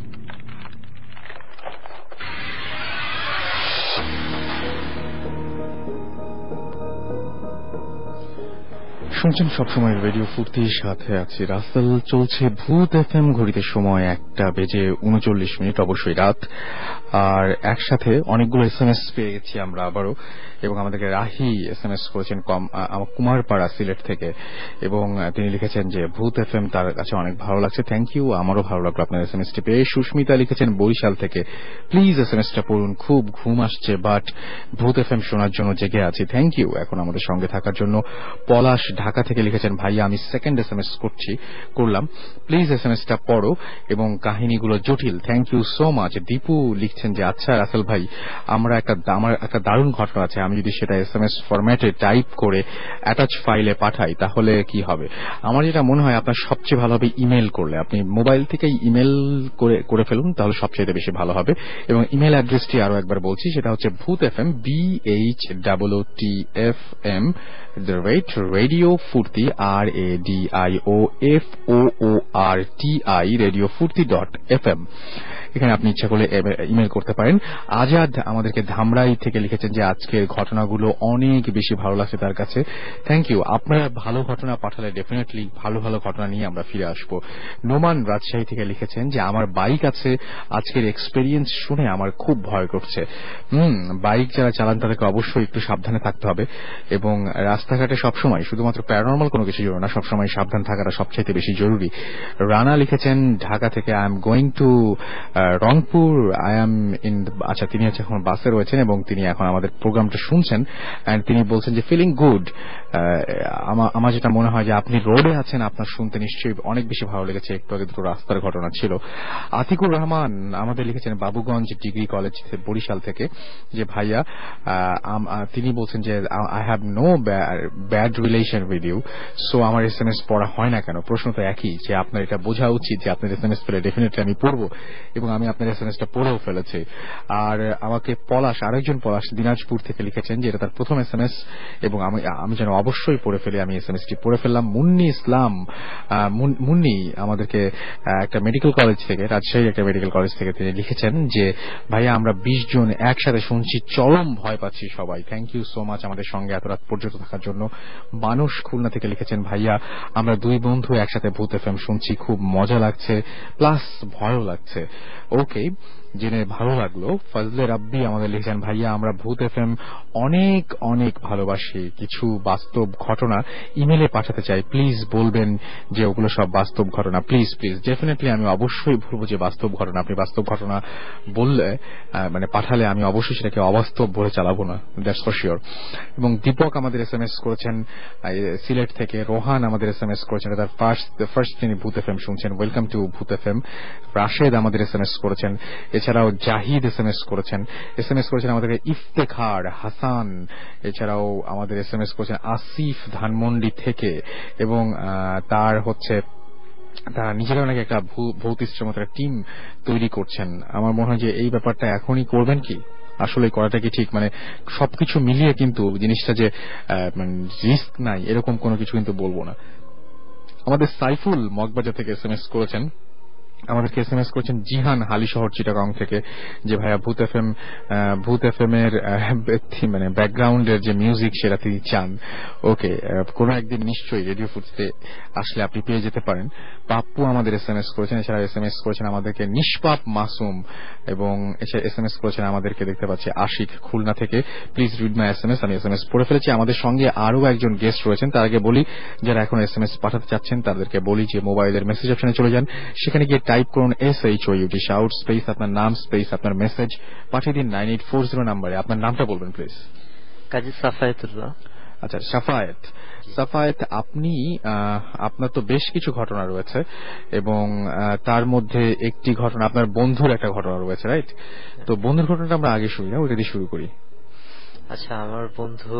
শুনছেন সবসময় radio ফুর্তির সাথে আছি রাসেল। চলছে ভূত FM, ঘড়িতে সময় একটা বেজে উনচল্লিশ মিনিট, অবশ্যই রাত। আর একসাথে অনেকগুলো এসএমএস পেয়ে গেছি আমরা আবারও, এবং আমাদেরকে রাহি এসএমএস করেছেন কুমারপাড়া সিলেট থেকে, এবং তিনি লিখেছেন যে ভূত এফএম তার কাছে অনেক ভালো লাগছে। থ্যাংক ইউ, আমারও ভালো লাগলো আপনার এসএমএসটি পেয়ে। সুস্মিতা লিখেছেন বরিশাল থেকে, প্লিজ এসএমএসটা পড়ুন, খুব ঘুম আসছে বাট ভূত এফএম শোনার জন্য জেগে আছি। থ্যাংক ইউ এখন আমাদের সঙ্গে থাকার জন্য। পলাশ ঢাকা ঢাকা থেকে লিখেছেন, ভাইয়া আমি সেকেন্ড এস এম এস করছি করলাম প্লিজ এস এম এসটা পড়ো এবং কাহিনীগুলো জটিল। Thank you so much. Dipu লিখছেন যে আচ্ছা রাসেল ভাই, আমরা একটা আমার একটা দারুণ ঘটনা আছে, আমি যদি সেটা এস এম এস ফরম্যাটে টাইপ করে অ্যাটাচ ফাইলে পাঠাই তাহলে কি হবে? আমার যেটা মনে হয় আপনার সবচেয়ে ভালো হবে ইমেল করলে। আপনি মোবাইল থেকেই ইমেল করে করে ফেলুন, তাহলে সবচেয়ে বেশি ভালো হবে। এবং ইমেল অ্যাড্রেসটি আরো একবার বলছি, সেটা হচ্ছে Bhoot F M B H double O T F M the rate radio Foorti R A D I O F O O R T I radio Foorti dot F M. এখানে আপনি ইচ্ছা করলে ইমেল করতে পারেন। আজাদ আমাদেরকে ধামরাই থেকে লিখেছেন যে আজকের ঘটনাগুলো অনেক বেশি ভালো লাগছে তার কাছে। Thank you. আপনারা ভালো ঘটনা পাঠালে ডেফিনেটলি ভালো ভালো ঘটনা নিয়ে আমরা ফিরে আসবো। নোমান রাজশাহী থেকে লিখেছেন যে আমার বাইক আছে, আজকের এক্সপেরিয়েন্স শুনে আমার খুব ভয় করছে। হুম বাইক যারা চালান তাদেরকে অবশ্যই একটু সাবধানে থাকতে হবে এবং রাস্তাঘাটে সবসময় শুধুমাত্র প্যারানর্মাল কোনো কিছু জরুরি না, সবসময় সাবধান থাকাটা সবচেয়ে বেশি জরুরি। রানা লিখেছেন ঢাকা থেকে, I am going to Rangpur, I am in, আচ্ছা তিনি হচ্ছে এখন বাসে রয়েছেন এবং তিনি এখন আমাদের প্রোগ্রামটা শুনছেন এন্ড তিনি বলছেন যে ফিলিং গুড। আমার যেটা মনে হয় যে আপনি রোডে আছেন, আপনার শুনতে নিশ্চয়ই অনেক বেশি ভালো লেগেছে। একটু আগে দুটো রাস্তার ঘটনা ছিল। আতিকুর রহমান আমাদের লিখেছেন বাবুগঞ্জ ডিগ্রি কলেজ বরিশাল থেকে, যে ভাইয়া তিনি বলছেন যে I have no bad relation with you, so আমার এস এম এস পড়া হয় না কেন? প্রশ্ন তো একই, যে আপনার এটা বোঝা উচিত যে আপনার এস এম এস পেলে ডেফিনেটলি আমি পড়বো এবং আমি আপনার এস এম এসটা পড়েও ফেলেছি। আর আমাকে পলাশ, আরেকজন পলাশ দিনাজপুর থেকে লিখেছেন যে এটা তার প্রথম এস এম এস এবং আমি আমি যেন অবশ্যই পড়ে ফেলি, আমি এস এম এসটি পড়ে ফেললাম। মুন্নি ইসলাম মুন্নি আমাদেরকে একটা মেডিকেল কলেজ থেকে, রাজশাহীর একটা মেডিকেল কলেজ থেকে তিনি লিখেছেন যে ভাইয়া আমরা বিশ জন একসাথে শুনছি, চরম ভয় পাচ্ছি সবাই। থ্যাংক ইউ সো মাচ আমাদের সঙ্গে এত রাত পর্যন্ত থাকার জন্য। মানুষ খুলনা থেকে লিখেছেন ভাইয়া আমরা দুই বন্ধু একসাথে ভূত এফ এম শুনছি, খুব মজা লাগছে প্লাস ভয়ও লাগছে। ওকে, জেনে ভালো লাগলো। ফজলে রাব্বি আমাদের লিখেছেন ভাইয়া আমরা ভূত এফ এম অনেক অনেক ভালোবাসি, কিছু বাস্তব ঘটনা ইমেলে পাঠাতে চাই, প্লিজ বলবেন যে ওগুলো সব বাস্তব ঘটনা। প্লিজ প্লিজ ডেফিনেটলি আমি অবশ্যই বলবো যে বাস্তব ঘটনা। আপনি বাস্তব ঘটনা বললে মানে পাঠালে আমি অবশ্যই সেটাকে অবাস্তব বলে চালাবো না, দ্যাটস ফর শিওর। এবং দীপক আমাদের এস এম এস করেছেন সিলেট থেকে। রোহান আমাদের এস এম এস করেছেন, তার ফার্স্ট ফার্স্ট তিনি ভূত এফ এম শুনছেন, welcome to Bhoot F M. Rashed আমাদের এস এম এস করেছেন, এছাড়াও জাহিদ এস এম এস করেছেন এস এম এস করেছেন আমাদেরকে ইফতেখার হাসান, এছাড়াও আমাদের এস এম এস করেছেন আসিফ ধানমন্ডি থেকে এবং তার হচ্ছে তারা নিজেরাও নাকি একটা ভৌতিষ্ঠের মতো একটা টিম তৈরি করছেন। আমার মনে হয় যে এই ব্যাপারটা এখনই করবেন কি আসলে করাটা কি ঠিক? মানে সবকিছু মিলিয়ে কিন্তু জিনিসটা যে রিস্ক নাই এরকম কোনো কিছু কিন্তু বলবো না। আমাদের সাইফুল মগবাজার থেকে এস এম এস করেছেন, আমাদেরকে এস এম এস করেছেন জিহান হালিশহর চিটাগাং থেকে, যে ভাইয়া Bhoot F M Bhoot F M এর মানে ব্যাকগ্রাউন্ডের যে মিউজিক সেটা তিনি চান। ওকে, কোনো একদিন নিশ্চয়ই রেডিও ফুটতে আসলে আপনি পেয়ে যেতে পারেন। পাপ্পু আমাদের এস এম এস করেছেন, এছাড়া এস এম এস করেছেন আমাদেরকে নিষ্পাপ মাসুম এবং এছাড়া এস এম এস করেছেন আমাদেরকে দেখতে পাচ্ছি আশিক খুলনা থেকে। Please read my S M S, আমি এস এম এস পড়ে ফেলেছি। আমাদের সঙ্গে আরো একজন গেস্ট রয়েছেন, তার আগে বলি যারা এখন এস এম এস পাঠাতে চাচ্ছেন তাদেরকে বলি যে মোবাইলের মেসেজ অপশনে চলে যান, সেখানে গিয়ে টাইপ করুন S H O U T shout space আপনার নাম স্পেস আপনার মেসেজ পাঠিয়ে দিন নাইন এইট ফোর জিরো নাম্বারে। আপনার নামটা বলবেন প্লিজ। কাজী সাফায়েতুল্লাহ। আচ্ছা সাফায়েত, সাফায়েত আপনি আপনার তো বেশ কিছু ঘটনা রয়েছে এবং তার মধ্যে একটি ঘটনা আপনার বন্ধুর একটা ঘটনা রয়েছে, রাইট? তো বন্ধুর ঘটনাটা আমরা আগে শুনি না, ওইটা দিয়ে শুরু করি। আচ্ছা, আমার বন্ধু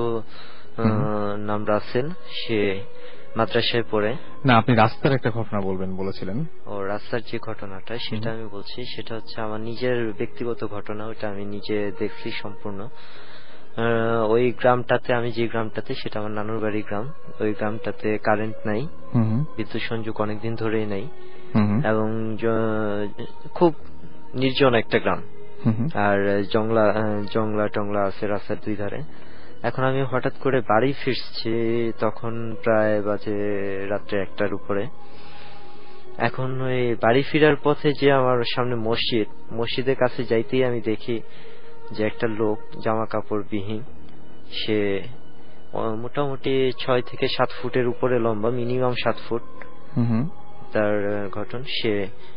নাম রাসেল, সে মাদ্রাসায় পড়ে। না, আপনি রাস্তার একটা ঘটনা বলবেন বলেছিলেন। ও, রাস্তার যে ঘটনাটা সেটা আমি বলছি, সেটা হচ্ছে আমার নিজের ব্যক্তিগত ঘটনা, ওটা আমি নিজে দেখছি সম্পূর্ণ। ওই গ্রামটাতে, আমি যে গ্রামটাতে, সেটা আমার নানুর বাড়ি গ্রাম। ওই গ্রামটাতে কারেন্ট নাই, বিদ্যুৎ সংযোগ অনেকদিন ধরেই নাই এবং খুব নির্জন একটা গ্রাম, আর জংলা জংলা টংলা আছে রাস্তার দুই ধারে। এখন আমি হঠাৎ করে বাড়ি ফিরছি, তখন প্রায় বাজে রাত্রে একটার উপরে। এখন ওই বাড়ি ফিরার পথে যে আমার সামনে মসজিদ, মসজিদের কাছে যাইতেই আমি দেখি যে একটা লোক জামা কাপড় বিহীন, সে মোটামুটি ছয় থেকে সাত ফুটের উপরে লম্বা, মিনিমাম সাত ফুট তার গঠন। সে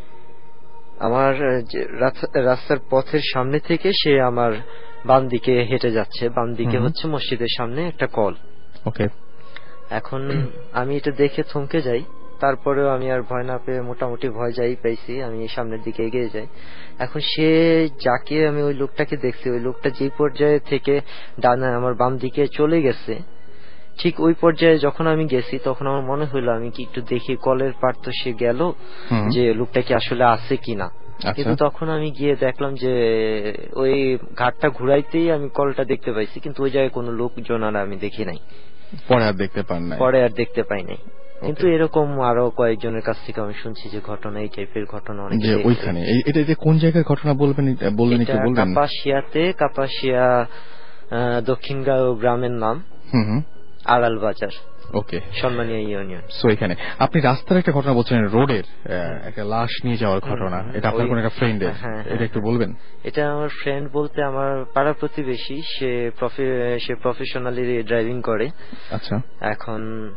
আমার রাস্তার পথের সামনে থেকে সে আমার বাম দিকে হেঁটে যাচ্ছে। বাম দিকে হচ্ছে মসজিদের সামনে একটা কল। ওকে। এখন আমি এটা দেখে থমকে যাই, তারপরেও আমি আর ভয় না পেয়ে মোটামুটি ভয় যাই পাইছি, আমি সামনের দিকে এগিয়ে যাই। এখন সে যাকে আমি ওই লোকটাকে দেখছি, ওই লোকটা যে পর্যায়ে থেকে ডানে আমার বাম দিকে চলে গেছে, ঠিক ওই পর্যায়ে যখন আমি গেছি তখন আমার মনে হইলো আমি কি একটু দেখি কলের পার তো সে গেল, যে লোকটা কি আসলে আছে কিনা। কিন্তু তখন আমি গিয়ে দেখলাম যে ওই ঘাটটা ঘুরাইতেই আমি কলটা দেখতে পাইছি, কিন্তু ওই জায়গায় কোনো লোকজন আর আমি দেখি নাই। পরে আর দেখতে পান নাই? পরে আর দেখতে পাই নাই। কিন্তু এরকম আরো কয়েকজনের কাছ থেকে আমি শুনছি যে ঘটনা এই টাইপের ঘটনা অনেক। ওইখানে এটা যে কোন জায়গার ঘটনা বলবেন, বললেন একটু বলবেন? কাপাসিয়াতে, কাপাসিয়া দক্ষিণগাঁও গ্রামের নাম, আড়াল বাজার। ওকে, সম্মানীয় ইউনিয়ন। সো এখানে আপনি রাস্তার একটা ঘটনা বলছেন, রোডের একটা লাশ নিয়ে যাওয়ার ঘটনা, এটা আপনার কোন একটা ফ্রেন্ডের, এটা একটু বলবেন? এটা আমার ফ্রেন্ড বলতে আমার পাড়া প্রতিবেশী, সে সে প্রফেশনালি ড্রাইভিং করে। আচ্ছা। এখন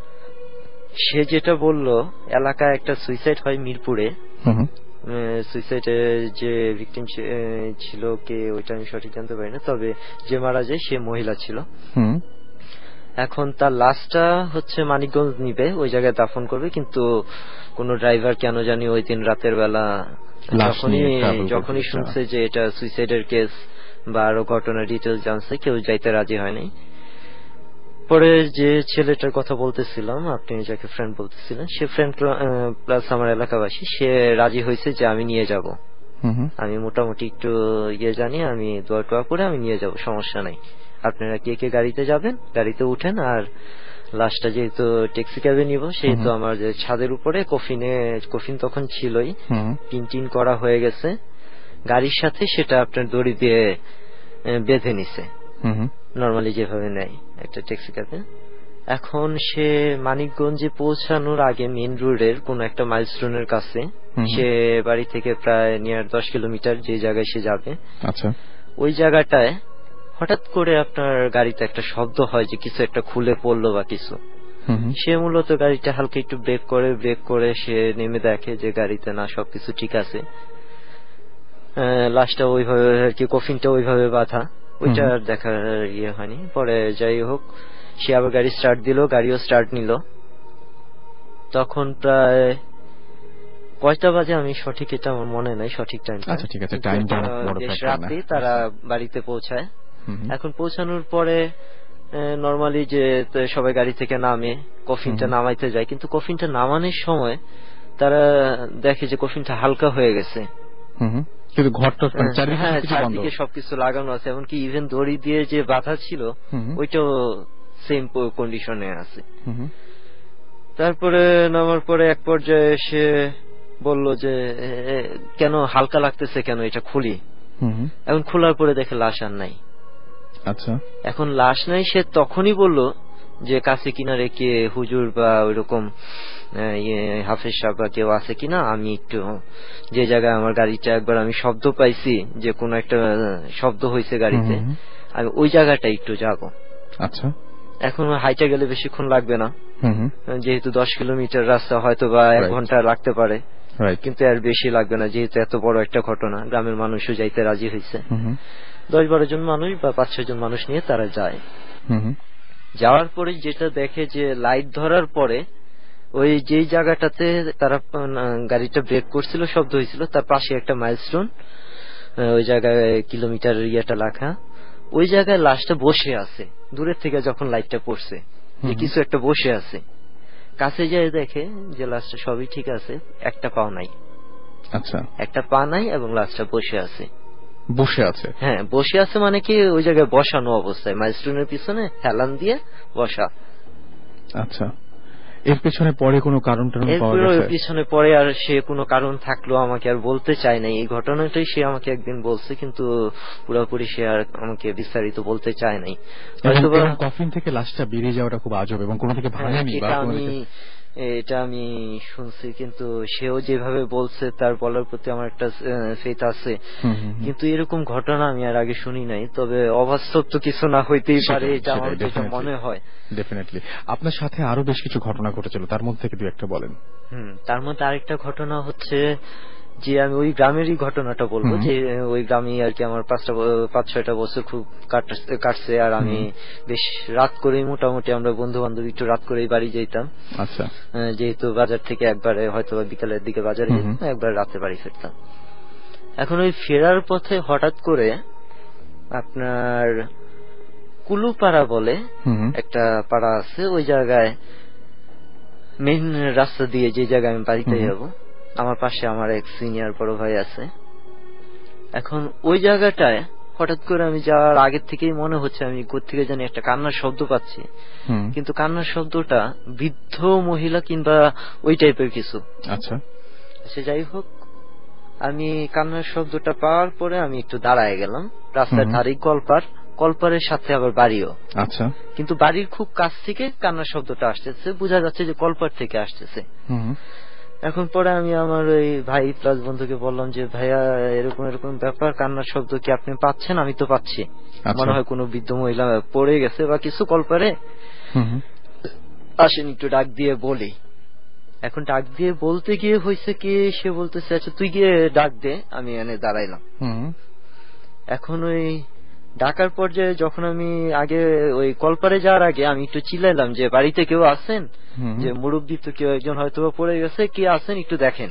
সে যেটা বলল, এলাকায় একটা সুইসাইড হয় মিরপুরে। সুইসাইডে যে ভিকটিম ছিল কে ওইটা আমি সঠিক জানতে পারি না, তবে যে মারা যায় সে মহিলা ছিল। এখন তার লাশটা হচ্ছে মানিকগঞ্জ নিবে, ওই জায়গায় দাফন করবে, কিন্তু কোন ড্রাইভার কেন জানি ওই দিন রাতের বেলা যখনই যখনই শুনছে যে এটা সুইসাইডের কেস বা আরো ঘটনা ডিটেলস জানছে, কেউ যাইতে রাজি হয়নি। পরে যে ছেলেটার কথা বলতেছিলাম, আপনি যাকে ফ্রেন্ড বলতেছিলেন, সে ফ্রেন্ড প্লাস আমার এলাকাবাসী, সে রাজি হয়েছে যে আমি নিয়ে যাব। আমি মোটামুটি একটু ইয়ে জানি, আমি দোয়া টোয়া করে আমি নিয়ে যাব, সমস্যা নাই। আপনারা কে কে গাড়িতে যাবেন গাড়িতে উঠেন, আর লাশটা যেহেতু ট্যাক্সি ক্যাবে নিব, সেহেতু আমার যে ছাদের উপরে কফিনে, কফিন তখন ছিলই, টিন টিন করা হয়ে গেছে গাড়ির সাথে, সেটা আপনার দড়ি দিয়ে বেঁধে নিছে নর্মালি যেভাবে নেয় একটা ট্যাক্সি ক্যাবে। এখন সে মানিকগঞ্জে পৌঁছানোর আগে মেইন রোডের কোন একটা মাইলস্টোনের কাছে, সে বাড়ি থেকে প্রায় নিয়ার দশ কিলোমিটার যে জায়গায় সে যাবে, আচ্ছা, ওই জায়গাটায় হঠাৎ করে আপনার গাড়িতে একটা শব্দ হয় যে কিছু একটা খুলে পড়লো বা কিছু। সে মূলত গাড়িটা হালকা একটু ব্রেক করে ব্রেক করে সে নেমে দেখে যে গাড়িতে না, সবকিছু ঠিক আছে। লাশটা ওইভাবে আর কি, কফিনটা ওইভাবে বাঁধা, ওইটা দেখার ইয়ে হয়নি। পরে যাই হোক, সে আবার গাড়ি স্টার্ট দিল, গাড়িও স্টার্ট নিল। তখন প্রায় কয়টা বাজে আমি সঠিক এটা আমার মনে নাই, সঠিক টাইমটা। আচ্ছা, ঠিক আছে, টাইমটা রাতে তারা বাড়িতে পৌঁছায়। এখন পৌঁছানোর পরে নর্মালি যে সবাই গাড়ি থেকে নামে, কফিনটা নামাইতে যায়, কিন্তু কফিনটা নামানোর সময় তারা দেখে যে কফিনটা হালকা হয়ে গেছে, কিন্তু ঘরটা চারদিকে সবকিছু লাগানো আছে, এমনকি ইভেন দড়ি দিয়ে যে বাঁধা ছিল ওইটাও সেম কন্ডিশনে আছে। তারপরে নামার পরে এক পর্যায়ে এসে বলল যে কেন হালকা লাগতেছে, কেন এটা খুলি। এখন খোলার পরে দেখে লাশ আর নাই। আচ্ছা, এখন লাশ নাই, সে তখনই বলল যে কাছে কিনারে কে হুজুর বা ওইরকম হাফেজ সাহেব বা কেউ আছে কিনা, আমি একটু যে জায়গায় আমার গাড়িটা একবার আমি শব্দ পাইছি যে কোন একটা শব্দ হয়েছে গাড়িতে, আমি ওই জায়গাটা একটু যাব। আচ্ছা, এখন হাইটা গেলে বেশিক্ষণ লাগবে না, যেহেতু দশ কিলোমিটার রাস্তা, হয়তো বা এক ঘন্টা লাগতে পারে, কিন্তু আর বেশি লাগবে না, যেহেতু এত বড় একটা ঘটনা। গ্রামের মানুষও যাইতে রাজি হয়েছে, দশ বারো জন মানুষ বা পাঁচ ছয় জন মানুষ নিয়ে তারা যায়। যাওয়ার পরে যেটা দেখে যে লাইট ধরার পরে ওই যেই জায়গাটাতে তারা গাড়িটা ব্রেক করছিল, শব্দ হয়েছিল, তার পাশে একটা মাইলস্টোন, ওই জায়গায় কিলোমিটার ইয়েটা লেখা, ওই জায়গায় লাশটা বসে আছে। দূরের থেকে যখন লাইটটা পড়ছে যে কিছু একটা বসে আছে, কাছে যায় দেখে যে লাশটা সবই ঠিক আছে, একটা পাও নাই। আচ্ছা, একটা পা নাই এবং লাশটা বসে আছে। বসে আছে? হ্যাঁ, বসে আছে মানে কি ওই জায়গায় বসানো অবস্থায়, মাইলস্টোনের পিছনে হেলান দিয়ে বসা। আচ্ছা, এর পিছনে পরে কোনো কারণ টারণ পাওয়া গেছে? এর পিছনে পরে আর সে কোনো কারণ থাকলো আমাকে আর বলতে চায় না। এই ঘটনাটাই সে আমাকে একদিন বলছে, কিন্তু পুরোপুরি সে আর আমাকে বিস্তারিত বলতে চায় নাই। কফিন থেকে লাশটা বেরিয়ে যাওয়াটা খুব আজব, এবং কোনো থেকে ভাঙেনি বা কোনো থেকে এটা আমি শুনছি, কিন্তু সেও যেভাবে বলছে তার বলার প্রতি আমার একটা ফেথ আছে, কিন্তু এরকম ঘটনা আমি আর আগে শুনি নাই। তবে অবাস্তব তো কিছু না হইতেই পারে, এটা আমার যেটা মনে হয়। ডেফিনেটলি। আপনার সাথে আরো বেশ কিছু ঘটনা ঘটেছিল, তার মধ্যে থেকে দু একটা বলেন। হুম তার মধ্যে আরেকটা ঘটনা হচ্ছে যে আমি ওই গ্রামেরই ঘটনাটা বলবো, যে ওই গ্রামে আর কি আমার পাঁচটা পাঁচ ছয়টা বছর খুব কাটছে, আর আমি বেশ রাত করে মোটামুটি আমরা বন্ধু বান্ধব একটু রাত করেই বাড়ি যেতাম। আচ্ছা, যেহেতু বাজার থেকে একবারে হয়তো বিকালের দিকে বাজারে যেতাম, একবার রাতে বাড়ি ফিরতাম। এখন ওই ফেরার পথে হঠাৎ করে আপনার কুলুপাড়া বলে একটা পাড়া আছে, ওই জায়গায় মেইন রাস্তা দিয়ে যে জায়গায় আমি বাড়িতে যাব, আমার পাশে আমার এক সিনিয়র বড় ভাই আছে। এখন ওই জায়গাটায় হঠাৎ করে আমি যাওয়ার আগের থেকেই মনে হচ্ছে আমি কোত্থেকে জানি একটা কান্নার শব্দ পাচ্ছি, কিন্তু কান্নার শব্দটা বৃদ্ধ মহিলা কিংবা ওই টাইপের কিছু। আচ্ছা, সে যাই হোক, আমি কান্নার শব্দটা পাওয়ার পরে আমি একটু দাঁড়ায় গেলাম। রাস্তার ধারেই কলপার, কলপারের সাথে আবার বাড়িও। আচ্ছা, কিন্তু বাড়ির খুব কাছ থেকে কান্নার শব্দটা আসতেছে, বোঝা যাচ্ছে যে কলপার থেকে আসতেছে। এখন পরে আমি আমার ওই ভাই প্লাস বন্ধুকে বললাম যে ভাইয়া এরকম এরকম ব্যাপার, কান্নার শব্দ কি আপনি পাচ্ছেন? আমি তো পাচ্ছি, মনে হয় কোনো বৃদ্ধ মহিলা পড়ে গেছে বা কিছু কলপারে, আসেন একটু ডাক দিয়ে বলি। এখন ডাক দিয়ে বলতে গিয়ে হয়েছে কি, সে বলতেছে আচ্ছা তুই গিয়ে ডাক দে, আমি এনে দাঁড়াইলাম। এখন ওই ডাকার পর্যায়ে যখন আমি আগে ওই কলপারে যাওয়ার আগে আমি একটু চিল্লাইলাম যে বাড়িতে কেউ আছেন, যে মুরব্বী তো কেউ একজন হয়তো পড়ে গেছে, কি আছেন একটু দেখেন।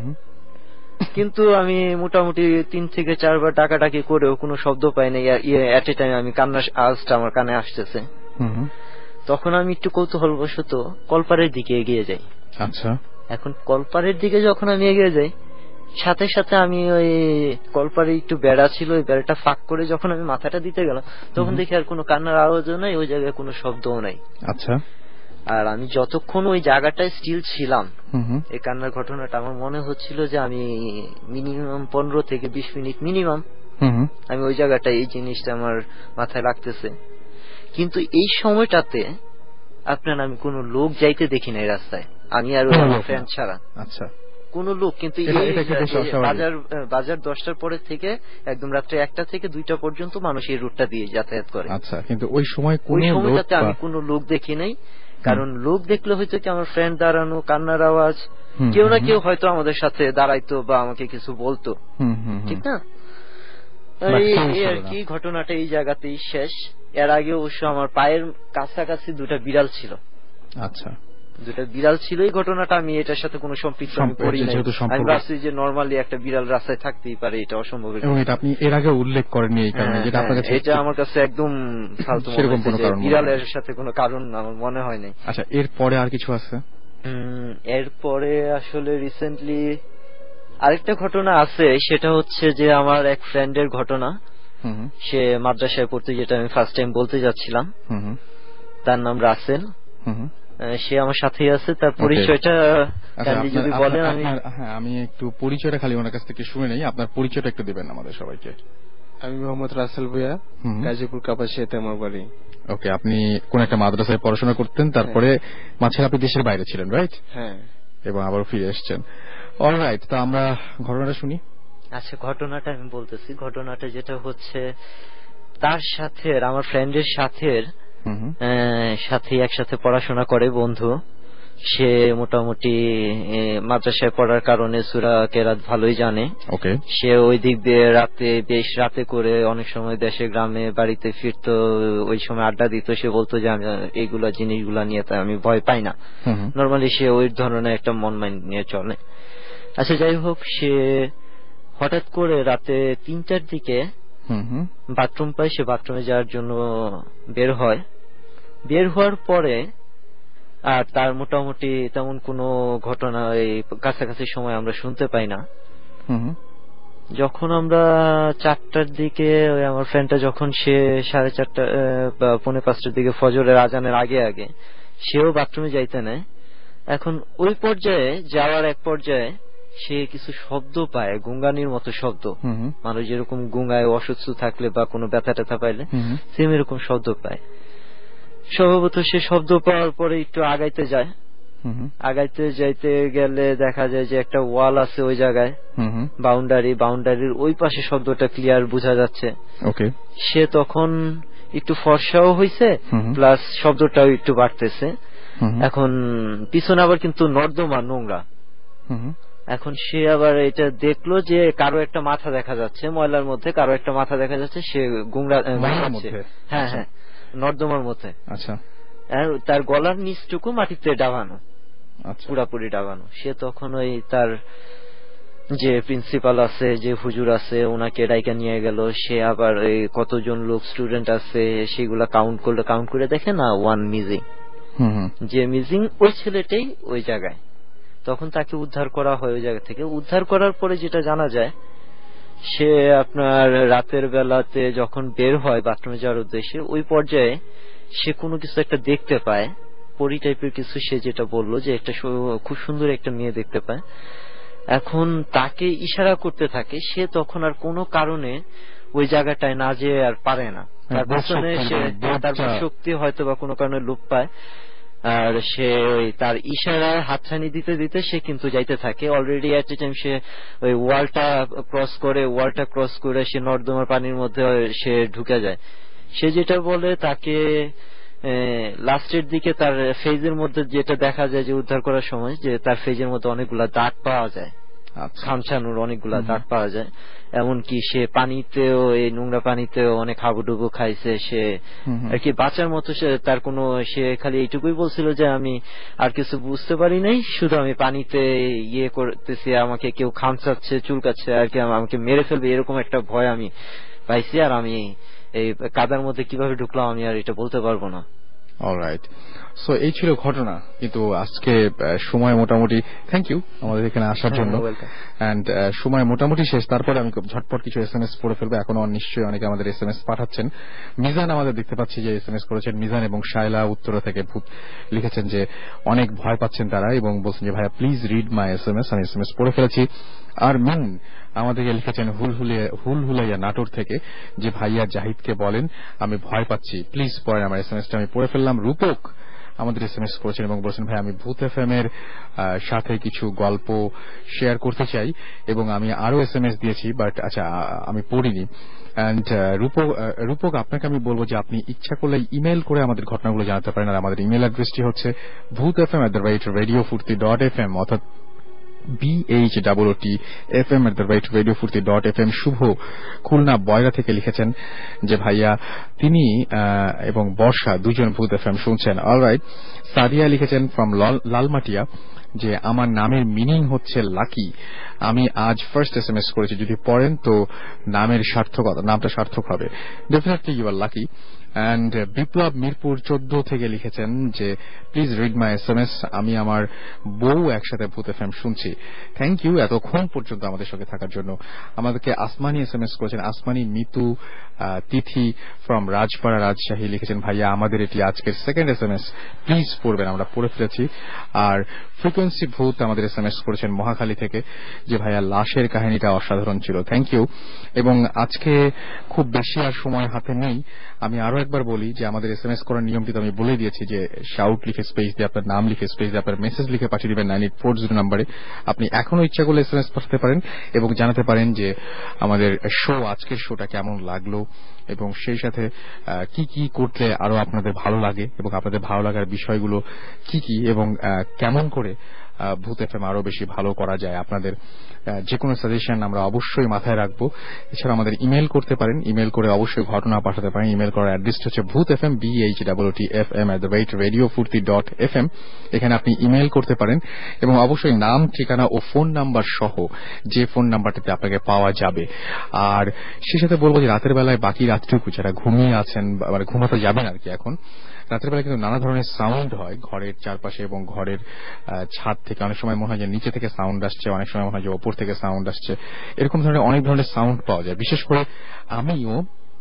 কিন্তু আমি মোটামুটি তিন থেকে চারবার ডাকাডাকি করেও কোনো শব্দ পাই না। এট এ টাইম আমি কান্নার আওয়াজটা আমার কানে আসতেছে। তখন আমি একটু কৌতূহলবশত কলপারের দিকে এগিয়ে যাই। আচ্ছা, এখন কলপারের দিকে যখন আমি এগিয়ে যাই, সাথে সাথে আমি ওই কলপারে একটু বেড়া ছিল, ওই বেড়াটা ফাঁক করে যখন আমি মাথাটা দিতে গেলাম, তখন দেখি আর কোনো কান্নার আওয়াজও নাই, ওই জায়গায় কোনো শব্দও নাই। আচ্ছা, আর আমি যতক্ষণ ওই জায়গাটায় স্টিল ছিলাম, এই কান্নার ঘটনাটা আমার মনে হচ্ছিল যে আমি মিনিমাম পনেরো থেকে বিশ মিনিট মিনিমাম আমি ওই জায়গাটায় এই জিনিসটা আমার মাথায় লাগতেছে। কিন্তু এই সময়টাতে আপনার আমি কোনো লোক যাইতে দেখি নাই রাস্তায়, আমি আর আমার ফ্রেন্ড ছাড়া। আচ্ছা, কোন লোক, কিন্তু বাজার বাজার দশটার পরে থেকে একদম রাত্রে একটা থেকে দুইটা পর্যন্ত মানুষ এই রুটটা দিয়ে যাতায়াত করে। আচ্ছা, কিন্তু ওই সময় ওই সময়টাতে আমি কোনো লোক দেখি নাই, কারণ লোক দেখলে হয়তো কি আমার ফ্রেন্ড দাঁড়ানো, কান্নার আওয়াজ, কেউ না কেউ হয়তো আমাদের সাথে দাঁড়াইতো বা আমাকে কিছু বলতো, ঠিক না? এই আর কি ঘটনাটা এই জায়গাতেই শেষ। এর আগে অবশ্য আমার পায়ের কাছাকাছি দুটা বিড়াল ছিল। আচ্ছা, দুটা বিড়াল ছিল। এই ঘটনাটা আমি এটার সাথে কোনো সম্পৃক্ত আমি করি নাই। আমি ভাবছি যে নরমালি একটা বিড়াল রাস্তায় থাকতেই পারে, এটা অসম্ভব। এবং এটা আপনি এর আগে উল্লেখ করেননি এই কারণে, যেটা আপনার কাছে এটা আমার কাছে একদম ফালতু মনে হচ্ছে, বিড়ালের সাথে কোনো কারণ আমার মনে হয় নাই। আচ্ছা, এরপরে আর কিছু আছে? এরপরে আসলে রিসেন্টলি আরেকটা ঘটনা আছে, সেটা হচ্ছে যে আমার এক ফ্রেন্ডের ঘটনা। সে মাদ্রাসায় পড়তে, যেটা আমি ফার্স্ট টাইম বলতে যাচ্ছিলাম। তার নাম রাসেল, সে আমার সাথেই আছে। তার পরিচয়টা যদি বলেন। হ্যাঁ, আমি একটু পরিচয়টা খালি ওনার কাছ থেকে শুনে নেই, আপনার পরিচয়টা একটু দিবেন আমাদের সবাইকে। আমি মোহাম্মদ রাসেল ভুঁইয়া, গাজীপুর কাপাসিয়াতে আমার বাড়ি। ওকে, আপনি কোন একটা মাদ্রাসায় পড়াশোনা করতেন, তারপরে মাঝখানে আপনি দেশের বাইরে ছিলেন, রাইট? হ্যাঁ, এবং আবার ফিরে এসেছেন। অলরাইট, তো আমরা ঘটনাটা শুনি। আচ্ছা, ঘটনাটা আমি বলতেছি। ঘটনাটা যেটা হচ্ছে, তার সাথে আমার ফ্রেন্ডের সাথে সাথে একসাথে পড়াশোনা করে বন্ধু। সে মোটামুটি মাদ্রাসায় পড়ার কারণে সূরা কেরাত ভালোই জানে। ওকে, সে ওই দিক দিয়ে রাতে বেশ রাতে করে অনেক সময় দেশে গ্রামে বাড়িতে ফিরতো, ওই সময় আড্ডা দিত। সে বলতো যে আমি এইগুলা জিনিসগুলা নিয়ে আমি ভয় পাই না, নর্মালি সে ওই ধরনের একটা মন মাইন্ড নিয়ে চলে। আচ্ছা, যাই হোক, সে হঠাৎ করে রাতে তিনটার দিকে বাথরুম পায়। সে বাথরুমে যাওয়ার জন্য বের হয়। বের হওয়ার পরে আর তার মোটামুটি তেমন কোনো ঘটনা এই কাছাকাছি সময় আমরা শুনতে পাই না। যখন আমরা চারটার দিকে, ওই আমার ফ্রেন্ডটা যখন সে সাড়ে চারটা বা পৌনে পাঁচটার দিকে ফজরের আজানের আগে আগে সেও বাথরুমে যাইতে নেয়। এখন ওই পর্যায়ে যাওয়ার এক পর্যায়ে সে কিছু শব্দ পায়, গুঙ্গানির মতো শব্দ। মানুষ যেরকম গুঙ্গায় অসুস্থ থাকলে বা কোনো ব্যথা ট্যাথা পাইলে সেম এরকম শব্দ পায়। স্বভাবত সে শব্দ পাওয়ার পরে একটু আগাইতে যায়। আগাইতে যাইতে গেলে দেখা যায় যে একটা ওয়াল আছে ওই জায়গায়, বাউন্ডারি। বাউন্ডারির ওই পাশে শব্দটা ক্লিয়ার বোঝা যাচ্ছে। ওকে, সে তখন একটু ফর্সাও হয়েছে, প্লাস শব্দটাও একটু বাড়তেছে। এখন পিছনে আবার কিন্তু নর্দমা, নোংরা। এখন সে আবার এটা দেখলো যে কারো একটা মাথা দেখা যাচ্ছে ময়লার মধ্যে, কারো একটা মাথা দেখা যাচ্ছে, সে গুংরা হ্যাঁ হ্যাঁ নর্দমার মধ্যে। আচ্ছা। তার গলার নিচটুকু মাটিতে ডাবানো, পুরাপুরি ডাবানো। সে তখন ওই তার যে প্রিন্সিপাল আছে, যে হুজুর আছে, ওনাকে ডাইকা নিয়ে গেল। সে আবার ওই কতজন লোক স্টুডেন্ট আছে সেগুলা কাউন্ট করলে, কাউন্ট করে দেখে না ওয়ান মিজিং, যে মিজিং ওই ছেলেটাই ওই জায়গায়। তখন তাকে উদ্ধার করা হয় ওই জায়গা থেকে। উদ্ধার করার পরে যেটা জানা যায়, সে আপনার রাতের বেলাতে যখন বের হয় বাথরুমে যাওয়ার উদ্দেশ্যে, ওই পর্যায়ে সে কোনো কিছু একটা দেখতে পায়, পরি টাইপের কিছু। সে যেটা বললো যে একটা খুব সুন্দর একটা মেয়ে দেখতে পায়। এখন তাকে ইশারা করতে থাকে। সে তখন আর কোনো কারণে ওই জায়গাটায় না যেয়ে আর পারে না, তার পেছনে সে তার শক্তি হয়তো বা কোনো কারণে লোপ পায়। আর সে ওই তার ইশারায় হাতছানি দিতে দিতে সে কিন্তু যাইতে থাকে। অলরেডি এট এ টাইম সে ওই ওয়ালটা ক্রস করে, ওয়ালটা ক্রস করে সে নর্দমার পানির মধ্যে সে ঢুকে যায়। সে যেটা বলে, তাকে লাস্টের দিকে তার ফেজের মধ্যে যেটা দেখা যায় যে উদ্ধার করার সময়, যে তার ফেজের মধ্যে অনেকগুলা দাগ পাওয়া যায়, খামছানোর অনেকগুলা দাগ পাওয়া যায়। এমনকি সে পানিতেও, এই নোংরা পানিতেও অনেক হাবুডুবু খাইছে। সে আর কি বাঁচার মতো সে তার কোনো, সে খালি এইটুকুই বলছিল যে আমি আর কিছু বুঝতে পারি নাই, শুধু আমি পানিতে ইয়ে করতেছি, আমাকে কেউ খামচাচ্ছে, চুলকাচ্ছে আর কি, আমাকে মেরে ফেলবে এরকম একটা ভয় আমি পাইছি। আর আমি এই কাদার মধ্যে কিভাবে ঢুকলাম আমি আর এটা বলতে পারবো না। অলরাইট, সো এই ছিল ঘটনা। কিন্তু আজকে সময় মোটামুটি, থ্যাংক ইউ আমাদের এখানে আসার জন্য, এন্ড সময় মোটামুটি শেষ। তারপরে আমি ঝটপট কিছু এস এম এস পড়ে ফেলবো। এখনো নিশ্চয়ই অনেকে আমাদের এস এম এস পাঠাচ্ছেন। মিজান আমাদের দেখতে পাচ্ছি যে এস এম এস করেছেন। মিজান এবং শায়লা উত্তরা থেকে ভূত লিখেছেন যে অনেক ভয় পাচ্ছেন তারা, এবং বলছেন যে ভাইয়া please read my S M S. আমি এস এম এস পড়ে ফেলেছি। আর মিন আমাদেরকে লিখেছেন হুলহুলিয়া হুলহুলাইয়া নাটোর থেকে, যে ভাইয়া জাহিদকে বলেন আমি ভয় পাচ্ছি, প্লিজ পড়েন আমার এস এম এসটা। আমি পড়ে ফেললাম। রূপক আমাদের এস এম এস করেছেন এবং বলছেন ভাই আমি ভূত এফ এম এর সাথে কিছু গল্প শেয়ার করতে চাই, এবং আমি আরো এস এম এস দিয়েছি, বাট আচ্ছা আমি পড়িনি। এন্ড রূপক রূপক আপনাকে আমি বলবো যে আপনি ইচ্ছা করলে ইমেল করে আমাদের ঘটনাগুলো জানাতে পারেন। আর আমাদের ইমেল অ্যাড্রেসটি হচ্ছে Bhoot F M at the rate radio Foorti dot F M, অর্থাৎ B H double O T F M at the rate radio Foorti dot F M. Shuvo Khulna Boyra থেকে লিখেছেন যে ভাইয়া তিনি এবং বর্ষা দুজন ভূত এফ এম শুনছেন। অলরাইট, সাদিয়া লিখেছেন ফ্রম লালমাটিয়া যে আমার নামের মিনিং হচ্ছে লাকি। আমি আজ ফার্স্ট এস এম এস করেছি, যদি পড়েন তো নামের সার্থকতা, নামটা সার্থক হবে। Definitely you are lucky. And Biplob Mirpur চোদ্দ থেকে লিখেছেন যে please read my S M S, আমি আমার বউ একসাথে ভূত এফ এম শুনছি। থ্যাংক ইউ এতক্ষণ পর্যন্ত আমাদের সঙ্গে থাকার জন্য। আমাদেরকে আসমানি এস এম এস করেছেন। আসমানি মিতু তিথি ফ্রম রাজপাড়া রাজশাহী লিখেছেন ভাইয়া আমাদের এটি আজকের second S M S, please পড়বেন, আমরা পড়ে ফেলেছি। আর ফ্রিকোয়েন্সি ভূত আমাদের এস এম এস করেছেন মহাখালী থেকে যে ভাইয়া লাশের কাহিনীটা অসাধারণ ছিল। Thank you. এবং আজকে খুব বেশি আর সময় হাতে নেই, আমি আরো একবার বলি যে আমাদের এস এম এস করার নিয়মটি তো আমি বলে দিয়েছি যে শাউট লিখে স্পেস দিয়ে আপনার নাম লিখে স্পেস দিয়ে আপনার মেসেজ লিখে পাঠিয়ে দিবেন নাইন এইট ফোর জিরো নাম্বারে। আপনি এখনো ইচ্ছা করলে এস এম এস পাঠাতে পারেন এবং জানাতে পারেন যে আমাদের শো, আজকের শোটা কেমন লাগলো, এবং সেই সাথে কি কি করলে আরো আপনাদের ভালো লাগে, এবং আপনাদের ভালো লাগার বিষয়গুলো কি কি, এবং কেমন করে ভূত এফ এম আরো বেশি ভালো করা যায়। আপনাদের যে কোনো সাজেশন আমরা অবশ্যই মাথায় রাখবো। এছাড়া আমাদের ইমেল করতে পারেন, ইমেল করে অবশ্যই ঘটনা পাঠাতে পারেন। ইমেল করার অ্যাড্রেস হচ্ছে Bhoot F M B H double T F M at the rate radio Foorti dot F M. এখানে আপনি ইমেল করতে পারেন এবং অবশ্যই নাম, ঠিকানা ও ফোন নাম্বার সহ যে ফোন নাম্বারটাতে আপনাকে পাওয়া যাবে। আর সে সাথে বলবো যে রাতের বেলায় বাকি রাতটুকু যারা ঘুমিয়ে আছেন, মানে ঘুমাতে যাবেন আর কি, এখন রাতের বেলা কিন্তু নানা ধরনের সাউন্ড হয় ঘরের চারপাশে এবং ঘরের ছাদ থেকে। অনেক সময় মনে হয় যে নিচে থেকে সাউন্ড আসছে, অনেক সময় মনে হয় যে ওপর থেকে সাউন্ড আসছে। এরকম ধরনের অনেক ধরনের সাউন্ড পাওয়া যায়। বিশেষ করে আমিও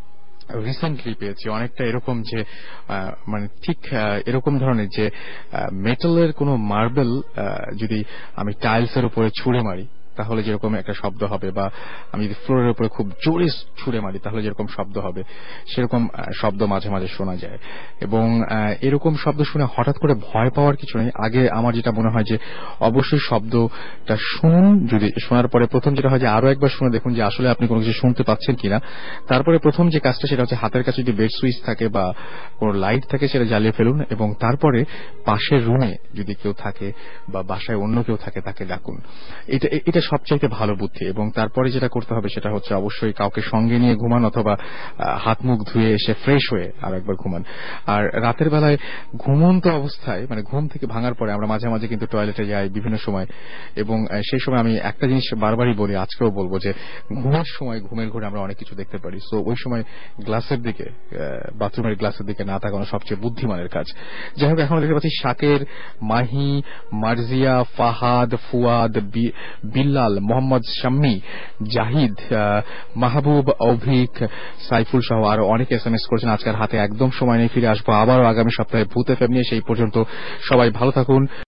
রিসেন্টলি পেয়েছি অনেকটা এরকম যে মানে ঠিক এরকম ধরনের যে মেটালের কোনো মার্বেল যদি আমি টাইলসের উপরে ছুঁড়ে মারি তাহলে যেরকম একটা শব্দ হবে, বা আমি যদি ফ্লোরের উপরে খুব জোরে ছুঁড়ে মারি তাহলে যেরকম শব্দ হবে সেরকম শব্দ মাঝে মাঝে শোনা যায়। এবং এরকম শব্দ শুনে হঠাৎ করে ভয় পাওয়ার কিছু নেই। আগে আমার যেটা মনে হয় যে অবশ্যই শব্দটা শুনুন, যদি শোনার পরে প্রথম যেটা হয় যে আরো একবার শুনে দেখুন যে আসলে আপনি কোনো কিছু শুনতে পাচ্ছেন কিনা। তারপরে প্রথম যে কাজটা সেটা হচ্ছে হাতের কাছে যদি বেড সুইচ থাকে বা কোনো লাইট থাকে সেটা জ্বালিয়ে ফেলুন, এবং তারপরে পাশের রুমে যদি কেউ থাকে বা বাসায় অন্য কেউ থাকে তাকে ডাকুন। এটা এটা সবচাইতে ভালো বুদ্ধি। এবং তারপরে যেটা করতে হবে সেটা হচ্ছে অবশ্যই কাউকে সঙ্গে নিয়ে ঘুমান, অথবা হাত মুখ ধুয়ে এসে ফ্রেশ হয়ে আর একবার ঘুমান। আর রাতের বেলায় ঘুমন্ত অবস্থায় মানে ঘুম থেকে ভাঙার পরে আমরা মাঝে মাঝে কিন্তু টয়লেটে যাই বিভিন্ন সময়, এবং সেই সময় আমি একটা জিনিস বারবারই বলি, আজকেও বলবো, যে ঘুমের সময় ঘুমের ঘরে আমরা অনেক কিছু দেখতে পারি। সো ওই সময় গ্লাসের দিকে, বাথরুমের গ্লাসের দিকে না তাকানো সবচেয়ে বুদ্ধিমানের কাজ। যাই হোক, এখন দেখতে পাচ্ছি শাকের, মাহি, মার্জিয়া, ফাহাদ, ফুয়াদ, বিল্লাল, মোহাম্মদ শাম্মী, জাহিদ, মাহবুব, অভিক, সাইফুল সহ আরো অনেক এস এম এস করেছেন। আজকের হাতে একদম সময় নেই, ফিরে আসবো আবারও আগামী সপ্তাহে ভূত এফএম নিয়ে। সেই পর্যন্ত সবাই ভালো থাকুন।